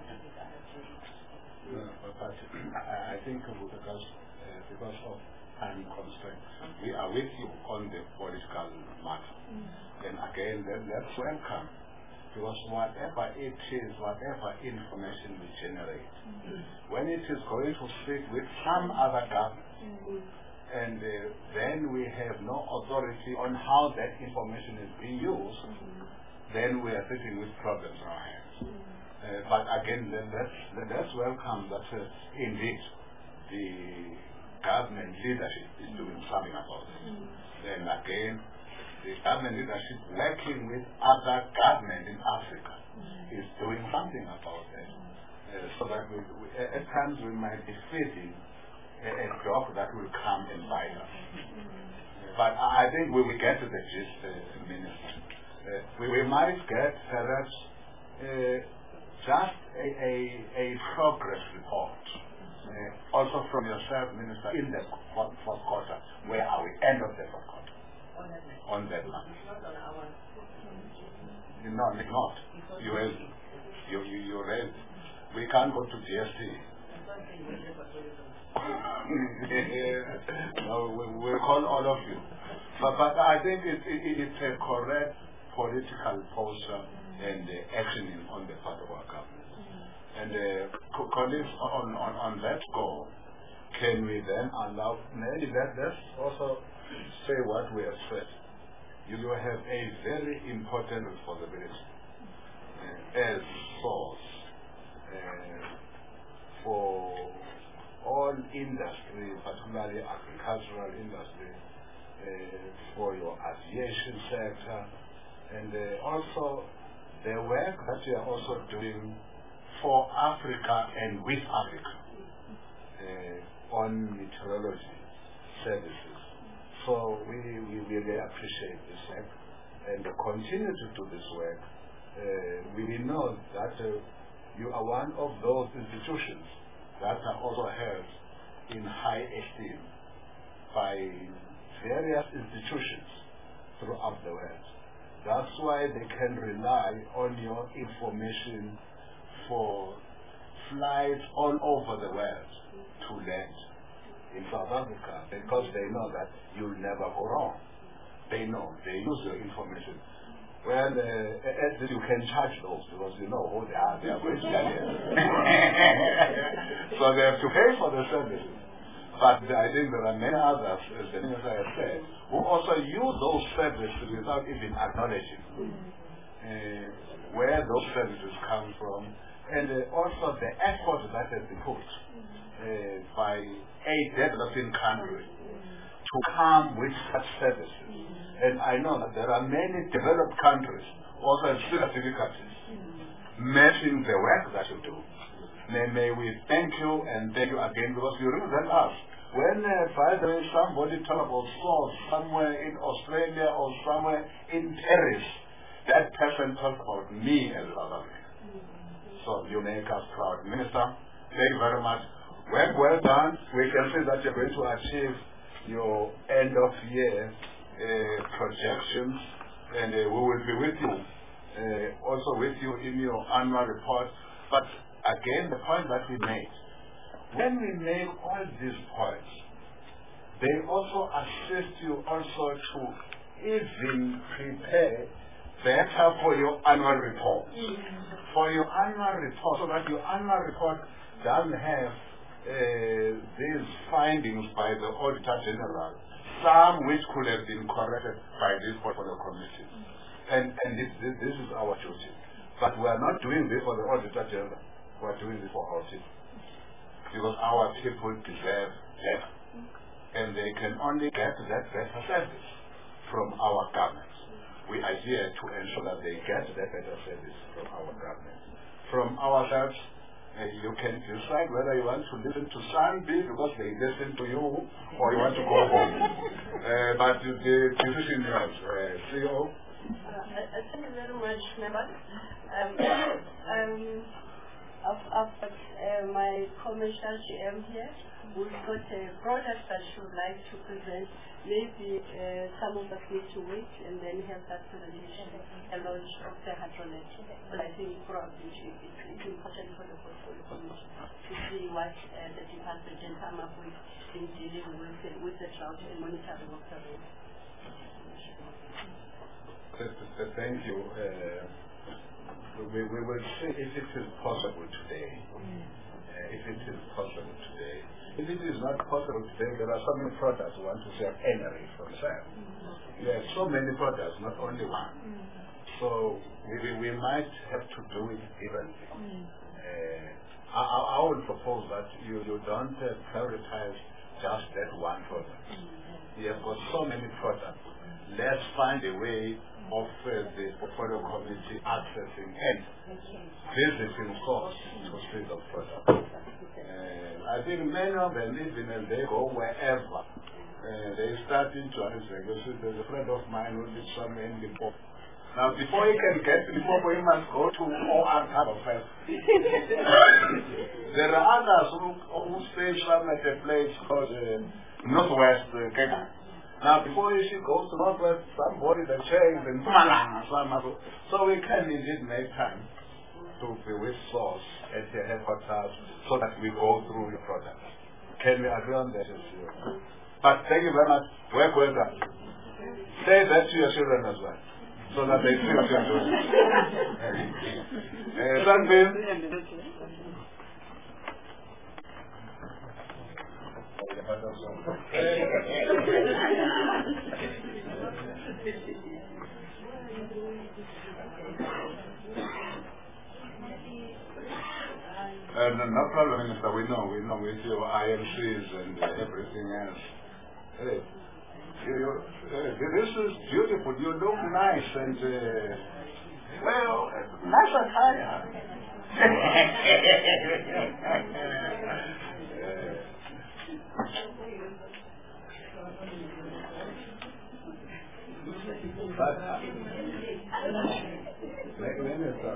But I think because uh, because of time constraints, we are with you on the political matter. And again, then let's welcome. Because whatever it is, whatever information we generate, mm-hmm. when it is going to sit with some other government, mm-hmm. and uh, then we have no authority on how that information is being used, mm-hmm. then we are sitting with problems in our hands. Mm-hmm. uh, but again, then let's, let's welcome that uh, indeed the government leadership is doing something about it. Mm-hmm. Then again, the government leadership working with other governments in Africa mm-hmm. is doing something about it. Uh, so that we, we, at times we might be feeding a, a dog that will come and bite us. Mm-hmm. But I think we will get to the gist, uh, Minister. Uh, we, we might get perhaps uh, just a, a, a progress report. Uh, also from yourself, Minister, in the fourth, fourth quarter. Where are we? End of the fourth quarter. On that one. No, it's not. You raised you, you, you raised. We can't go to G S T. No, we, we'll call all of you. But, but I think it, it, it's a correct political posture and uh, action in, on the part of our government. And uh, co colleagues, on, on, on that goal, can we then allow, maybe that, let's also say what we have said. You have a very important responsibility uh, as source uh, for all industry, particularly agricultural industry, uh, for your aviation sector, and uh, also the work that you are also doing for Africa and with Africa uh, on meteorology services. So we, we really appreciate this work and continue to do this work. Uh, we know that uh, you are one of those institutions that are also held in high esteem by various institutions throughout the world. That's why they can rely on your information for flights all over the world to land in South Africa, because they know that you'll never go wrong. They know, they use your information. Well, uh, you can charge those because you know who they are. They are going to tell you. So they have to pay for the services. But I think there are many others, as the minister has said, who also use those services without even acknowledging uh, where those services come from, and uh, also the effort that has been put uh, by a developing country to come with such services. And I know that there are many developed countries also have serious difficulties matching the work that you do. May, may we thank you and thank you again, because you represent us. When, uh, by the way, somebody talk about source somewhere in Australia or somewhere in Paris, that person talks about me as well. So you make us proud. Minister, thank you very much. Well, well done. We can see that you're going to achieve your end of year uh, projections, and uh, we will be with you, uh, also with you in your annual report. But again, the point that we made, when we make all these points, they also assist you also to even prepare better for your annual report. For your annual report, so that your annual report doesn't have uh, these findings by the Auditor General, some which could have been corrected by this portfolio committee. And, and this, this, this is our duty. But we are not doing this for the Auditor General. We are doing this for our people. Because our people deserve better. And they can only get that better service from our government. We are here to ensure that they get that better service from our government. From ourselves, uh, you can decide whether you want to listen to Sanbi because they listen to you, or you want to go home. uh, but the decision is yours. Uh, C E O? Uh, thank you very much, Member. Um, um, I've, I've got uh, my commercial G M here. We've got a product that she would like to present. Maybe uh, some of us need to wait and then have that presentation, a launch of the Hadronet. But I think probably it, it, it's important for the portfolio commission to see what uh, the department can come up with in dealing with, uh, with the drought and monitoring of the rain. Thank you. Uh, we, we will see if it is possible today. Uh, if it is possible today. If it is not possible today, there are so many products we want to sell anyway from sale. We have so many products, not only one. So we, we might have to do it differently. Uh, I, I would propose that you, you don't uh, prioritize just that one product. We have got so many products. Let's find a way of uh, the portfolio committee accessing and visiting stores to see the product. Uh, I think many of them, even and they go wherever. Uh, they start in Johannesburg. There's a friend of mine who lives somewhere in Limpopo. Now, before he can get to Limpopo, he must go to O R Harbour first. There are others who, who stay some at a place called uh, Northwest uh, Kenya. Now, before she goes to Northwest, somebody that changes in Mpumalanga. So we can indeed make time to be with source at your headquarters so that we go through your product. Can we agree on that? But thank you very much. Work well done. Say that to your children as well, so that they see what you're doing. uh, Sunbeam. Uh, no, no problem, Minister. We know, we know with your I M Cs and uh, everything else. Hey, you, you, uh, this is beautiful. You look nice and, uh, well, nice attire. But, Minister,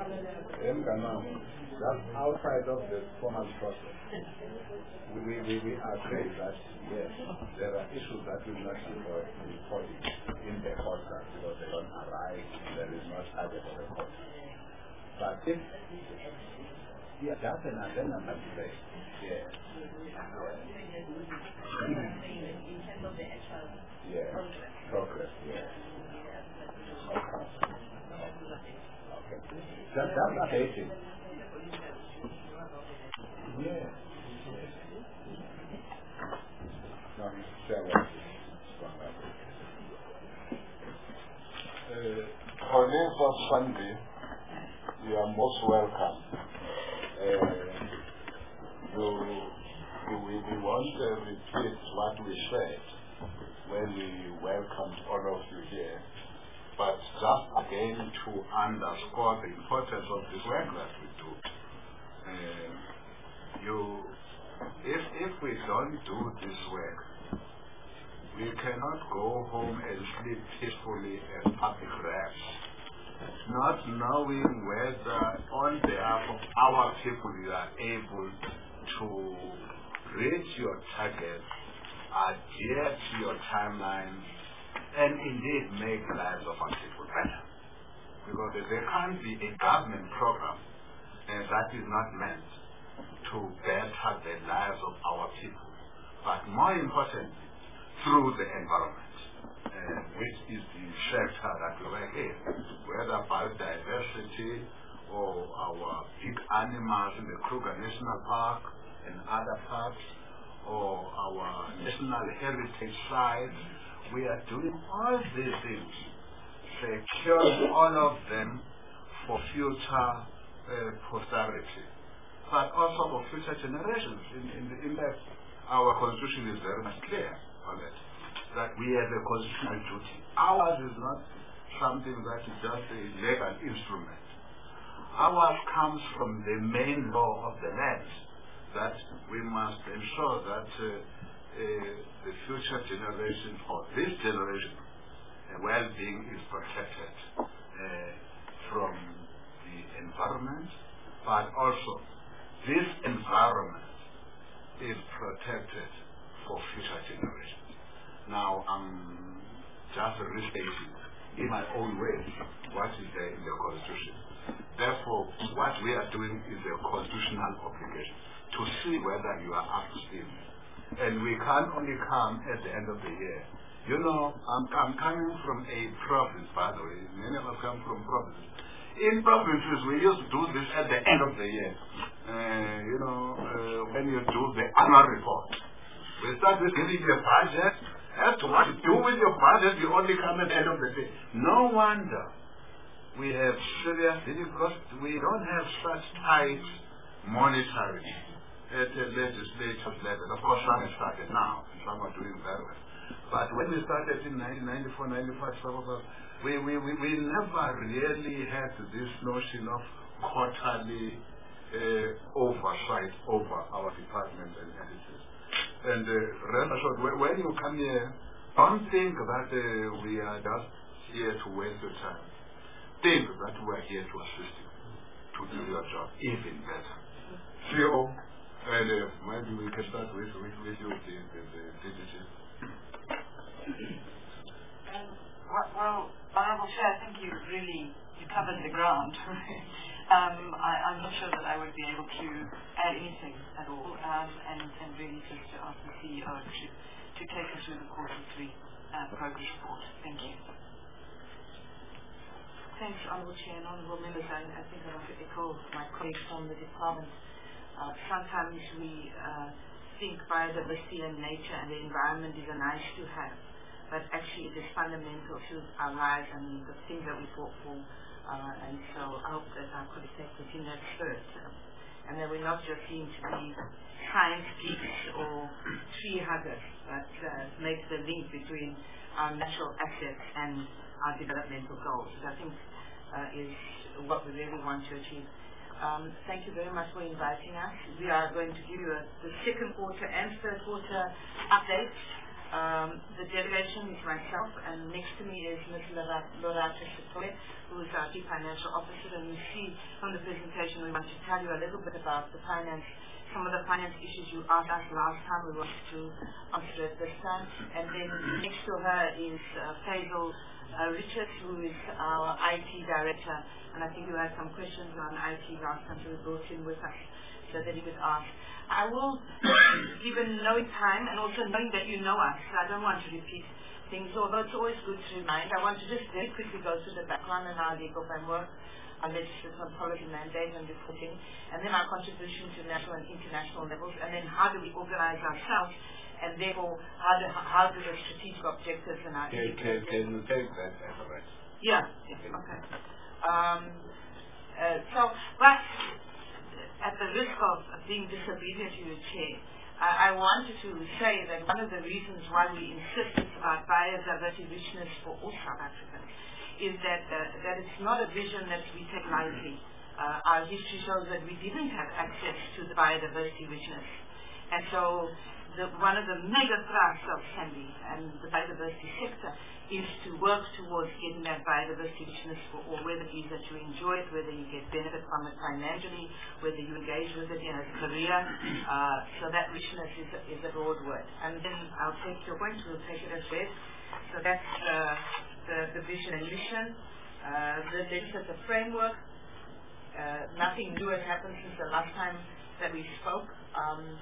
just outside of the formal process, we, we, we agree that, yes, there are issues that will not be reported in the contract because they don't arrive, there is not target for the contract. But if, yeah, that's an addendum that you say, yes. In terms of the actual yeah. progress, yes. Okay. Okay. Just that's updating. Yeah. No, uh, colleagues of Sunday, you are most welcome. Uh, you, we, we want to repeat what we said when we welcomed all of you here, but just again to underscore the importance of this work that we do. Uh, you, if, if we don't do this work, we cannot go home and sleep peacefully as public reps, not knowing whether on behalf of our people you are able to reach your targets, adhere to your timelines, and indeed make the lives of our people better. Because there can't be a government program uh, that is not meant to better the lives of our people, but more importantly, through the environment, uh, which is the shelter that we were again, whether biodiversity or our big animals in the Kruger National Park and other parks, or our national heritage sites. We are doing all these things, securing all of them for future uh, posterity, but also for future generations. In, in, the, in that, our constitution is very much clear on it, that we have a constitutional duty. Ours is not something that is just a legal instrument. Ours comes from the main law of the land, that we must ensure that uh, uh, the future generation, or this generation, uh, well-being is protected uh, from the environment, but also this environment is protected for future generations. Now, I'm just restating in my own way what is there in the Constitution. Therefore, what we are doing is a constitutional obligation to see whether you are up to speed. And we can only come at the end of the year. You know, I'm, I'm coming from a province, by the way. Many of us come from provinces. In provinces, we used to do this at the end of the year. Uh, you know, uh, when you do the annual report. We start with giving you a budget. As to what to do with your budget, you only come at the end of the day. No wonder we have serious because we don't have such tight monitoring at the legislative level. Of course, some have started now, and some are doing very well. But when we started in nineteen ninety-four, ninety-five, some of us, we, we, we, we never really had this notion of quarterly uh, oversight over our departments and entities. And uh, rest assured, when you come here, don't think that uh, we are just here to waste your time. Think that we are here to assist you, to do your job even better. C O, and uh, maybe we can start with, with, with you, the, the, the D G G. Um, well, well, Honourable Chair, I think you really you covered the ground. um, I, I'm not sure that I would be able to add anything at all, um, and, and really just to ask the C E O to, to take us through the quarter three uh, progress report. Thank you. Thanks, Honourable Chair and Honourable Members. I, I think I want to echo my colleagues from the department. Uh, sometimes we uh, think biodiversity and nature and the environment is a nice to have, but actually it is fundamental to our lives and the things that we fought for. Uh, and so I hope that our colleagues take it in that spirit. Um, and that we're not just seen to be science geeks or tree huggers, but uh, make the link between our natural assets and our developmental goals, which I think uh, is what we really want to achieve. Um, thank you very much for inviting us. We are going to give you a, the second quarter and third quarter updates. Um, the delegation is myself, and next to me is Miz Lorata Sitoye, who is our Chief Financial Officer. And you see from the presentation, we want to tell you a little bit about the finance, some of the finance issues you asked us last time. We want to answer it this time. And then next to her is uh, Faisal uh, Richards, who is our I T Director. And I think you had some questions on I T last time, so we brought him with us so that he could ask. I will, given knowing time and also knowing that you know us, I don't want to repeat things, although it's always good to remind. I want to just very quickly go through the background and our legal framework, our legislative and policy mandate and reporting, and then our contribution to national and international levels, and then how do we organize ourselves, and therefore how do, how do the strategic objectives and our... Can, can, can you take that as a right? Yeah, yeah, okay. Um, uh, so, but at the risk of being disobedient to your chair, I, I wanted to say that one of the reasons why we insist about biodiversity richness for all South Africans is that uh, that it's not a vision that we take lightly. Uh, our history shows that we didn't have access to the biodiversity richness, and so the, one of the mega thrusts of Sandy and the biodiversity sector is to work towards getting that biodiversity richness for all, whether it is that you enjoy it, whether you get benefit from it financially, whether you engage with it in a career. Uh, so that richness is a, is a broad word. And then I'll take your point, we'll take it as read. So that's uh, the, the vision and mission. Uh, the legislative framework. Uh, nothing new has happened since the last time that we spoke. Um,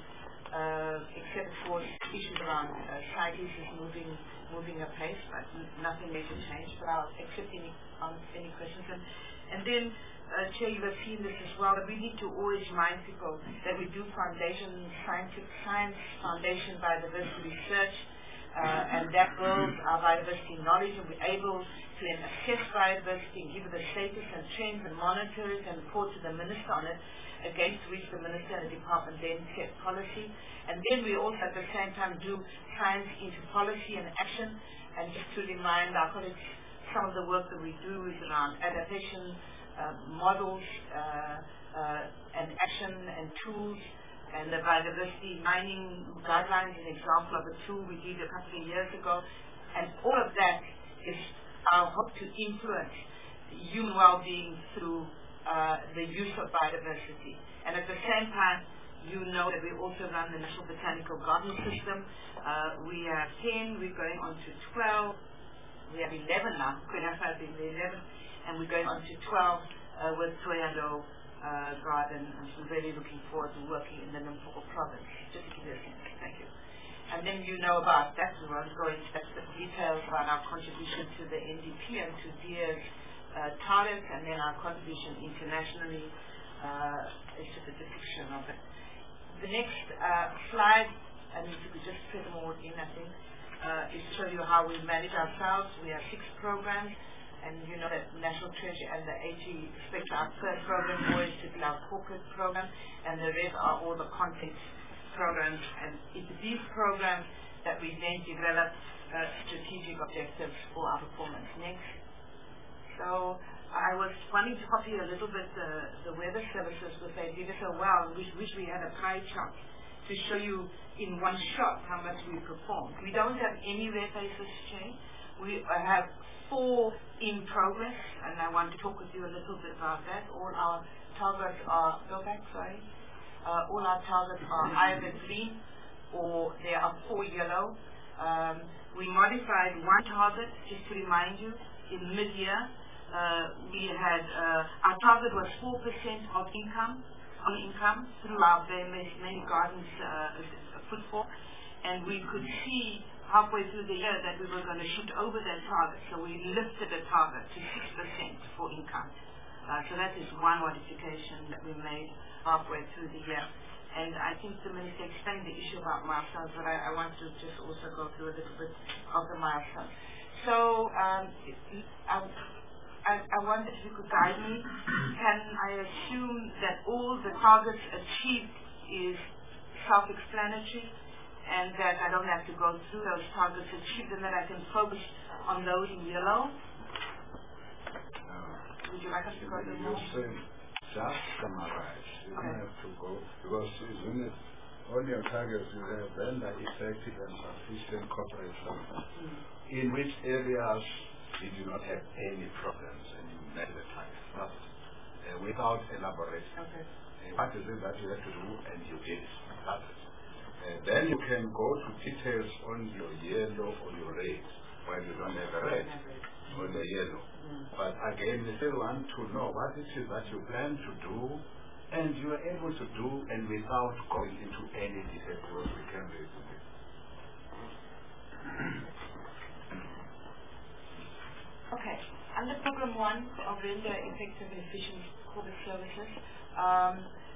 uh, except for issues around uh, site issues moving moving apace, but n- nothing major change. But I'll accept any um, any questions. And, and then, uh, Chair, you have seen this as well, that we need to always remind people that we do foundation, scientific science, foundation biodiversity research, uh, and that builds our biodiversity knowledge, and we're able to then assess biodiversity and give it the status and trends and monitor it and report to the minister on it, against which the minister and the department then set policy. And then we also at the same time do science into policy and action. And just to remind our colleagues, some of the work that we do is around adaptation, uh, models, uh, uh, and action and tools, and the biodiversity mining guidelines is an example of a tool we did a couple of years ago. And all of that is our hope to influence human well-being through uh, the use of biodiversity. And at the same time, you know that we also run the National Botanical Garden System. Uh, we are ten, we're going on to twelve, we have eleven now, Kwinafa being the eleventh, and we're going on to twelve uh, with Toyando uh, Garden, and so we're really looking forward to working in the Limpopo province. Just to give you a sense, thank you. And then you know about that, we won't go into the details about our contribution to the N D P and to D I A's uh, targets, and then our contribution internationally uh, is just a depiction of it. The next uh, slide, and if you could just put them all in, I think, uh, is to show you how we manage ourselves. We have six programs, and you know that National Treasury and the A G expect our first program always to be our corporate program, and the rest are all the context programs, and it's these programs that we then develop uh, strategic objectives for our performance. Next. So I was wanting to copy a little bit uh, the weather services, because they did it so well. We wish we had a pie chart to show you in one shot how much we performed. We don't have any red faces change. We uh, have four in progress, and I want to talk with you a little bit about that. All our targets are, go back, sorry. Uh, all our targets are either green or they are four yellow. Um, we modified one target, just to remind you, in mid-year. Uh, we had, uh, our target was four percent of income, on income, through our many, many gardens uh, footfall, and we could see halfway through the year that we were going to shoot over that target, so we lifted the target to six percent for income. Uh, so that is one modification that we made halfway through the year. And I think the Minister explained the issue about milestones, but I, I want to just also go through a little bit of the milestones. So, um, I, I, I wonder if you could guide me. Can I assume that all the targets achieved is self-explanatory, and that I don't have to go through those targets achieved, and that I can focus on those in yellow? Uh, Would you like us to go to the Just summarize. You don't have to go, because isn't it, on your targets you have then the effective and sufficient corporate support. Mm. In which areas you do not have any problems and you met the target first, uh, without elaboration. Okay. Uh, what is it that you have to do, and you did it. That's it. Uh, then you can go to details on your yellow or your red, when you don't have a red or the yellow. Mm. But again, we still want to know what it is that you plan to do, and you are able to do, and without going into any detail, because we can read it. Okay. Under Program one of Render Effective and Efficient Corporate Services, um,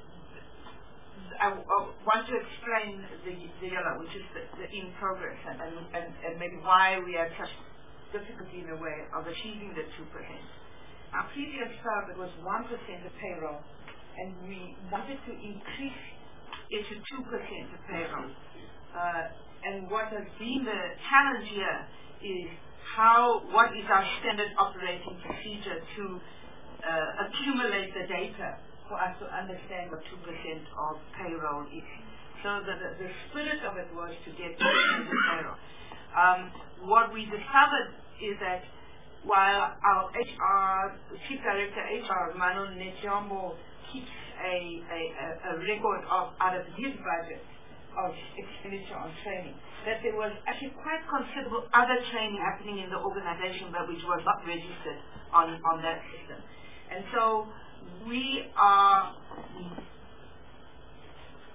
I, I want to explain the, the yellow, which is the, the in progress, and, and, and, and maybe why we had such difficulty in a way of achieving the two percent. Our previous target was one percent of payroll, and we wanted to increase it to two percent of payroll. Uh, and what has been the challenge here is how, what is our standard operating procedure to uh, accumulate the data for us to understand what two percent of payroll is. So the, the, the spirit of it was to get two percent of payroll. Um, what we discovered is that while our H R, Chief Director H R, Manon Netjambo, keeps a, a, a record of out of his budget of expenditure on training, that there was actually quite considerable other training happening in the organization, but which was not registered on, on that system. And so we are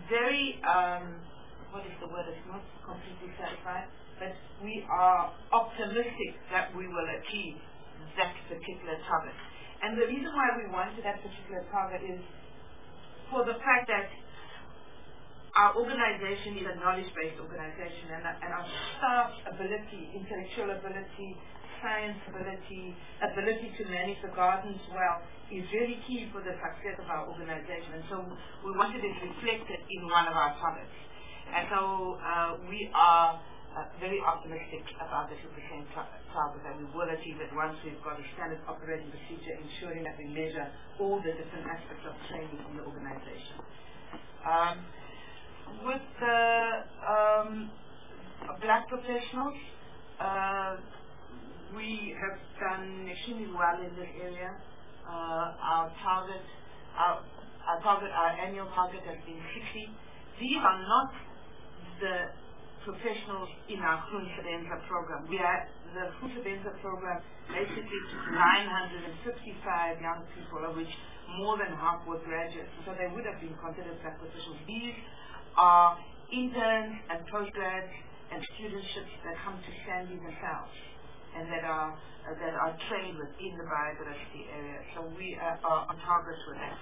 very, um, what is the word, it's not completely satisfied, but we are optimistic that we will achieve that particular target. And the reason why we wanted that particular target is for the fact that our organization is a knowledge-based organization, and, and our staff ability, intellectual ability, science ability, ability to manage the gardens well is really key for the success of our organization. And so we wanted it reflected in one of our targets. And so uh, we are uh, very optimistic about the two percent target, that we will achieve it once we've got a standard operating procedure ensuring that we measure all the different aspects of training in the organization. Um, with the um, black professionals, uh, we have done extremely well in this area. Uh, our target, our, our target, our annual target has been sixty. These are not the professionals in our Groensebenza program. We are the Groensebenza program basically nine hundred fifty-five young people, of which more than half were graduates. So they would have been considered black professionals. These are interns and postgrads and studentships that come to Sandy themselves, and that are uh, that are trained within the biodiversity area. So we uh, are on target with that.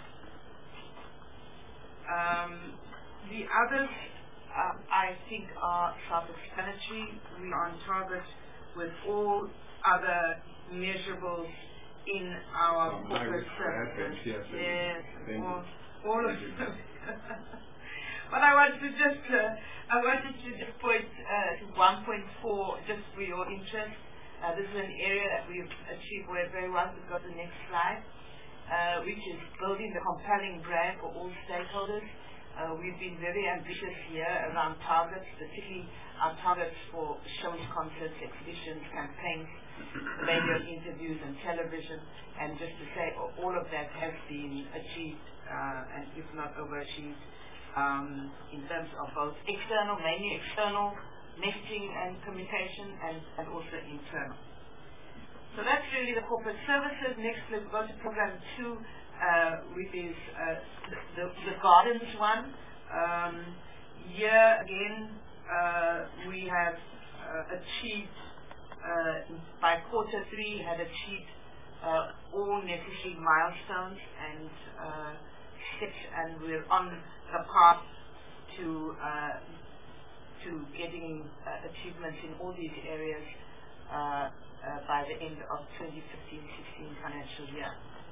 Um, the others, uh, I think, are self-explanatory. We are on target with all other measurables in our Um, corporate services. Yes, all, all of them. But I wanted to just, uh, I wanted to just point uh, to one point four, just for your interest. Uh, this is an area that we've achieved very well. We've got the next slide, uh, which is building the compelling brand for all stakeholders. Uh, we've been very ambitious here around targets, particularly our targets for shows, concerts, exhibitions, campaigns, radio interviews, and television. And just to say, all of that has been achieved, uh, and if not overachieved, um, in terms of both external, mainly external messaging and communication, and, and also internal. So that's really the corporate services. Next, let's go to program two, uh, which is uh, the, the, the gardens one. Um, here again, uh, we have uh, achieved, uh, by quarter three, had achieved uh, all necessary milestones and uh, steps, and we're on the path to uh, to getting uh, achievements in all these areas uh, uh, by the end of twenty fifteen sixteen financial year.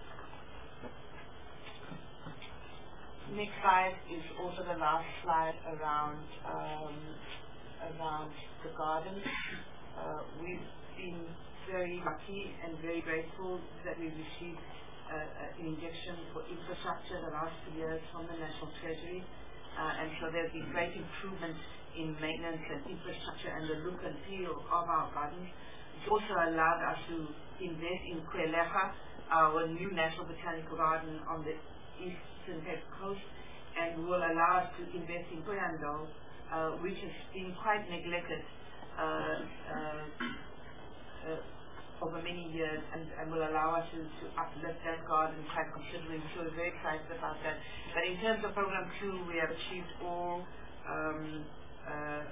Next slide is also the last slide around um, around the gardens. Uh, we've been very lucky and very grateful that we received uh, an injection for infrastructure the last two years from the National Treasury, uh, and so there's been great improvement in maintenance and infrastructure and the look and feel of our gardens. It's also allowed us to invest in Kweleha, our new National Botanical Garden on the eastern Cape Coast, and will allow us to invest in Koyando, uh, which has been quite neglected uh, uh, uh, over many years, and, and will allow us to, to uplift that garden quite considerably. So we're very excited about that. But in terms of program two, we have achieved all um, Uh,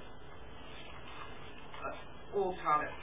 uh, all targets.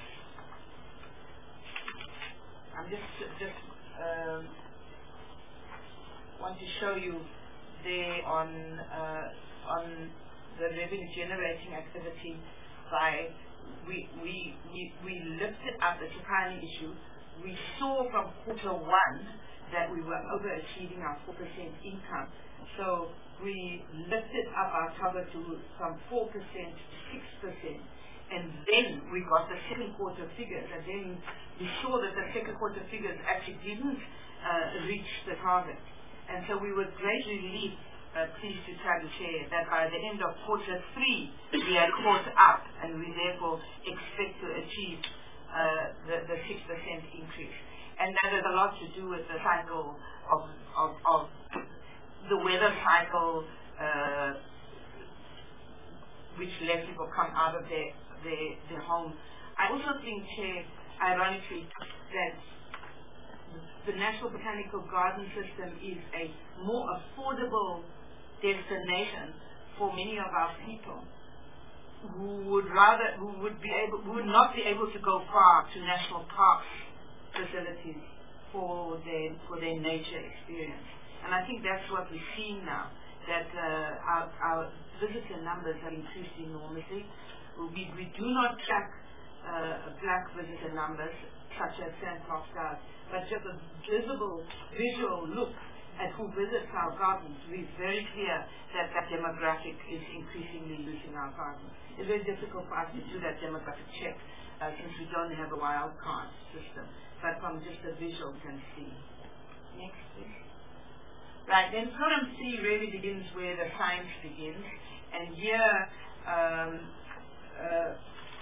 I'm just just um, want to show you there on uh, on the revenue generating activity by we we we, we lifted up the Chakani issue. We saw from quarter one that we were overachieving our four percent income. So we lifted up our target to from four percent to six percent, and then we got the second quarter figures, and then we saw that the second quarter figures actually didn't uh, reach the target. And so we were greatly relieved, uh, pleased to try to share that by the end of quarter three, we had caught up, and we therefore expect to achieve uh, the, the six percent increase. And that has a lot to do with the cycle of, of, of the weather cycle, uh, which let people come out of their, their, their home. I also think, Chair, ironically, that the National Botanical Garden System is a more affordable destination for many of our people who would rather, who would be able, who would not be able to go far to national parks facilities for their for their nature experience. And I think that's what we're seeing now, that uh, our, our visitor numbers have increased enormously. We, we do not track uh, black visitor numbers such as SANParks does, but just a visible visual look at who visits our gardens, we're very clear that that demographic is increasingly using our gardens. It's very difficult for us to do that demographic check uh, since we don't have a wild card system, but from just the visual we can see. Next, please. Right, then column three really begins where the science begins, and here um, uh,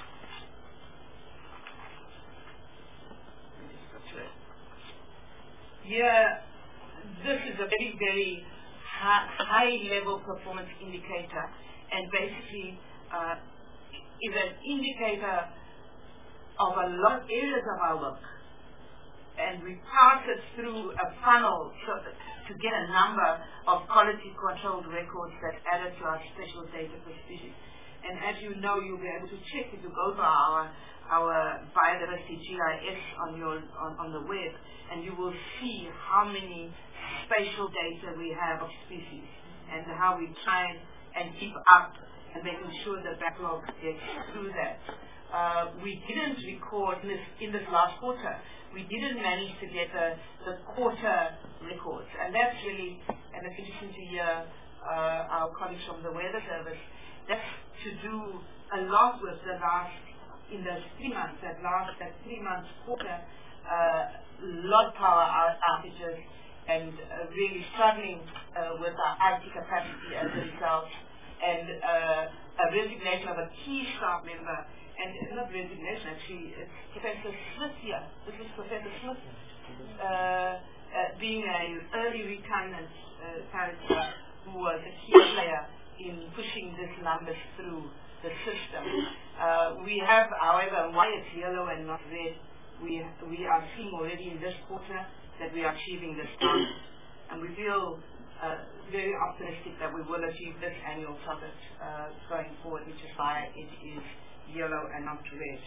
let me just go to it. Here, this is a very, very high, high level performance indicator, and basically uh, is an indicator of a lot of areas of our work. And we pass it through a funnel so that, to get a number of quality controlled records that added to our special data per species. And as you know, you'll be able to check if you go to our our biodiversity G I S on your on, on the web, and you will see how many spatial data we have of species and how we try and keep up and making sure the backlog gets through that. Uh, we didn't record in this, in this last quarter. We didn't manage to get the, the quarter records, and that's really, and it's interesting to hear uh, our colleagues from the Weather Service, that's to do a lot with the last, in those three months, that last, that three months quarter, uh, lot power outages, and uh, really struggling uh, with our I T capacity as a result, and uh, a resignation of a key staff member, and it's not resignation actually, it's Professor Smith here. This is Professor Smith, uh, uh, being an early retirement uh, character who was a key player in pushing these numbers through the system. Uh, we have, however, why it's yellow and not red, we, we are seeing already in this quarter that we are achieving this target, and we feel uh, very optimistic that we will achieve this annual target uh, going forward, which is why it is yellow and not red.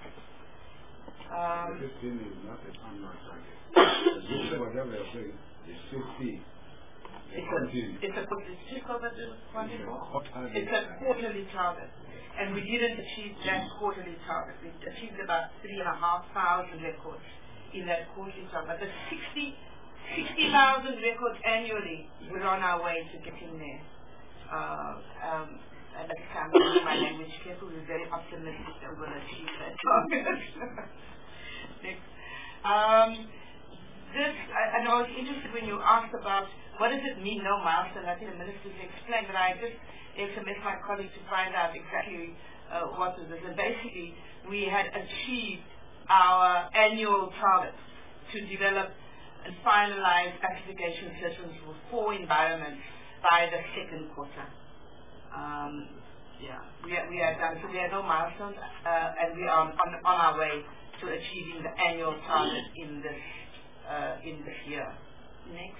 Um, fifteen is not an annual target. You say whatever you're saying is fifteen. It's a, it's a, it's a quarterly target, and we didn't achieve that quarterly target. We achieved about three and a half thousand records in that quarterly target. But the sixty thousand records annually, we're on our way to getting there. Uh, um, and I'm using my language carefully. We're very optimistic that we're going to achieve that target. Next. Um, this, I, I know I was interested when you asked about what does it mean, no milestone. I think the ministers explained, but I just S M S my colleague to find out exactly uh, what was this. And basically, we had achieved our annual targets to develop and finalize classification systems for four environments by the second quarter. Um, yeah, we are, we are done. So we have no milestones, uh, and we are on, on, on our way to achieving the annual target in this uh, in this year. Next.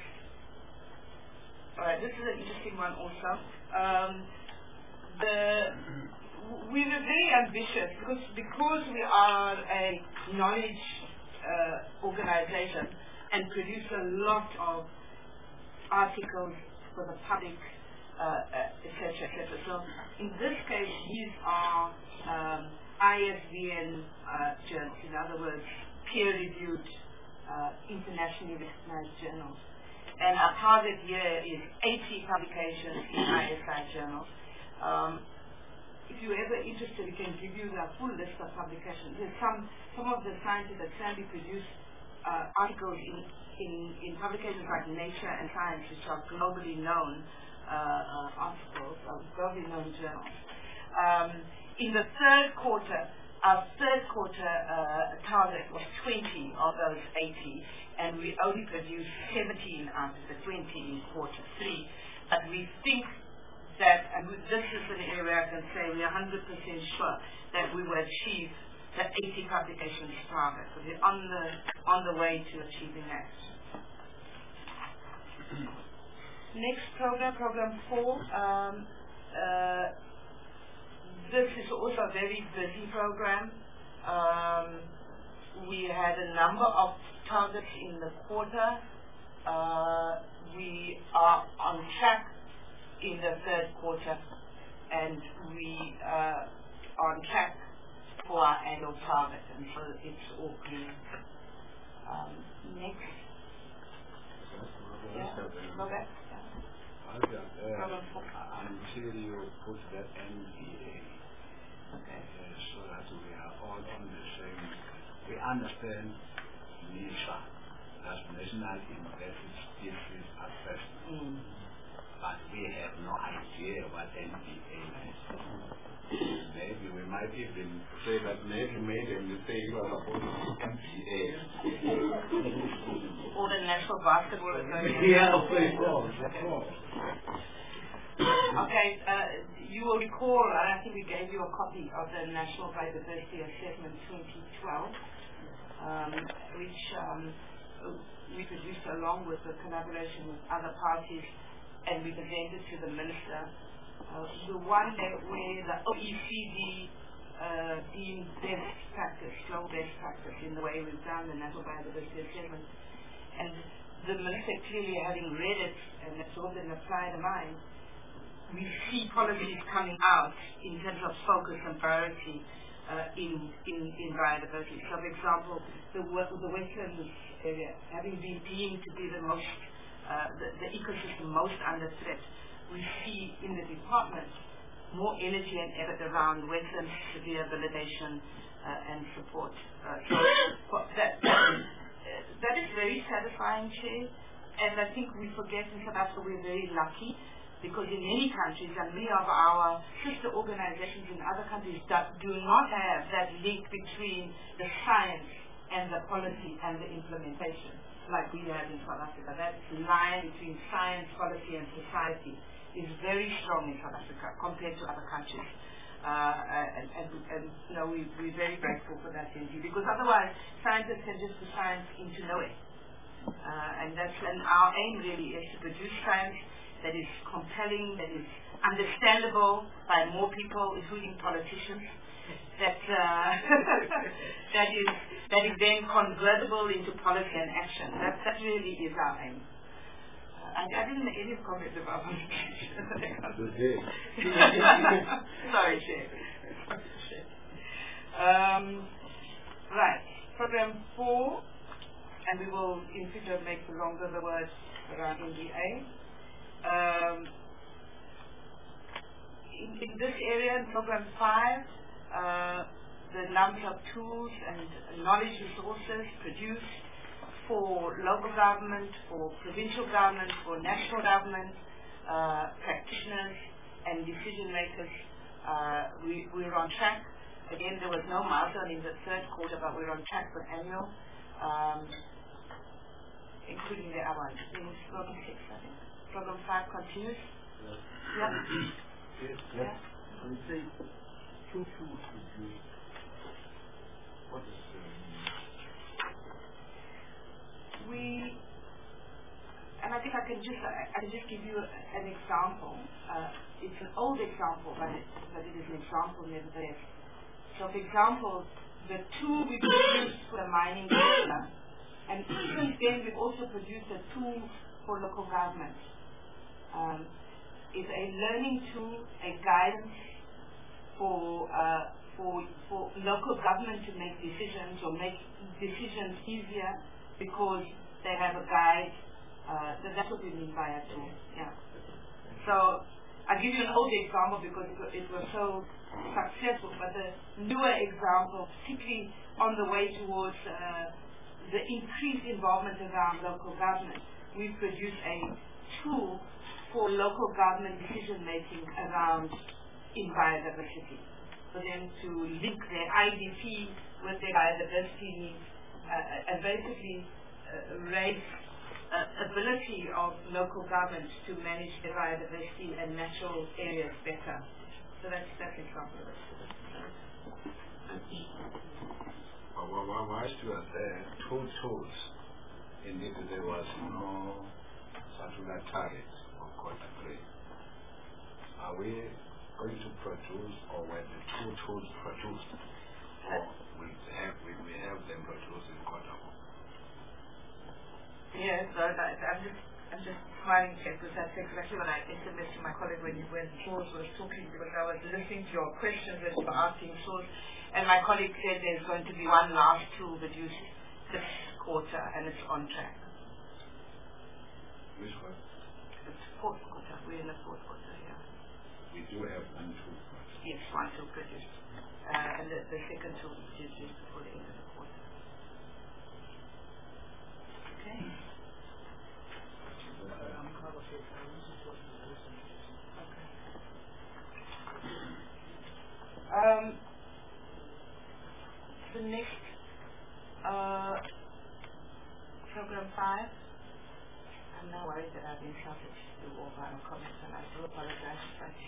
All right, this is an interesting one also. Um, the we were very ambitious because because we are a knowledge uh, organization and produce a lot of articles for the public, uh, uh, et cetera, et cetera. So in this case, these are um, I S B N uh, journals. In other words, peer-reviewed, uh, internationally recognized journals. And our target here is eighty publications in I S I journals. Um, if you're ever interested, we can give you the full list of publications. There's some some of the scientists that sadly produce uh, articles in, in, in publications like Nature and Science, which are globally known uh, uh, articles, or globally known journals. Um, in the third quarter, our third quarter uh, target was twenty of those eighty, and we only produced seventeen out of the twenty in quarter three. But we think that, and this is an area I can say we are one hundred percent sure that we will achieve the eighty publications target. So we're on the on the way to achieving that. Next program, program four. Um, Uh, this is also a very busy program. Um, we had a number of targets in the quarter. Uh, we are on track in the third quarter, and we uh, are on track for our annual target, and so it's all green. Um, next. Yeah, go back. Okay, uh, until you put that N B A, okay. uh, so that we are all on the same, we understand NISA, that's National Investment District Assessment, mm. but we have no idea what N B A is. Maybe we might even say that maybe made a mistake, you are supposed to be N B A. Or the National Basketball Association. Yeah, of course, of course. Okay, uh, you will recall, uh, I think we gave you a copy of the National Biodiversity Assessment twenty twelve, um, which um, we produced along with the collaboration with other parties, and we presented to the Minister. Uh, the one that where the O E C D uh, deemed best practice, slow best practice in the way we've done the National Biodiversity Assessment. And the Minister clearly having read it and absorbed and applied the mind, we see policies coming out in terms of focus and priority uh, in, in, in biodiversity. So, for example, the, the Westlands area having been deemed to be the most, uh, the, the ecosystem most under threat, we see in the department more energy and effort around wetlands, severe validation uh, and support. Uh, so that, that, uh, that is very satisfying, Chair, and I think we forget in South Africa we're very lucky, because in many countries, and many of our sister organizations in other countries that do not have that link between the science and the policy and the implementation, like we have in South Africa. That line between science, policy, and society is very strong in South Africa compared to other countries. Uh, and, and, and you know, we, we're very grateful for that indeed, because otherwise scientists can just do science into nowhere. Uh, and that's and our aim really is to produce science that is compelling, that is understandable by more people, including politicians, that uh, that is that is then convertible into policy and action. That that really is our aim. Uh, I, I didn't make any comment about politicians. Sorry, Chair. Um, right, program four, and we will in future make longer the words around N D A. Um, in, in this area, in program five, uh, the number of tools and knowledge resources produced for local government, for provincial government, for national government, uh, practitioners and decision makers, uh, we, we're on track. Again, there was no milestone in the third quarter, but we're on track for annual, um, including the other ones. In program six, I think. Program five continues. Yes. Yeah. Yes. Yeah. When you say two tools produced, what is the We, and I think I can just I, I can just give you a, an example. Uh, it's an old example, but it, but it is an example nevertheless. So, for example, the tool we produced for the mining sector, and since then we've also produced a tool for local government. Um, is a learning tool, a guidance for uh, for for local government to make decisions or make decisions easier because they have a guide. Uh, so that's what we mean by a tool. Yeah. So I'll give you an old example because it, it was so successful, but the newer example, particularly on the way towards uh, the increased involvement around local government, we produce a tool for local government decision making around in biodiversity, for them to link their I D P with their biodiversity needs uh, and basically uh, raise uh, ability of local governments to manage their biodiversity and natural areas better. So that's that's an example of it. Well, well, well, whilst you are there, two tools, indeed there was no particular target of quarter three. are we going to produce, or were the two tools produced, or will have, will we have them produced in Kotabu? Yes, so that, I'm just I'm just smiling because that's exactly what I S M S to my colleague when when Source was talking, because I was listening to your questions that you were asking Source, and my colleague said there's going to be one last tool produced this quarter, and it's on track. Which one? It's fourth quarter. We're in the fourth quarter, yeah. We do have one tool first. Yes, one tool produced. Uh, and the, the second tool is produced before the end of the quarter. Okay. Um, the next uh, program five. I'm not worried that I've been shouted to all my comments, and I do apologize for that.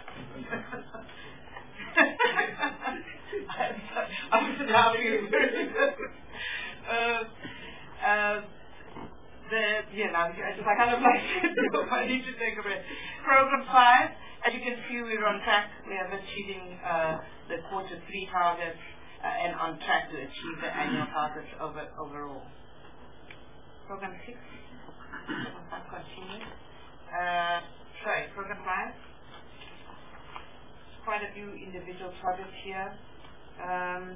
I'm now feeling very good. Uh, uh, the, you know, I just I kind of like I need to take a breath. Program five, as you can see, we're on track. We are achieving uh, the quarter three targets uh, and on track to achieve the annual targets over, overall. Program six. Program five continues. Uh, sorry, program five. Quite a few individual projects here. Um,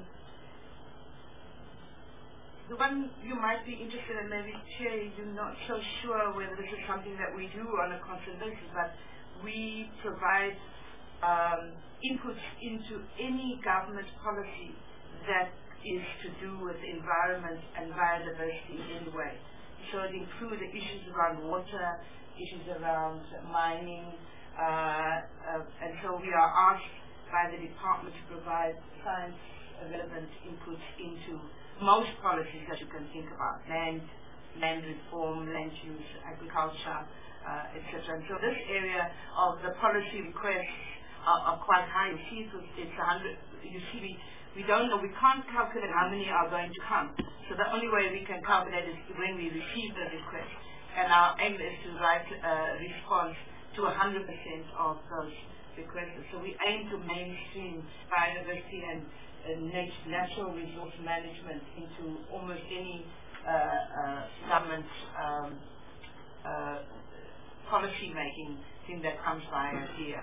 the one you might be interested in, maybe Chair, you're not so sure whether this is something that we do on a constant basis, but we provide um, inputs into any government policy that is to do with the environment and biodiversity in any way. So it includes the issues around water, issues around mining, uh, uh, and so we are asked by the department to provide science-relevant inputs into most policies that you can think about: land, land reform, land use, agriculture, uh, et cetera. And so this area of the policy requests are, are quite high. You see, it's, it's one hundred. You see, we, we don't know. We can't calculate how many are going to come. So the only way we can calculate is when we receive the request. And our aim is to write a response to one hundred percent of those requests. So we aim to mainstream biodiversity and uh, natural resource management into almost any uh, uh, government um, uh, policy making thing that comes by us here.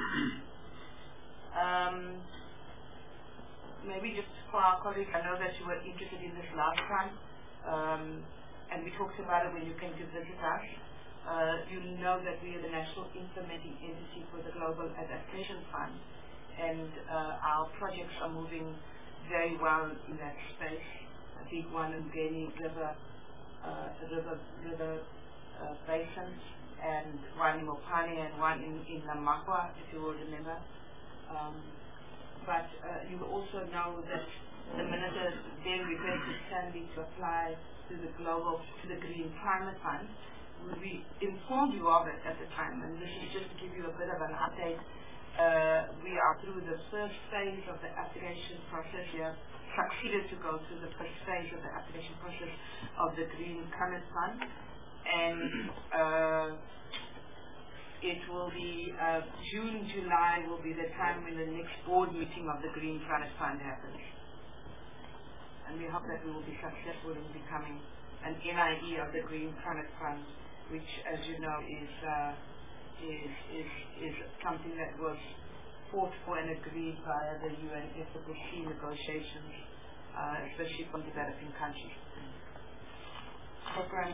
Um, maybe just for our colleagues, I know that you were interested in this last time, um, and we talked about it when you came to visit us. Uh, you know that we are the national implementing entity for the Global Adaptation Fund, and uh, our projects are moving very well in that space. A big one in Ngeni River, uh, river, river uh, basins, and one in Mopani and one in, in Namakwa, if you will remember. Um, but uh, you also know that the Minister then requested Sandy to apply to the global, to the Green Climate Fund. We informed you of it at the time, and this is just to give you a bit of an update. Uh, we are through the first phase of the application process. We have succeeded to go through the first phase of the application process of the Green Climate Fund, and uh, it will be uh, June, July will be the time when the next board meeting of the Green Climate Fund happens. And we hope that we will be successful in becoming an N I E of the Green Climate Fund, which, as you know, is, uh, is, is, is something that was fought for and agreed by the U N F C C negotiations, uh, especially from developing countries. Program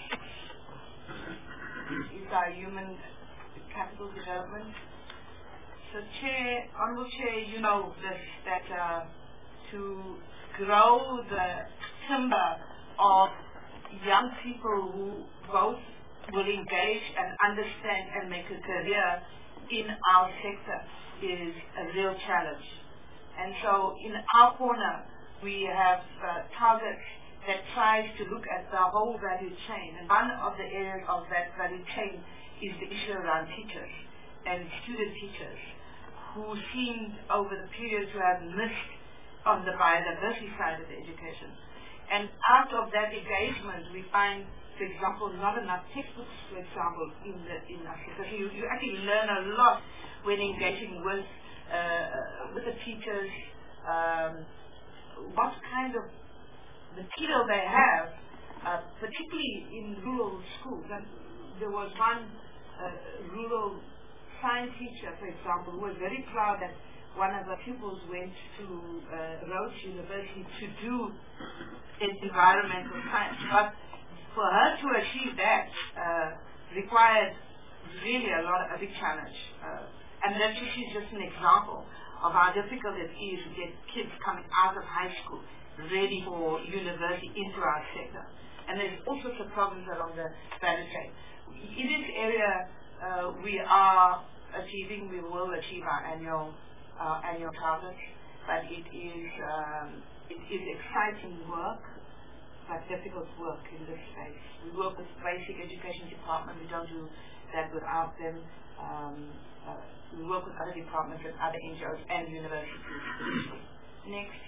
is our human capital development. So, Chair, Honourable Chair, you know this, that uh, to grow the timber of young people who both will engage and understand and make a career in our sector is a real challenge. And so in our corner, we have uh, targets that tries to look at the whole value chain. And one of the areas of that value chain is the issue around teachers and student teachers who seemed over the period to have missed on the biodiversity side of the education. And out of that engagement, we find, for example, not enough textbooks, for example, in the in Africa. So you, you actually learn a lot when engaging with uh, with the teachers, um, what kind of material they have, uh, particularly in rural schools. And there was one uh, rural science teacher, for example, who was very proud that one of the pupils went to uh, Rhodes University to do environmental science. But for her to achieve that uh, required really a lot, a big challenge. Uh, and that is just an example of how difficult it is to get kids coming out of high school ready for university into our sector. And there's all sorts of problems along the value chain. In this area, uh, we are achieving, we will achieve our annual uh, annual targets, but it is um, it is exciting work, but difficult work in this space. We work with basic education department. We don't do that without them. Um, uh, we work with other departments and other N G Os and universities. Next.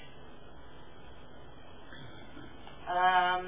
Um,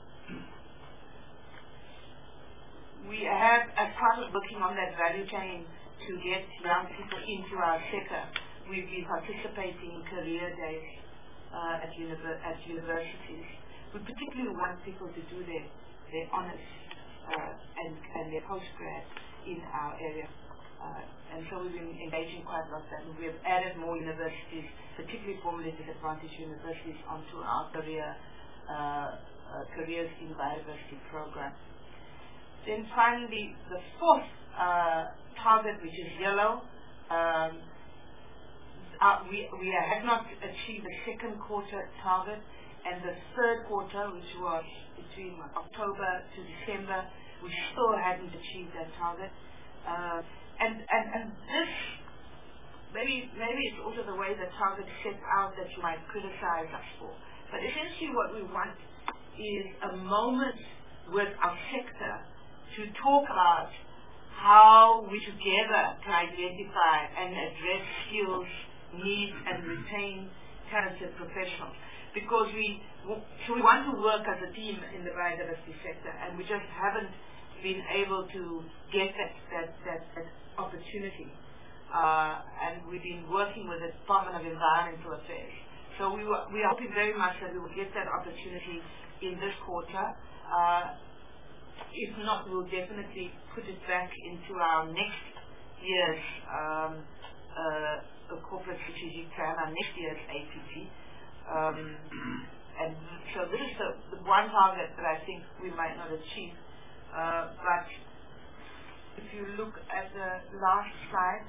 we have, as part of working on that value chain to get young people into our sector, we've been participating in career days uh, at, univer at universities. We particularly want people to do their, their honours uh, and, and their postgrad in our area. Uh, and so we've been engaging quite a lot of that. We have added more universities, particularly formerly disadvantaged universities, onto our career uh, uh, careers in biodiversity program. Then finally, the fourth uh, target, which is yellow, um, uh, we, we have not achieved the second quarter target, and the third quarter, which was between October to December, we still hadn't achieved that target. Uh, and, and, and this, maybe, maybe it's also the way the target is set out that you might criticize us for. But essentially what we want is a moment with our sector to talk about how we together can identify and address skills, needs, and retain talented professionals. Because we, so we want to work as a team in the biodiversity sector, and we just haven't been able to get that, that, that, that opportunity. Uh, and we've been working with the Department of Environmental Affairs. So we, were, we are hoping very much that we will get that opportunity in this quarter. Uh, if not, we'll definitely put it back into our next year's um, uh, corporate strategic plan, our next year's A P P. Um, and so this is the, the one target that I think we might not achieve. Uh, but if you look at the last slide,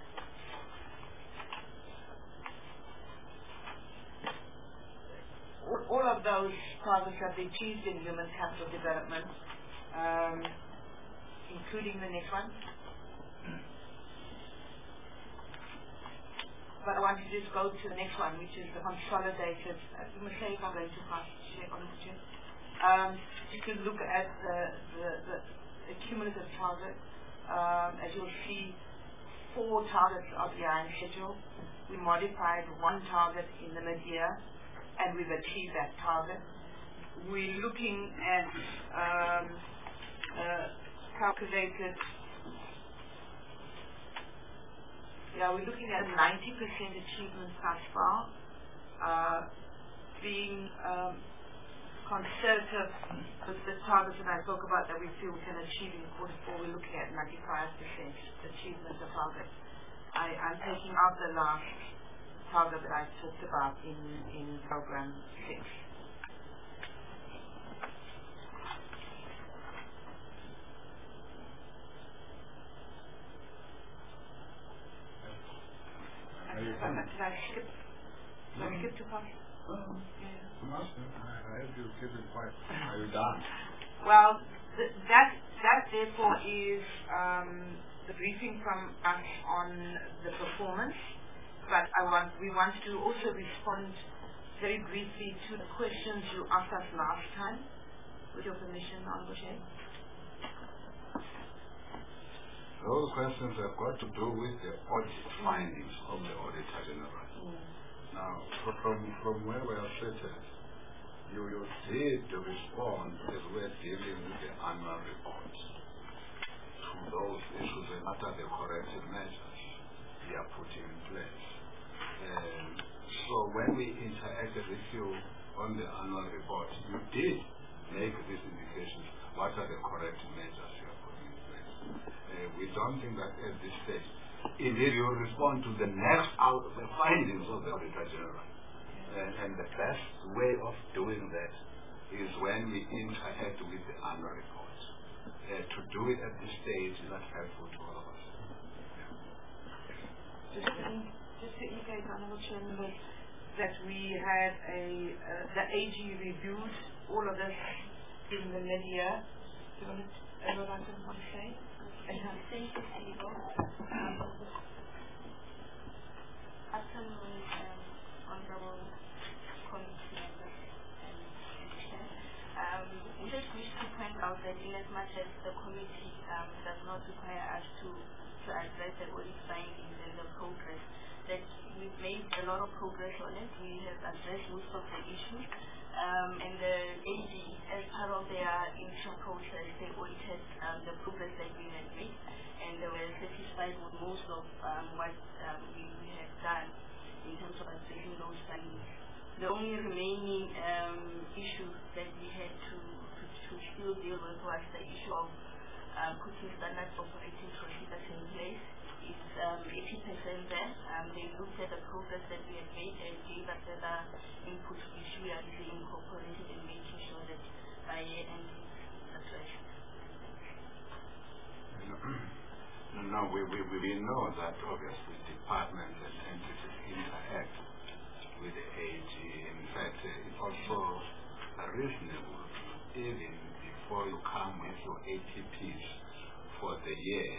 all of those targets have been achieved in human capital development, um, including the next one. But I want to just go to the next one, which is the consolidated, as you may say, if I'm going to pass check on the check. Um, you can look at the, the, the, the cumulative target. Um, as you'll see, four targets are behind schedule. We modified one target in the mid-year, and we've achieved that target. We're looking at um, uh, calculated, yeah, we're looking at ninety percent achievement thus far, uh, being um, conservative with the targets that I spoke about that we feel we can achieve in quarter four. We're looking at ninety-five percent achievement of target. I, I'm taking out the last target that I talked about in, in program six. Did I skip? Did I skip too far? Oh, yeah. I have you keep it quiet. Are you done? Well, th that that therefore is um, the briefing from us on the performance. But I want we want to also respond very briefly to the questions you asked us last time, with your permission, Honorable Chair. Those questions have got to do with the audit findings of the Auditor General. Mm. Now, from, from where we are sitting, you, you did respond as we're dealing with the annual reports to those issues and what are the corrective measures we are putting in place. Um, so when we interacted with you on the annual report, you did make these indications. What are the corrective measures you are putting in place? Uh, we don't think that at this stage, indeed you respond to the next out the findings of the Auditor General. And, and the best way of doing that is when we interact with the annual report. Uh, to do it at this stage is not helpful to all of us. Just to, just to indicate, Honourable Chairman, that we had a, uh, the A G reviewed all of this in the mid-year. Do you want to, everyone want to say? Thank you, Steve. Afternoon, Honourable Committee members and Chair. Um, we just wish to point out that in as much as the committee um, does not require us to, to address the audit findings and the progress, that we've made a lot of progress on it. We have addressed most of the issues. Um, and the A D, as part of their initial process, they audited um, the progress that we had made, and they were satisfied with most of um, what um, we, we had done in terms of addressing those findings. The only remaining um, issue that we had to, to, to still deal with was the issue of uh, putting standard operating procedures in place. It's um, eighty percent there. Um, they looked at the progress that we had made and gave us further input which we are really incorporated in making sure that by year end it's addressed. No, we, we, we know that obviously departments and entities interact with the A G. In fact, uh, it's also reasonable, even before you come with your A T Ps for the year,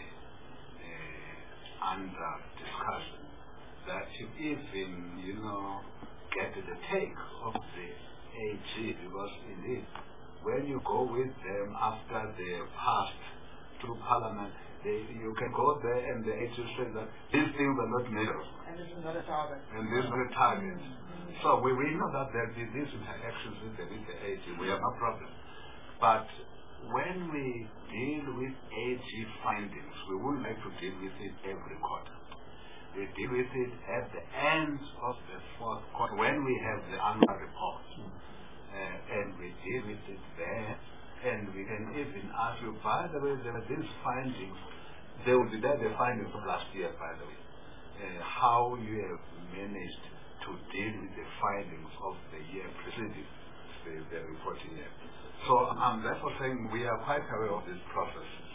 under discussion, that you even, you know, get the take of the A G, because indeed, when you go with them after they passed through Parliament, they, you can go there and the A G says that these things are not measurable. And this is not a target. And this is not a target. Mm-hmm. So we, we know that there are these interactions with the, with the A G. We have no problem. But when we deal with A G findings, we would like to deal with it every quarter. We deal with it at the end of the fourth quarter when we have the annual report. Uh, and we deal with it there. And we can even ask you, by the way, there are these findings. They will be there, the findings from last year, by the way. Uh, how you have managed to deal with the findings of the year preceding the, the reporting year. So I'm therefore saying we are quite aware of these processes.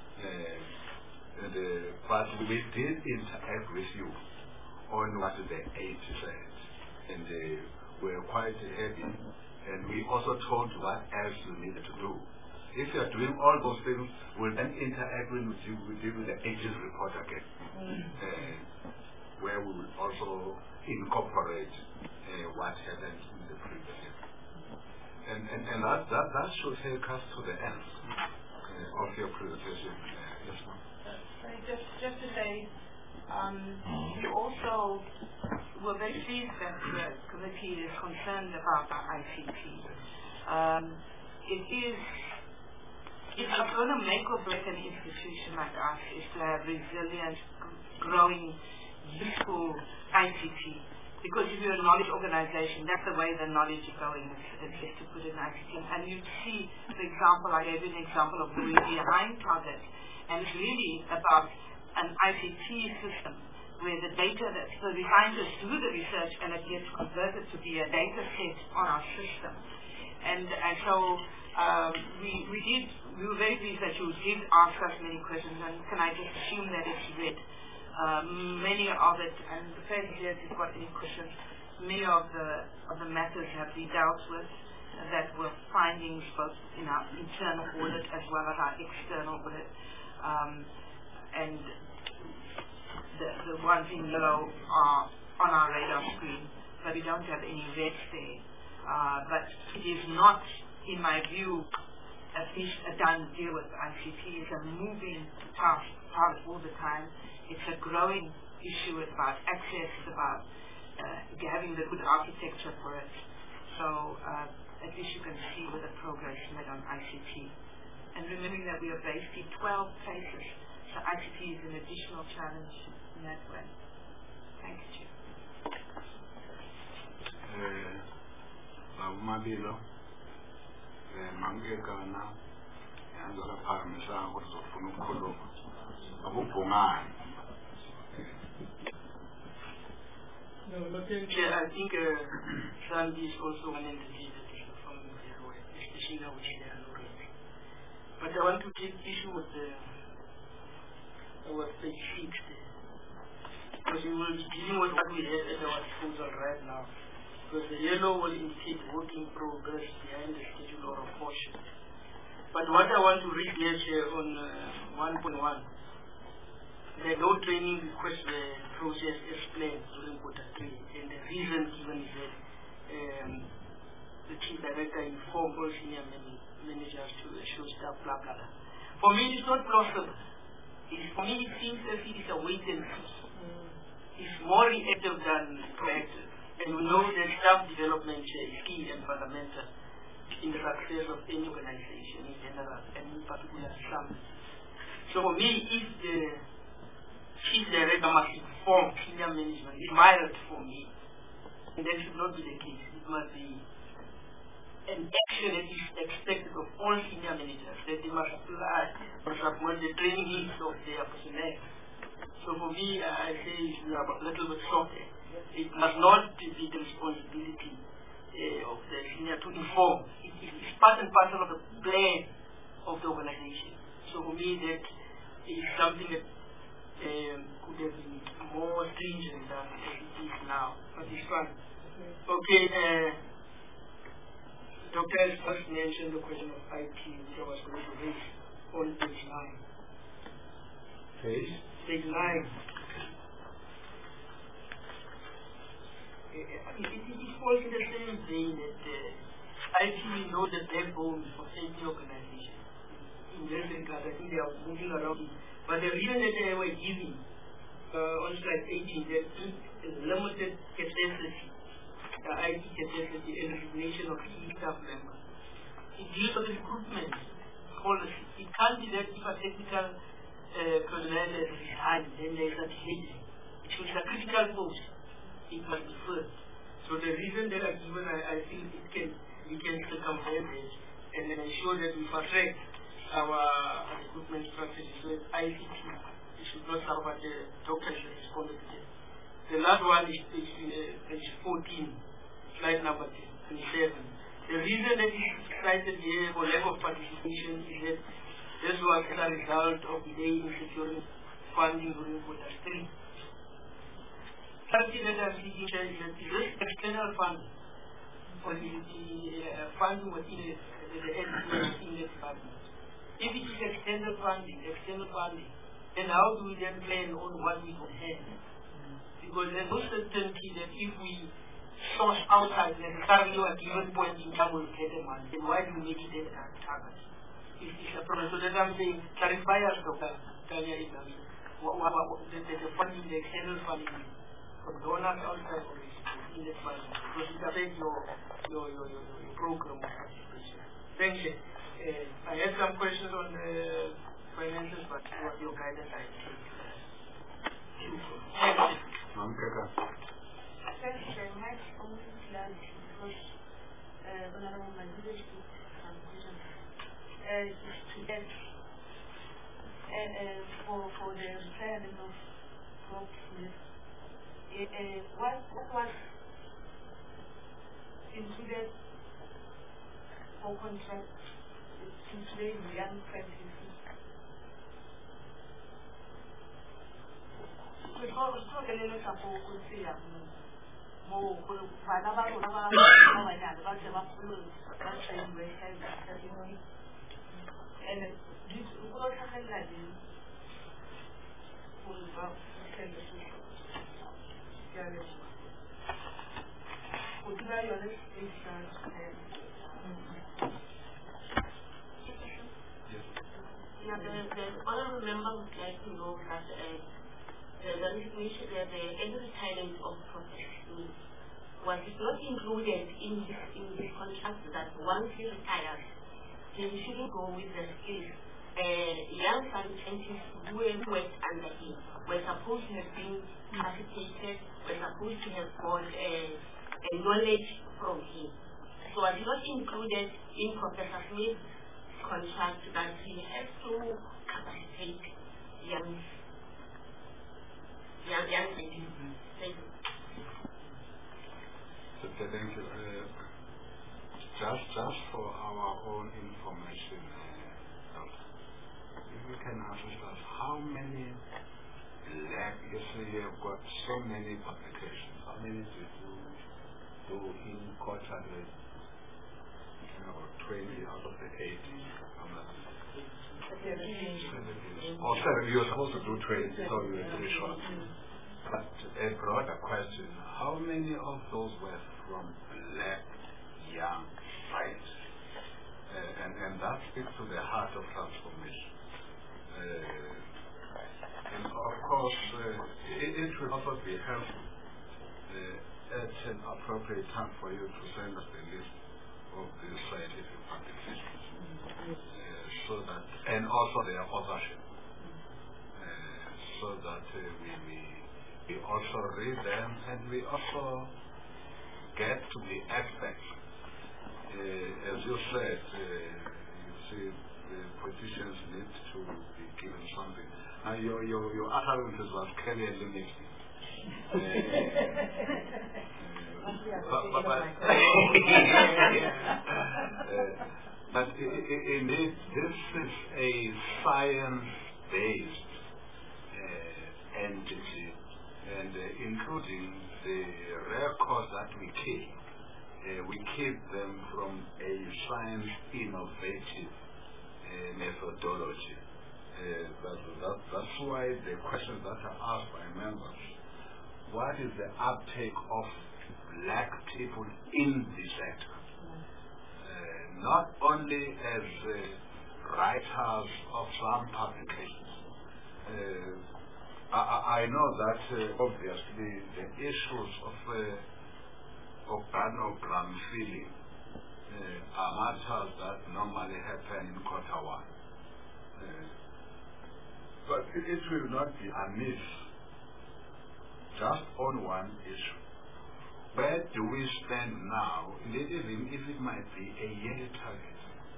Uh, and, uh, but we did interact with you on what the A G said. And uh, we're quite happy. And we also told you what else you needed to do. If you are doing all those things, we'll then interact with you with the A G's report again. Mm. Uh, where we will also incorporate uh, what happened in the previous year. And, and, and that, that, that should take us to the end uh, of your presentation. Uh, yes, ma'am. So just, just to say, um, we also were very pleased that the committee is concerned about our I C T. Um, it is, it's not going to make or break an institution like us is to have resilient, growing, useful I C T. Because if you're a knowledge organization, that's the way the knowledge is going, is, is to put in I C T. And you see, for example, I gave you an example of doing behind target. And it's really about an I C T system where the data that so the scientists do the research and it gets converted to be a data set on our system. And, and so um, we, we did, we were very pleased that you did ask us many questions, and can I just assume that it's read? Um, many of it, and the fact here, if you've got any questions, many of the of the matters have been dealt with uh, that were findings both in our internal audit as well as our external audit. Um, and the, the ones in yellow are on our radar screen, but we don't have any red there. Uh, but it is not, in my view, at least a done deal with I C T. It's a moving task part all the time. It's a growing issue. It's about access. It's about uh, having the good architecture for it. So uh, at least you can see with the progress made on I C T. And remembering that we are based in twelve places, so I C T is an additional challenge in that way. Thank you, Chair. Mabilo, Mangekana, and the Parmesan was of Funukolo, Abupungani. No, but then, Chair, I think uh, Sandy is also one entity that is performing very well, especially now which they are already. But I want to take issue with the our page six there. Because we will be dealing with what we have at our disposal right now. Because the yellow will indicate work in progress behind the schedule or a portion. But what I want to read here, Chair, on uh, one point one, the no training request the process explained during quarter three, and the reason given is that um, the chief director informed all senior man managers to show staff, blah, blah, blah. For me, it's not plausible. It's, for me, it seems as it is a wait and see. It's more reactive than proactive. And we know that staff development is key and fundamental in the success of any organization in general, and in particular some. So for me, if the chief director must inform senior management, it's mild for me. And that should not be the case. It must be an action that is expected of all senior managers, that they must apply or support the training needs of their personnel. So for me, uh, I say it's a little bit shorter. It must not be the responsibility uh, of the senior to inform. It, it's part and parcel of the plan of the organization. So for me, that is something that um, could have been more stringent than it is now. But it's fun. Okay, uh, Doctor has first mentioned the question of I T, which I was going to raise on page nine. Page? Page nine. It, it, it falls in the same vein that uh, I T is not the backbone of any organization. In this regard, I think they are moving around. But the reason that they were giving uh, on slide eighteen, that is limited capacity, the I T capacity and resignation of key staff members. It deals with recruitment policy. It can't be that if a technical uh, personnel is resigned, then there is a delay. It should be a critical post. It must be first. So the reason that I given, I, I think it can, we can circumvent it and then ensure that we perfect our recruitment strategy. So it's I C T. It should not serve as the doctor's responsibility. The last one is page, uh, page fourteen, slide number twenty-seven. The reason that is cited here for lack of participation is that this was as a result of delay in securing funding during quarter three. Something that I'm thinking is that this external funding, or the, the uh, funding within the, the, the within the department. If it is external funding, external funding, then how do we then plan on what we can have? Because there's no certainty that if we source outside necessarily at a given point in time we'll get the money, then why do we make it a target? It's a problem. So that I'm saying, clarify us, Doctor Tanya Ibrahim, what, what, what, the, the, the funding, the external funding, from donors outside of in the funding, because it affects your, your, your, your, your program of participation. Thank you. Uh, I have some questions on the finances, but what your guidance I think. Ma'am Kaka. Thank you very much. Only clarity because uh, Honorable Mandela did some questions. Uh, to get uh, uh, for, for the retirement of Rob Smith, uh, uh, what, what was included for contract to train young practices? Before the little couple could see a more bana ba rona ba ba banyane ba tseba kgolo ba train we have and this go tlhagella di go ba tsela so ya le go dira yone Yeah, the, the honorable member would like to know that uh, the, the information that the any retirement of professionals was it not included in this, in this contract that once he retires, he shouldn't go with the skills? Uh, young scientists who have worked under him were supposed to have been capacitated, were supposed to have got uh, a knowledge from him. So was not included in Professor Smith's contract that he has to capacitate young, young, young scientists. Thank you. Okay, thank you. Uh, just, just for our own information, uh, if you can assist us, how many lab, you say you have got so many publications, how many did you do in quarterly? You know, twenty out of the eighty. How much? seventeen. Or seven, you were supposed to do twenty, so you were three short. But a broader question, how many of those were from black, young, right? Uh, and, and that speaks to the heart of transformation. Uh, and of course, uh, it, it will also be helpful uh, at an appropriate time for you to send us the list of these scientific publications. Uh, so that, and also their authorship. Uh, so that uh, we, we We also read them and we also get to the aspects. Uh, as you said, uh, you see, the politicians need to be given something. Now, your, your, your utterances was clearly limited. Uh, uh, but, but, but, uh, but indeed, this is a science-based uh, entity. And uh, including the records that we keep, uh, we keep them from a science innovative uh, methodology. Uh, that, that, that's why the questions that are asked by members, what is the uptake of black people in the sector? Uh, not only as uh, writers of some publications. Uh, I, I know that uh, obviously the issues of uh, organogram filling uh, are matters that normally happen in quarter one. Uh, but it, it will not be amiss just on one issue. Where do we stand now, even if it might be a yearly target,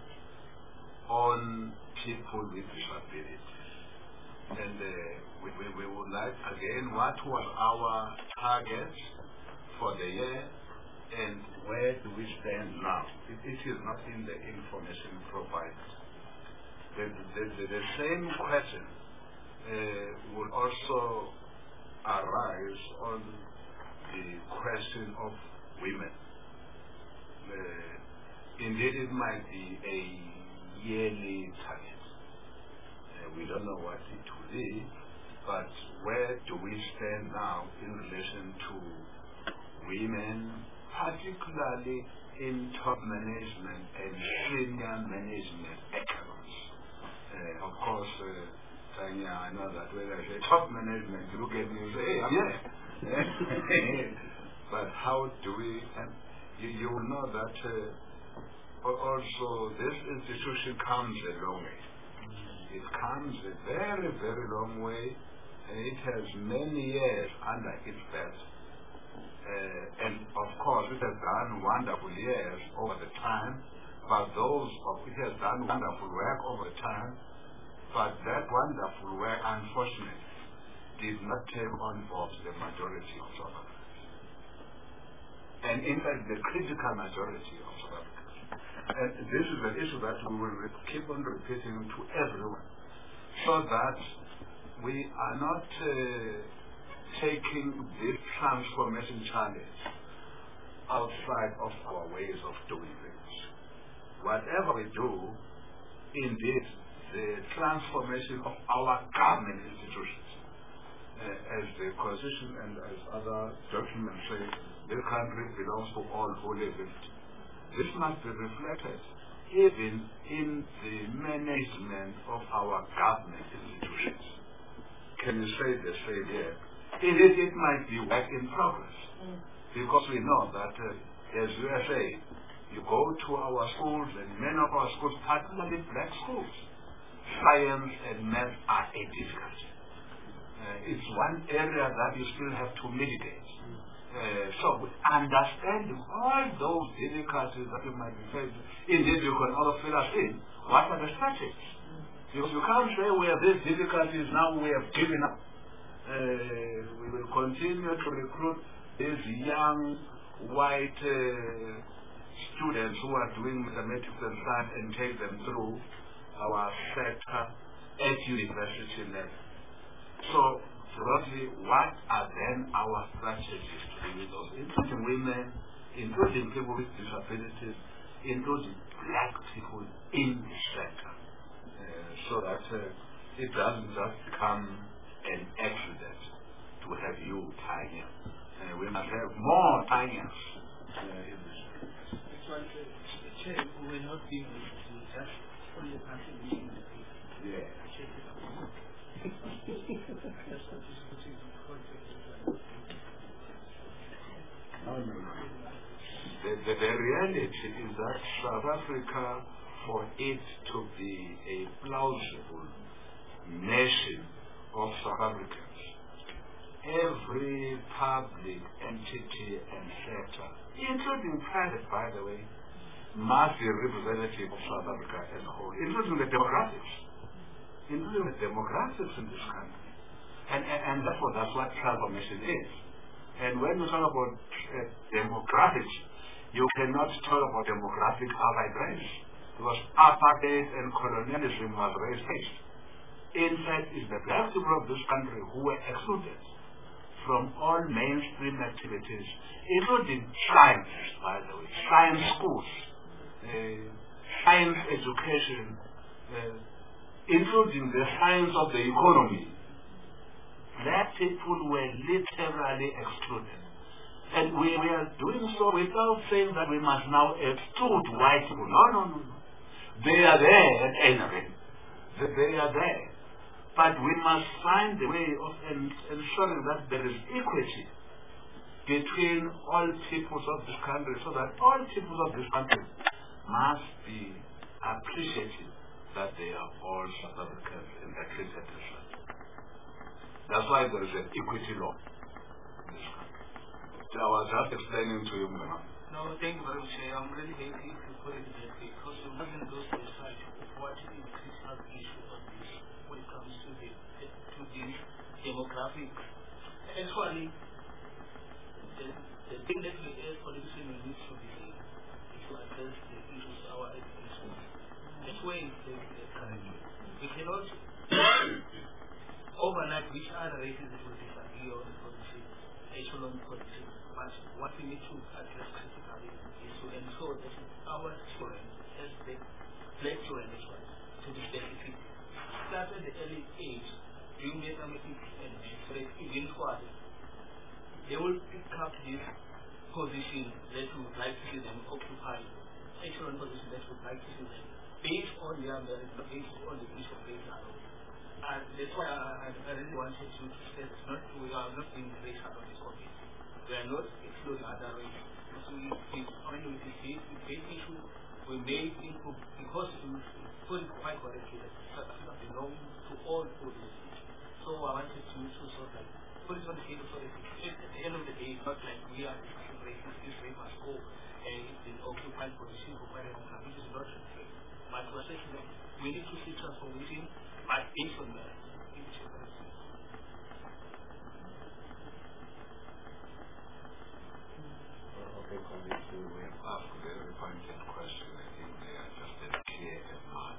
on people with disabilities? And uh, we, we, we would like, again, what was our target for the year and where do we stand now? It, it is not in the information provided. The, the, the, the same question uh, will also arise on the question of women. Uh, indeed, it might be a yearly target. We don't know what it will be, but where do we stand now in relation to women, particularly in top management and senior management echelons? Uh, of course, uh, Tanya, I know that when I say top management, you look at me and say, hey, I'm here. But how do we, and you, you will know that uh, also this institution comes a long way. It comes a very, very long way, and it has many years under its belt. Uh, and of course, it has done wonderful years over the time, but those of it has done wonderful work over the time, but that wonderful work, unfortunately, did not take on board the majority of South Africans. And in fact, the critical majority of South Africans. And this is an issue that we will keep on repeating to everyone, so that we are not uh, taking this transformation challenge outside of our ways of doing things. Whatever we do, indeed, the transformation of our government institutions, uh, as the Constitution and as other documents say, this country belongs to all who live in it. This must be reflected even in the management of our government institutions. Can you say the same here? Indeed, it might be work in progress. Mm. because we know that, uh, as you are saying, you go to our schools, and many of our schools, particularly black schools, science and math are a difficulty. Uh, it's one area that you still have to mitigate. Uh, so, understanding all those difficulties that you might be facing, indeed you can also fill us in. What are the strategies? Because you can't say we have these difficulties, now we have given up. Uh, we will continue to recruit these young, white uh, students who are doing mathematics and science and take them through our sector at university level. So, broadly, what are then our strategies to deal with those, including women, including people with disabilities, including black people in the sector, uh, so that uh, it doesn't just become an accident to have you pioneer. Uh, we must have more pioneers uh, in this sector. Actually, the chair will not be able to just only passing in the people. Yeah. No, no, no. The, the, the reality is that South Africa, for it to be a plausible nation of South Africans, every public entity and sector, including private, by the way, must be representative of South Africa as a whole, including the demographics. Including the demographics in this country. And, and, and therefore, that's what transformation is. And when you talk about uh, demographics, you cannot talk about demographic outside race. Because apartheid and colonialism was race-based. In fact, it's the black people of this country who were excluded from all mainstream activities, including science, by the way, science schools, uh, science education, uh, including the science of the economy. Black people were literally excluded. And we, we are doing so without saying that we must now exclude white people. No, no, no, no. They are there at any rate. They are there. But we must find a way of ensuring that there is equity between all peoples of this country, so that all peoples of this country must be appreciative that they are all South Africans and they're treated as such. That's why there is an equity law in this country. So I was just explaining to you, Mama. No, thank you very much. I'm really happy to put it that way, because we mustn't go to the side of what is the critical issue of this when it comes to the, to the demographics. Actually, the, the thing that we as politicians need to be doing is to address the issues of our education. That's where it's currently. We cannot overnight which other races that will disagree on the policy, echelon policy. But what we need to address critically is to ensure that our children, as the black children as well, to be specific, start at the early age, doing mathematics and maths, even further. They will pick up this position that we would like to see them occupy, echelon position that we would like to see them, based on their merit, based on the issue of race alone. And that's why I, I, I really wanted to say that not, we are not being racial on this topic. We are not excluding other races. So we, we, when we debate the base issue, we may think of, because we put it quite correctly, that South Africa belongs to all races. So I wanted to, to sort of like put it on the table so that at the end of the day, it's not like we are discussing races, this race must go and it's in occupied position for quite a long time, which is not the case. But we're saying that we need to see transformation, but based on that. Okay, colleagues, we have asked a very pointed question. I think they are just as clear as mud.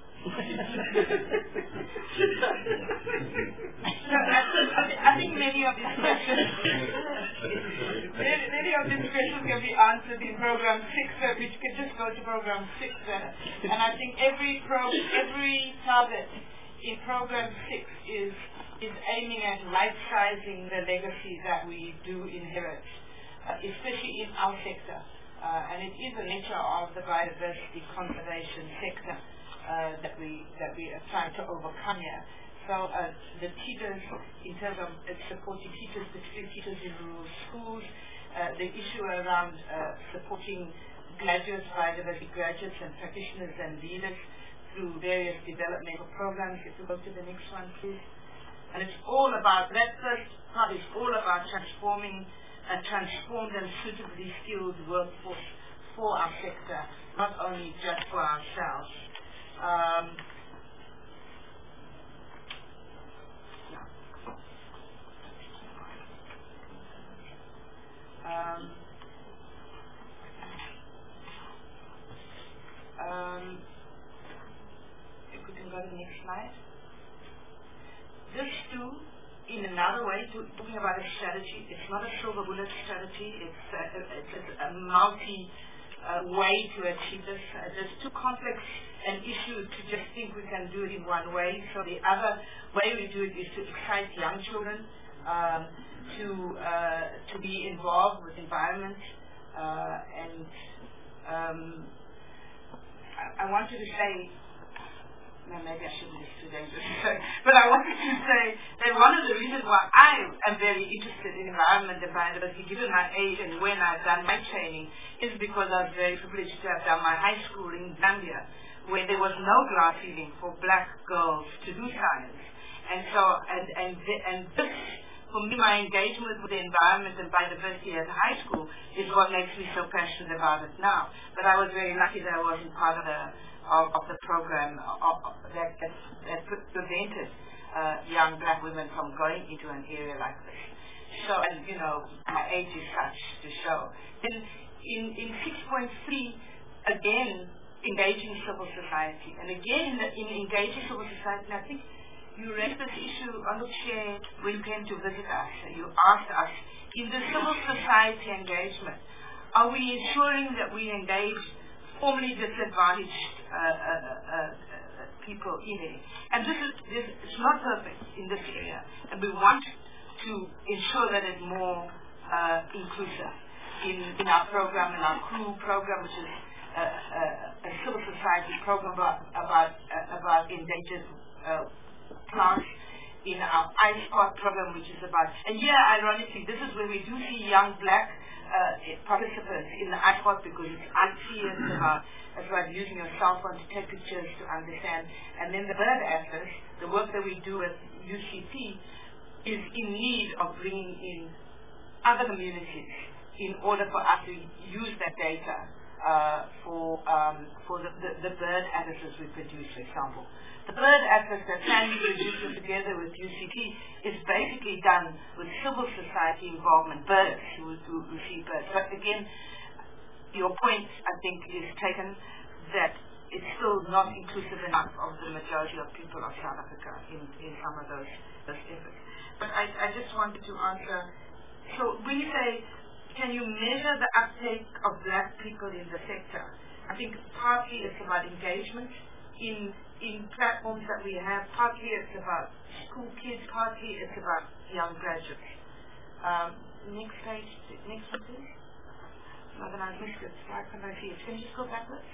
I think many of these questions many, many of these questions can be answered in program six, uh, which can just go to program six. Uh, and I think every pro every target in program six is is aiming at right sizing the legacy that we do inherit. Uh, especially in our sector, uh, and it is the nature of the biodiversity conservation sector uh, that we that we are trying to overcome here. So uh, the teachers, in terms of uh, supporting teachers, particularly teachers in rural schools, uh, the issue around uh, supporting graduates, biodiversity graduates and practitioners and leaders through various developmental programs. If we go to the next one, please. And it's all about, that first part is all about transforming a transformed and suitably skilled workforce for our sector, not only just for ourselves. Um, um, um, if we can go to the next slide. This too, in another way, to, talking about a strategy, it's not a silver bullet strategy, it's a, it's a, a multi uh, way to achieve this. Uh, it's too complex an issue to just think we can do it in one way. So the other way we do it is to excite young children um, to uh, to be involved with environment uh, and um, I, I wanted to say, no, maybe I shouldn't be too dangerous to say, but I wanted to say that one of the reasons why I am very interested in environment and biodiversity, given my age and when I've done my training, is because I was very privileged to have done my high school in Zambia, where there was no glass ceiling for black girls to do science. And so, and, and, and this, for me, my engagement with the environment and biodiversity at high school is what makes me so passionate about it now. But I was very lucky that I wasn't part of the Of, of the program of, of, that, that, that prevented uh, young black women from going into an area like this. So, and you know, my age is such to show. Then in, in six point three, again, engaging civil society. And again, in, the, in engaging civil society, and I think you raised this issue on the chair when you came to visit us. You asked us, in the civil society engagement, are we ensuring that we engage formerly disadvantaged uh, uh, uh, uh, people in it? And this is this, it's not perfect in this area, and we want to ensure that it's more uh, inclusive in, in our program, in our crew program, which is uh, uh, a civil society program about about, uh, about endangered uh, plants, in our iSpot program, which is about, and yeah, ironically, this is where we do see young black uh, participants in the iSpot, because it's unseen, it's about, it's about using your cell phone to take pictures to understand. And then the bird atlas, the work that we do at U C P, is in need of bringing in other communities in order for us to use that data uh, for um, for the, the, the bird atlases we produce, for example. The bird atlas that Sandy produces together with U C P is basically done with civil society involvement, birds who, who, who see birds. But again, your point, I think, is taken that it's still not inclusive enough of the majority of people of South Africa in, in some of those, those efforts. But I, I just wanted to answer, so when you say, can you measure the uptake of black people in the sector? I think partly it's about engagement in in platforms that we have. Partly it's about school kids, partly it's about young graduates. Um, next page, next one please. Not that I missed it, why can't I see it? Can you just go backwards?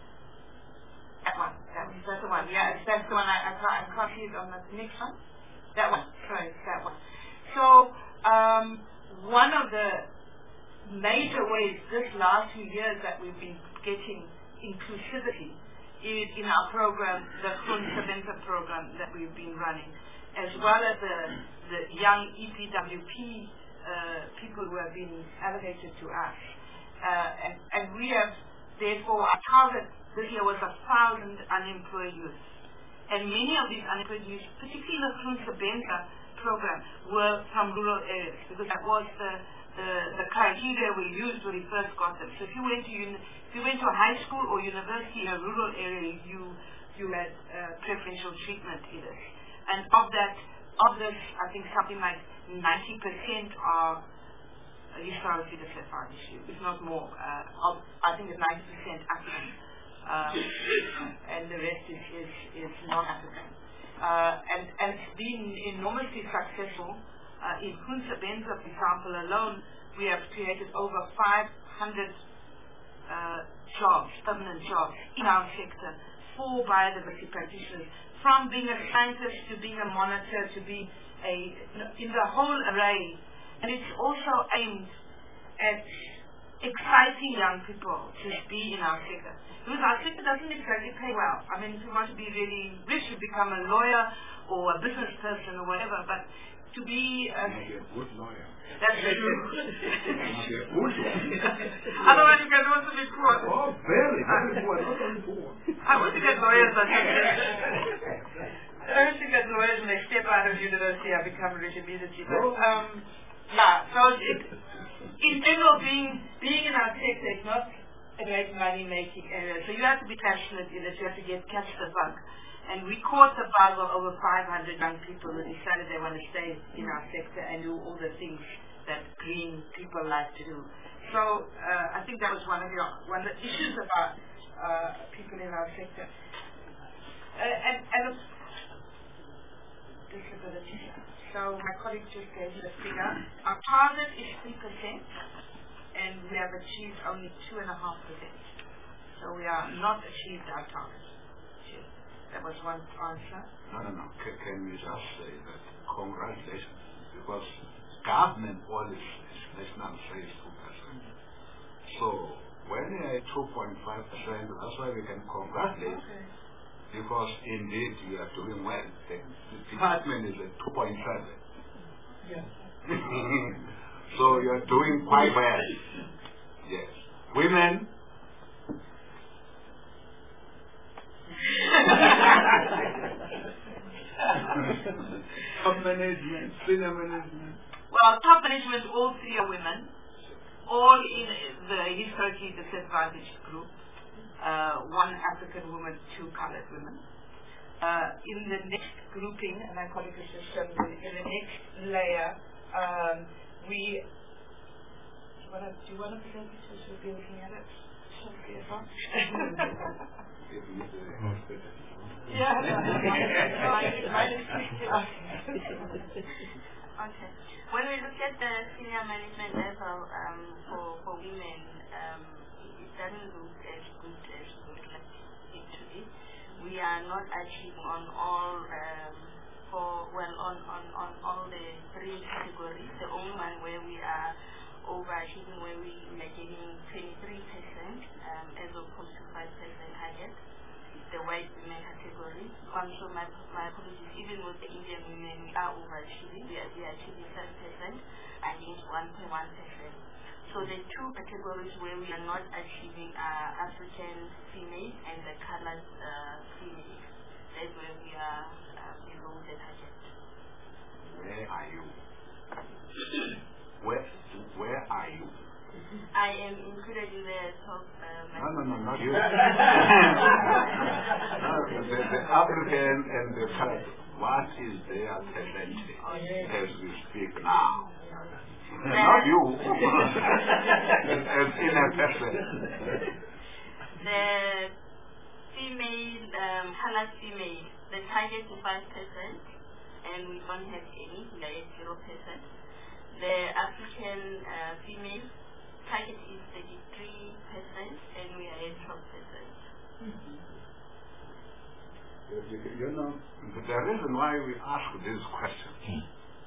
That one, that one, that's the one, yeah, that's the one, I, I, can't, I can't see it on the next one. That one, sorry, that one. So, um, one of the major ways this last few years that we've been getting inclusivity is in our program, the Groen Sebenza program that we've been running, as well as the, the young E P W P uh, people who have been allocated to us. Uh, and, and we have, therefore, our target this year was a thousand unemployed youth. And many of these unemployed youth, particularly the Groen Sebenza program, were from rural areas, because that was the The, the criteria we used when we first got them. So if you went to uni- if you went to a high school or university in a rural area, you you had uh, preferential treatment in it. And of that, of this, I think something like ninety percent are historically disadvantaged, if not more. Uh, of, I think it's ninety percent African, uh, and the rest is is, is non-African. Uh, and and it's been enormously successful. Uh, in Groen Sebenza, for example, alone, we have created over five hundred uh, jobs, permanent jobs, in our sector for biodiversity practitioners, from being a scientist to being a monitor to be a, in the whole array. And it's also aimed at exciting young people to be in our sector. Because our sector doesn't exactly pay well. I mean, if you want to be really rich, you become a lawyer or a business person or whatever, but to be a, Maybe a good lawyer. That's very good. Maybe a good lawyer. Otherwise you can also be poor. Oh, very, very poor, not only poor. I want to get lawyers, but I want to get lawyers when they step out of university, I become rich immediately. But, um, yeah, so it, in general, being, being in our sector is not a great money-making area. So you have to be passionate in it. You have to get catch the bug. And we caught the bug of over five hundred young people who decided they want to stay in our sector and do all the things that green people like to do. So uh, I think that was one of the one of the issues about uh, people in our sector. Uh, and, and disability. So my colleague just gave you the figure. Our target is three percent, and we have achieved only two and a half percent. So we are not achieved our target. That was one answer. No, no, no. Can, can we just say that congratulations, because government policy is national says two percent. So when we are at two point five percent, that's why we can congratulate, okay. Because indeed we are doing well. The, the department is at two point seven. Yeah. So you are doing quite well. Yes. Women. Top management, senior management. Well, top management, all three are women, all in the historically disadvantaged group. Uh, one African woman, two colored women. Uh, in the next grouping, and my colleague has just shown you, in the next layer, um, we. Do you want to present it? So we'll be looking at it. Yeah. Okay. When we look at the senior management level um, for for women, um, it doesn't look as good as we would like it to be. We are not achieving on all um, for well on, on, on all the three categories. The only one where we are overachieving, where we are getting twenty-three percent um, as opposed to five percent target. The white women category. I'm sure my, my apologies, even with the Indian women, we are overachieving. We are, we are achieving seven percent against one point one percent. So the two categories where we are not achieving are African females and the colored uh, females. That's where we are uh, below the target. Where are you? Where, where are you? I am included in the top. Uh, no, no, no, not you. No, the, the African and the colored, what is their percentage as we speak now? Not you. As in a person. The female, um, colored female, the target is five percent, and we don't have any, we are at zero percent. The African uh, female target is thirty-three percent, and we are at twelve percent. Mm-hmm. You, you know, the reason why we ask these questions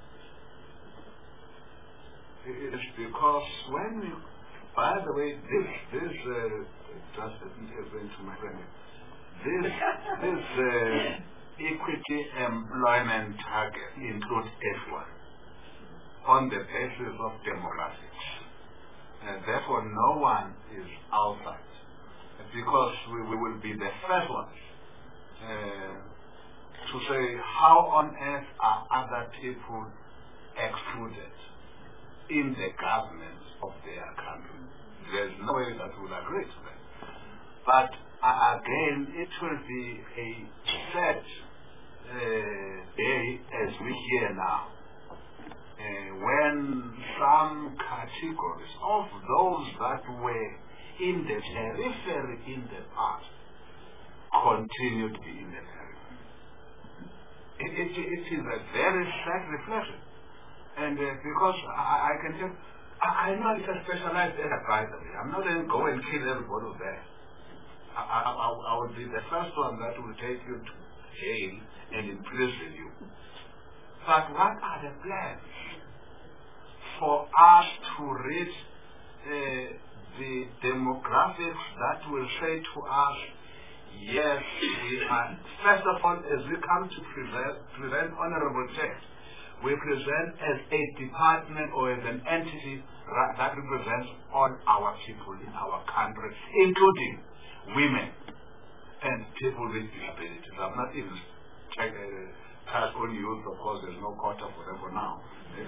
is because when we, by the way, this, this, uh, just let me explain to my friend, this, this uh, equity employment target includes everyone on the basis of demographics. And therefore, no one is outside, because we, we will be the first ones uh, to say how on earth are other people excluded in the government of their country. There's no way that we'll agree to that. But uh, again, it will be a sad uh, day as we hear now. Uh, when some categories of those that were in the periphery in the past continue to be in the periphery. It, it, it is a very sad reflection. And uh, because I, I can tell, I, I'm not a specialized advisor. I'm not going to go and kill everybody there. I, I, I, I will be the first one that will take you to jail and imprison you. But what are the plans for us to reach uh, the demographics that will say to us, yes, we are, first of all, as we come to present, present Honorable Chair, we present as a department or as an entity that represents all our people in our country, including women and people with disabilities. I'm not even check, uh, touch on youth, of course, there's no quota for them for now.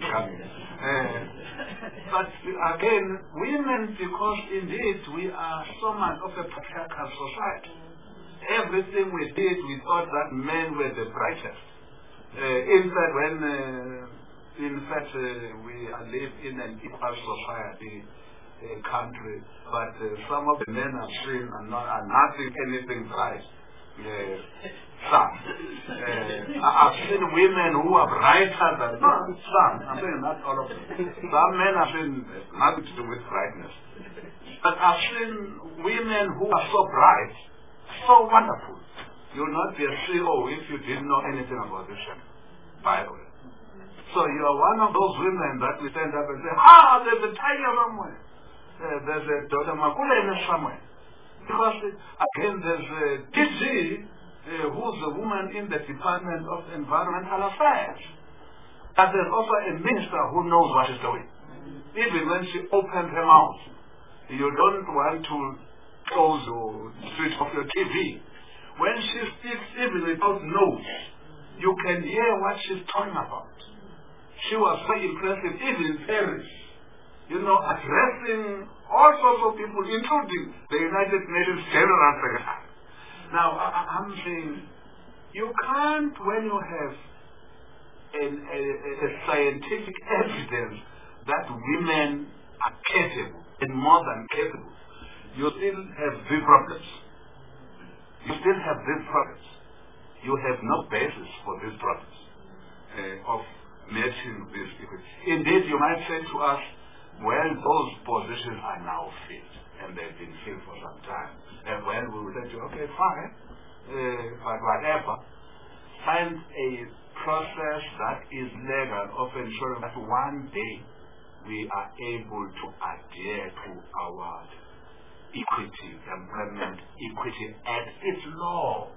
uh, but again, women, because indeed we are so much of a patriarchal society. Everything we did, we thought that men were the brightest. Uh, in fact, when, uh, in fact, uh, we live in an equal society uh, country, but uh, some of the men I've seen are, not, are nothing, anything bright. Uh, some. Uh, I've seen women who are brighter than no, some. I'm saying not all of them. Some men have seen nothing to do with brightness. But I've seen women who are so bright, so wonderful. You'll not be a C E O if you didn't know anything about this shit, by the way. So you are one of those women that we stand up and say, ah, there's a tiger somewhere. Uh, there's a Doctor Makulene somewhere. Because, uh, again, there's a D G, uh, who's a woman in the Department of Environmental Affairs. And there's also a minister who knows what she's doing. Even when she opens her mouth, you don't want to close or switch off your T V. When she speaks, even without notes, you can hear what she's talking about. She was very impressive, even in Paris, you know, addressing all sorts of people, including the United Nations General Secretary. Now, I, I'm saying, you can't, when you have an, a, a scientific evidence that women are capable, and more than capable, you still have big problems. You still have these problems. You have no basis for these problems uh, of matching these people. Indeed, you might say to us, well, those positions are now filled, and they've been filled for some time. And well, we will say to you, okay, fine, uh, but whatever, find a process that is legal of ensuring that one day we are able to adhere to our Equity, Employment Equity Act. It's law.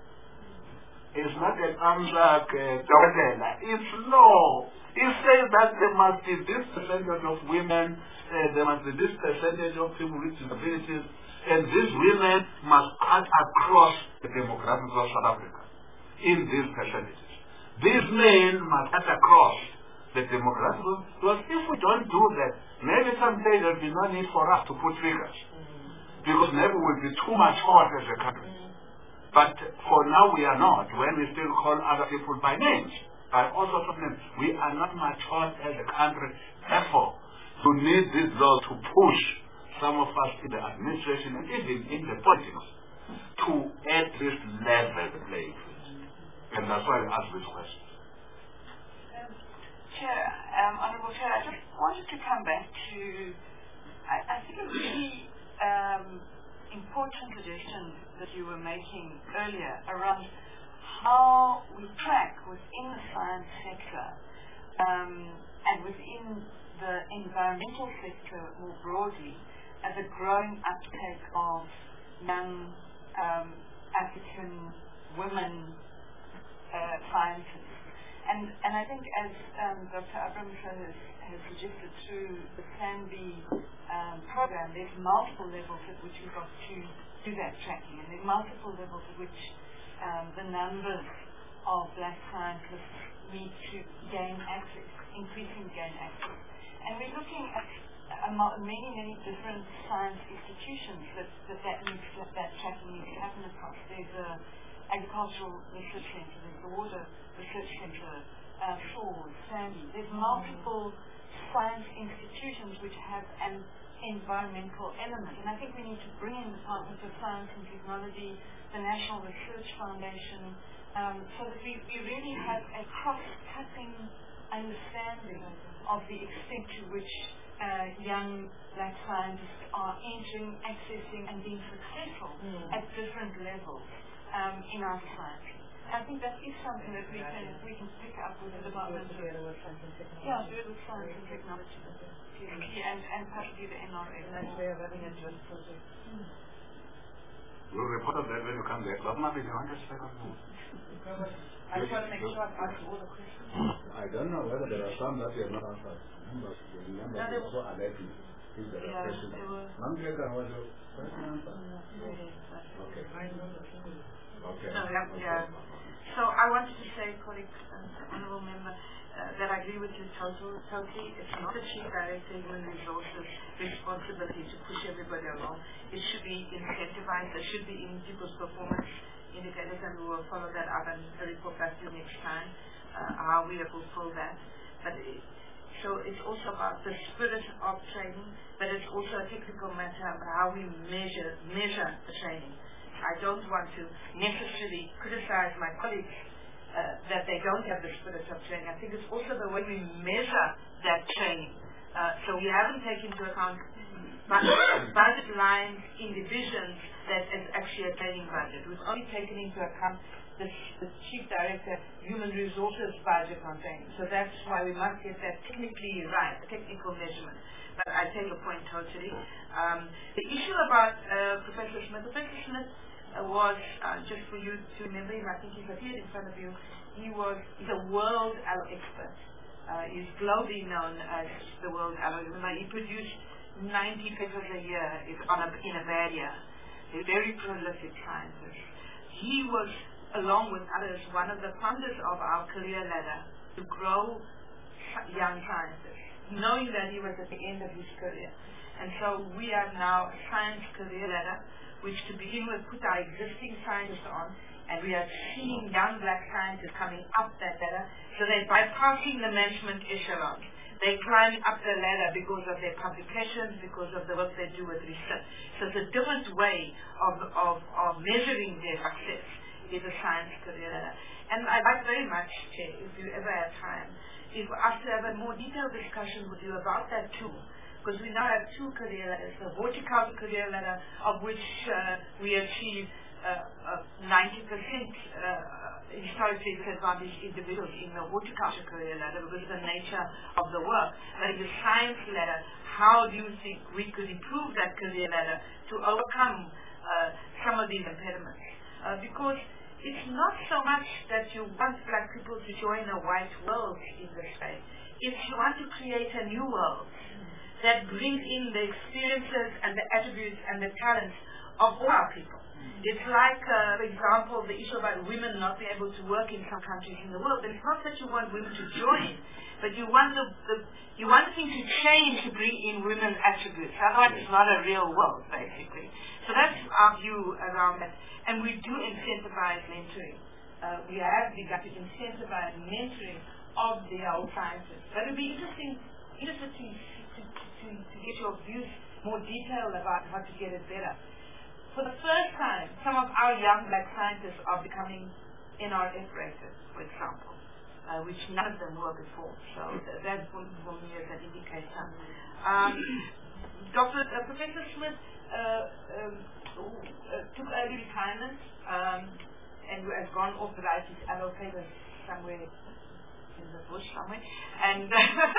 It's not an AMSAC uh, it's law. It says that there must be this percentage of women, uh, there must be this percentage of people with disabilities, and these women must cut across the demographics of South Africa in these percentages. These men must cut across the demographics, because if we don't do that, maybe someday there will be no need for us to put figures. Because maybe we'll be too much hot as a country. But for now we are not, when we still call other people by names, by all sorts of names. We are not much hot as a country. Therefore, to need these laws to push some of us in the administration and even in the politics to at this level playing field. And that's why I ask this question. Um, Chair, um, Honourable Chair, I just wanted to come back to, I, I think it really Um, important suggestion that you were making earlier around how we track within the science sector um, and within the environmental sector more broadly as a growing uptake of young um, African women uh, scientists. And, and I think as um, Doctor Abramson has, has suggested through the SANBI um, program, there's multiple levels at which we've got to do that tracking, and there's multiple levels at which um, the numbers of black scientists need to gain access, increasingly gain access. And we're looking at uh, many, many different science institutions that that, that, needs to, that tracking needs to happen across. There's a Agricultural Research Centre, there's the Water Research Centre, uh, SWORD, SANBI. There's multiple science institutions which have an environmental element. And I think we need to bring in Departments of Science and Technology, the National Research Foundation, um, so that we, we really have a cross-cutting understanding of the extent to which uh, young black scientists are entering, accessing, and being successful mm. at different levels um, in our society. I think that is something that we can we can pick up with the department. Yeah, do it with science and technology. And and possibly the N R A. Nice way of having a joint project. We'll report on that when you come back. But maybe you want to say something? I just want to make sure I've answered all the questions. I don't know whether there are some that you have not answered. Members, the members no, also alerting. If there are questions. Mamleka was a question answer? Okay. Okay. No, yeah, yeah. So I wanted to say, colleague, uh, honourable member, uh, that I agree with you total, totally. It's not the chief director human resources responsibility to push everybody along. It should be incentivized. There should be in people's performance indicators, and we will follow that up and report back to you next time uh, how we have fulfilled that. But it, so it's also about the spirit of training, but it's also a technical matter of how we measure measure the training. I don't want to necessarily criticize my colleagues uh, that they don't have the spirit of training. I think it's also the way we measure that training. Uh, so we haven't taken into account budget lines in divisions that is actually a training budget. We've only taken into account the, the Chief Director Human Resources budget on training. So that's why we must get that technically right, a technical measurement. But I take your point totally. Um, the issue about uh, Professor Smith, Professor Smith uh, was, uh, just for you to remember him, I think he's here in front of you, he was he's a world allo expert. Uh, he's globally known as the world allo. He produced ninety papers a year on a, in a bad year. A very prolific scientist. He was, along with others, one of the founders of our career ladder to grow young scientists, knowing that he was at the end of his career. And so we have now a science career ladder, which to begin with put our existing scientists on, and we are seeing young black scientists coming up that ladder, so they're bypassing the management echelon. They climb up the ladder because of their publications, because of the work they do with research. So it's a different way of, of, of measuring their success is a science career ladder. And I'd like very much, Chair, if you ever have time, if us to have a more detailed discussion with you about that too, because we now have two career ladders, a horticulture career ladder, of which uh, we achieve uh, uh, ninety percent uh, historically disadvantaged individuals in the horticulture career ladder because of the nature of the work. But in the science ladder, how do you think we could improve that career ladder to overcome uh, some of these impediments? Uh, because it's not so much that you want black people to join a white world in this way. It's you want to create a new world that brings in the experiences and the attributes and the talents of all our people. It's like, uh, for example, the issue about women not being able to work in some countries in the world. It's not that you want women to join, but you want the, the you want things to change to bring in women's attributes. Otherwise, it's not a real world, basically. So that's our view around that. And we do incentivize mentoring. Uh, we have begun to incentivize mentoring of the old scientists. But it would be interesting, interesting to, to, to, to get your views more detailed about how to get it better. For the first time, some of our young black scientists are becoming N R F rated, for example, uh, which none of them were before. So th that's for, for me as an indicator. Um, Doctor Uh, Professor Smith uh, um, uh, took early retirement um, and has gone off to write his allocators somewhere in the bush somewhere, and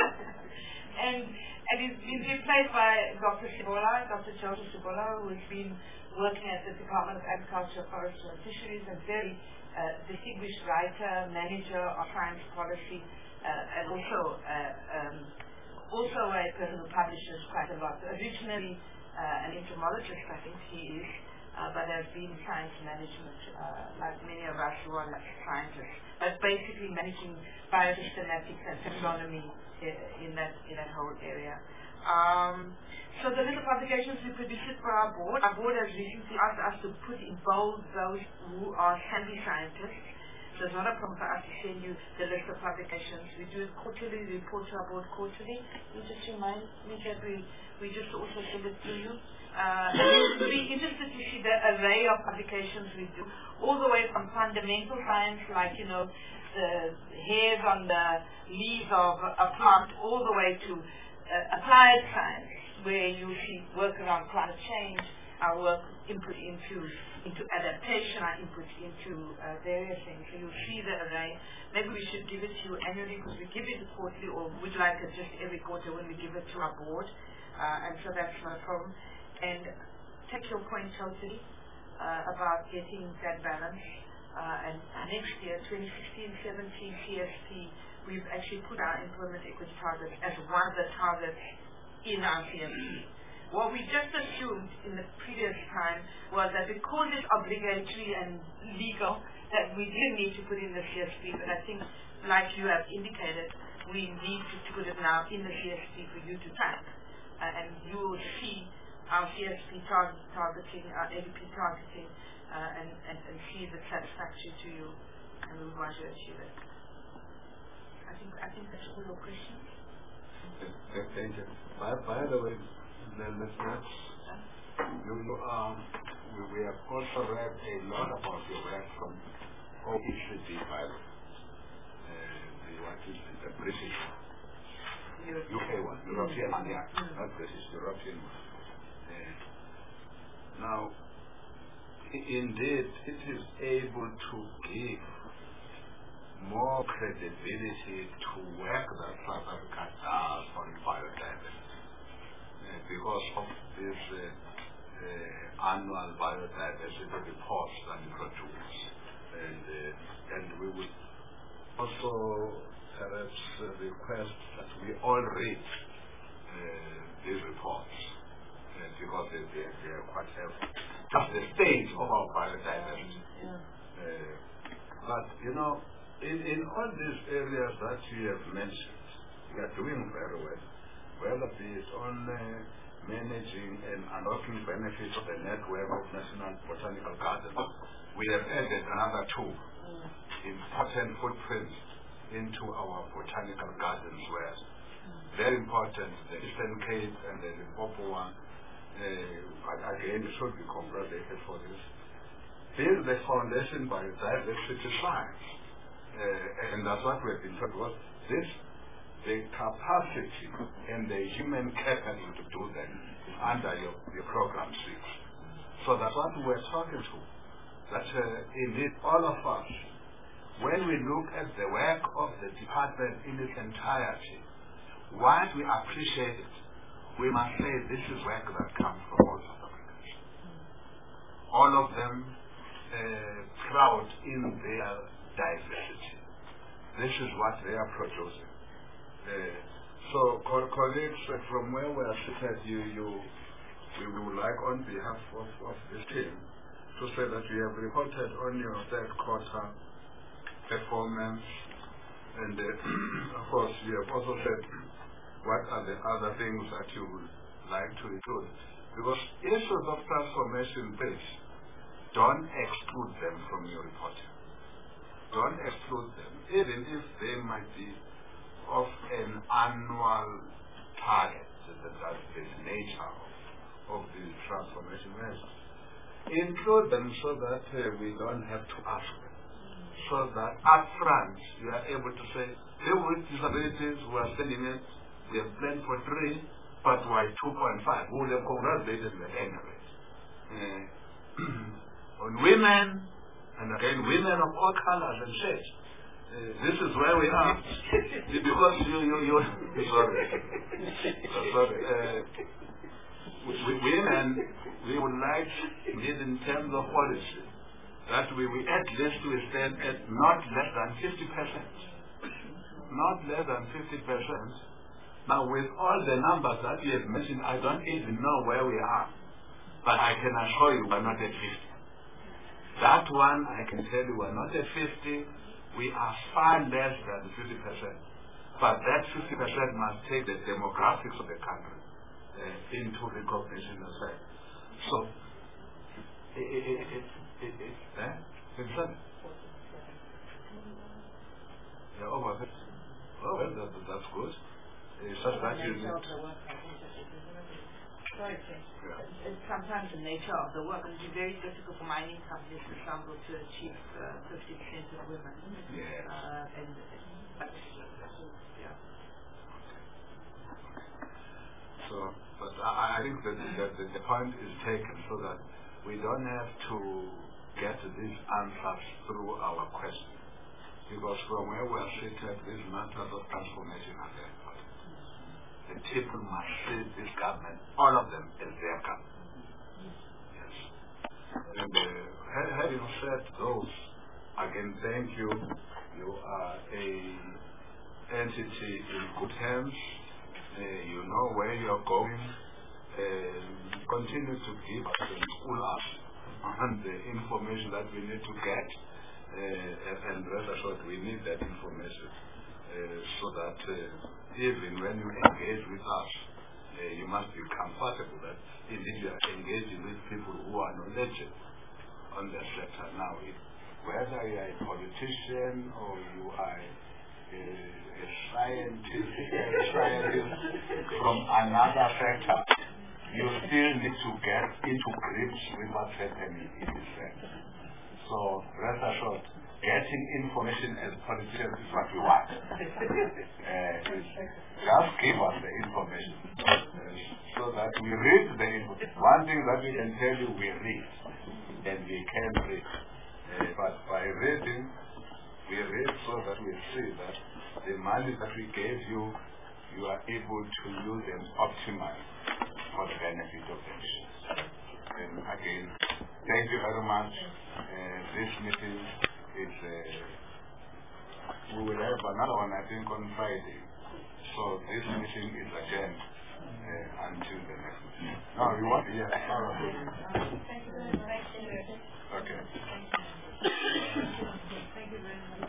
and and he's been replaced by Doctor Sibola, Doctor Joseph Sibola, who has been working at the Department of Agriculture, Forestry and Fisheries, a very uh, distinguished writer, manager of science policy, uh, and also uh, um, also a person who publishes quite a lot. Originally uh, an entomologist, I think he is, uh, but has been science management, uh, like many of us who are like scientists, but basically managing biosystematics and taxonomy in that in that whole area. Um, so the list of publications we produced it for our board. Our board has recently asked us to put in bold those who are handy scientists. So it's not a problem for us to send you the list of publications. We do it quarterly, we report to our board quarterly. You just remind me that we, we just also send it to you. Uh, you'll be interested to see the array of publications we do, all the way from fundamental science, like, you know, the hairs on the leaves of a plant, all the way to uh, applied science, where you see work around climate change, our work input into into adaptation, our input into uh, various things. So you'll see the array. Maybe we should give it to you annually because we give it quarterly, or we'd like it just every quarter when we give it to our board. Uh, and so that's not a problem. And take your point totally uh, about getting that balance. Uh, and next year, twenty sixteen seventeen C S P, we've actually put our employment equity target as one of the targets in our C S P. What we just assumed in the previous time was that because it's obligatory and legal, that we didn't need to put in the C S P, but I think, like you have indicated, we need to put it now in the C S P for you to track. Uh, and you will see our C S P target, targeting, our A D P targeting, uh, and, and, and see the satisfaction to you, and we want to achieve it. I think, I think that's all your questions. Thank you. By, by the way, then let's, let's you, you, um, we, we have also read a lot about your work from O E C D, by the way. Uh, the, what is it, the British one? U K one, European one, yeah, mm-hmm. Not British, European one. Uh, now, indeed, it is able to give more credibility to work that South Africa does on biodiversity. Uh, because of this uh, uh, annual biodiversity reports that we produce. And, uh, and we would also perhaps uh, request that we all read uh, these reports uh, because they, they, they are quite helpful. Just the state of our biodiversity. Yeah. Uh, but, you know, in, in all these areas that you have mentioned, we are doing very well. Whether it is on uh, managing and unlocking benefits of the network of national botanical gardens, we have added another two mm. important footprints into our botanical gardens where mm. very important, the Eastern Cape and the Limpopo one, uh, again, should be congratulated for this. Build the foundation by diversity science, uh, and that's what we've been talking about. This the capacity and the human capital to do that is under your, your program six. So that's what we're talking to. That uh, indeed all of us, when we look at the work of the department in its entirety, while we appreciate it, we must say this is work that comes from all South Africans. All of them uh, proud in their diversity. This is what they are producing. Uh, so, co colleagues, uh, from where we are seated, you, you, we would like, on behalf of, of this team, to say that you have reported on your third quarter performance, and uh, of course, you have also said what are the other things that you would like to include. Because issues of transformation base, don't exclude them from your reporting. Don't exclude them, even if they might be of an annual target, that that's the nature of, of the transformation measures. Include them so that uh, we don't have to ask them. So that up front you are able to say, people with disabilities who are spending it, we have planned for three, but why two point five? We would have congratulated them at any rate. Uh, on women, and again women of all colors and shapes, Uh, this is where we are because you you you sorry sorry uh, we, we, women we would like indeed in terms of policy that we, we at least we stand at not less than fifty percent, not less than fifty percent. Now with all the numbers that you have mentioned, I don't even know where we are, but I can assure you we're not at fifty. That one I can tell you we're not at fifty. We are far less than fifty percent. But that fifty percent must take the demographics of the country uh, into recognition as well. So, it, it, it, it, it, it, eh? Yeah, over fifty. Oh, well, that, that's good. It's just that you need... Sorry, yeah. It's sometimes the nature of the work. It's very difficult for mining companies, for example, to achieve uh, fifty percent of women. Yes. Uh, and, but, yeah. So, but I, I think that, that, that the point is taken so that we don't have to get these answers through our questions. Because from where we are seated, these matters of transformation are there. The people must see this government, all of them, as their government. Yes. And uh, having said those, again, thank you. You are a entity in good hands. Uh, you know where you are going. Uh, continue to give us and school us on the information that we need to get. Uh, and rest assured, we need that information uh, so that uh, even when you engage with us, uh, you must be comfortable that indeed you are engaging with people who are knowledgeable on the sector. Now, if, whether you are a politician or you are a, a scientist, a scientist from another sector, you still need to get into grips with what's happening in this sector. So, rest assured, getting information as politicians is what we want. uh, just give us the information uh, so that we read the information. One thing that we can tell you, we read, and we can read. Uh, but by reading, we read so that we see that the money that we gave you, you are able to use them optimally for the benefit of the nation. And again, thank you very much. Uh, this meeting is, uh, we will have another one, I think, on Friday. So this meeting is adjourned uh, until the next meeting. No, you want to hear? Okay. Thank you very much.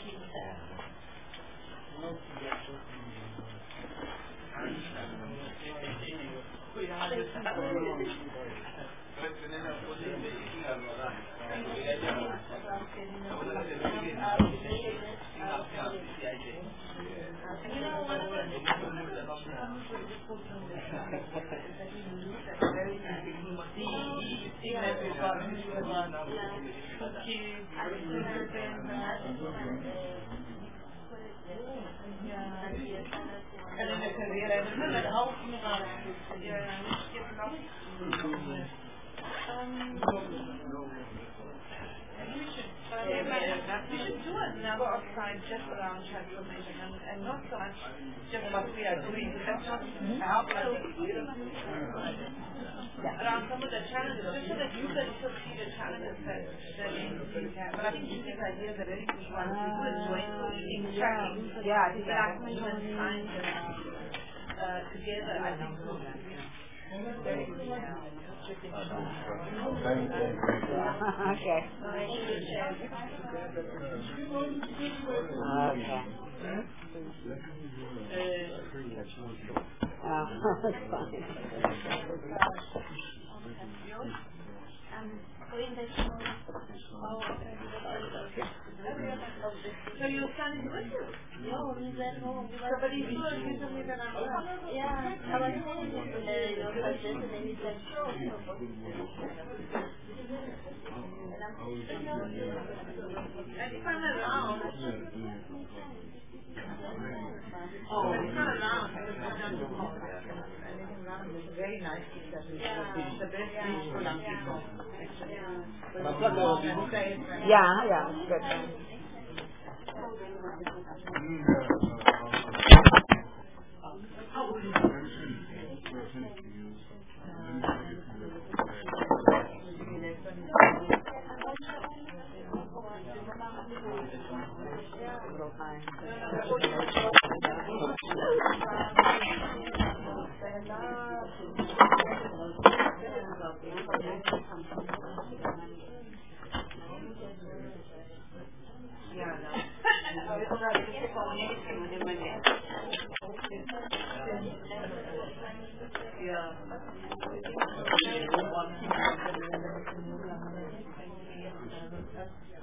And then the career, I remember the whole thing about we should do another offside just around transformation and, and not so much just what we are doing. That's not our around some of the challenges, just so that you can also see the challenges that the agencies have. But I think these ideas are very good ones. We could join extracting yeah, development and science uh, together. I think so. Very good. Okay. Okay. Oh, that's fine. So your son is with you? No, he's at home. So, but he's still using me the number? Yeah, I was telling him uh, your husband, and then he said, sure. And if I'm around, oh, it's not around. It's a very nice picture. It's the best beach for young people. Yeah, yeah, it's good.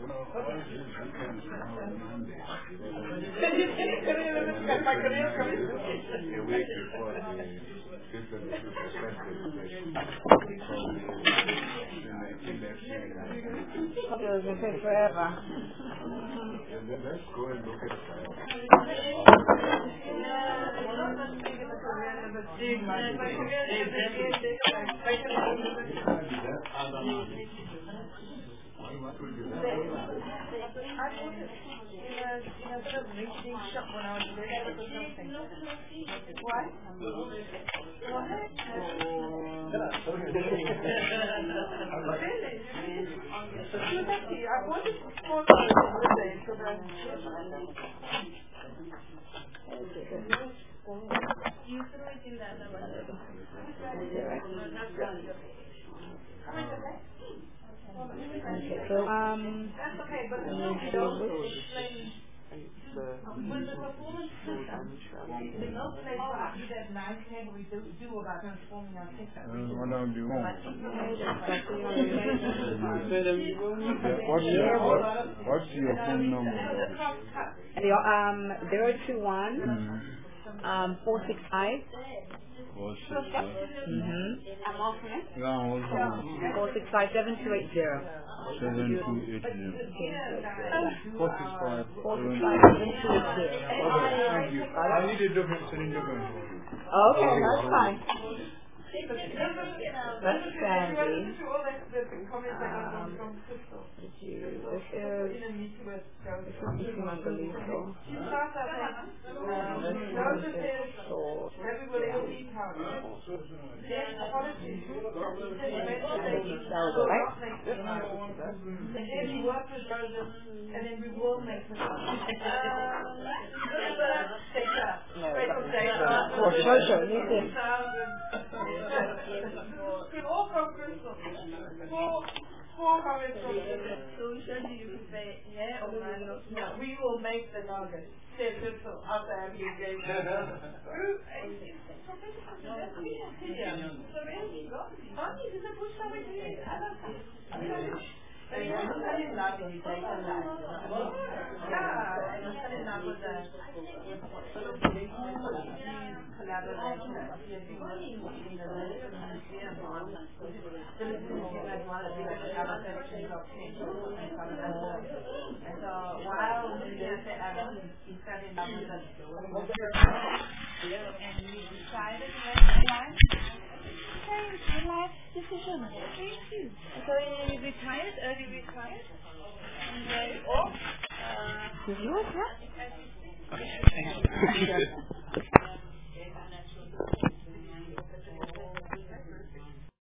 You know, all these weekends now on Monday. A week before the fifth and the festive session. So the election. Forever. And then let's go and look at the what will be that? I bought it in a, in a sort of mixing shop when I was there or something. What? Really? I bought it for four dollars a day, so that's you threw it in that one. How much is that? Okay, so um, that's okay, but the which with the performance system, the no place where I do that nice thing we do, do about transforming our TikTok. Uh, what do you want? what's your what, what's your phone number? your um zero two one Mm-hmm. um four six five Four six five. mm-hmm. Yeah, also four six five seven two eight zero. seven two eight zero. Four six five. Four six five seven two eight zero. Okay, thank you. I need a different cylinder for you. Okay, that's fine. That's Sandy. Um, did you, this is, this is Issy Mangaliso. Um, this one is sold. That was it, right? And then we will make the For sure, you can. All from Crystal. Four, four coming from So usually you say yeah or no? No, we will make the nuggets. Say Crystal after every game. Life decision. Thank you. So you retired, early retired? And uh, off? Uh, Did you? Yeah? Okay, thank you.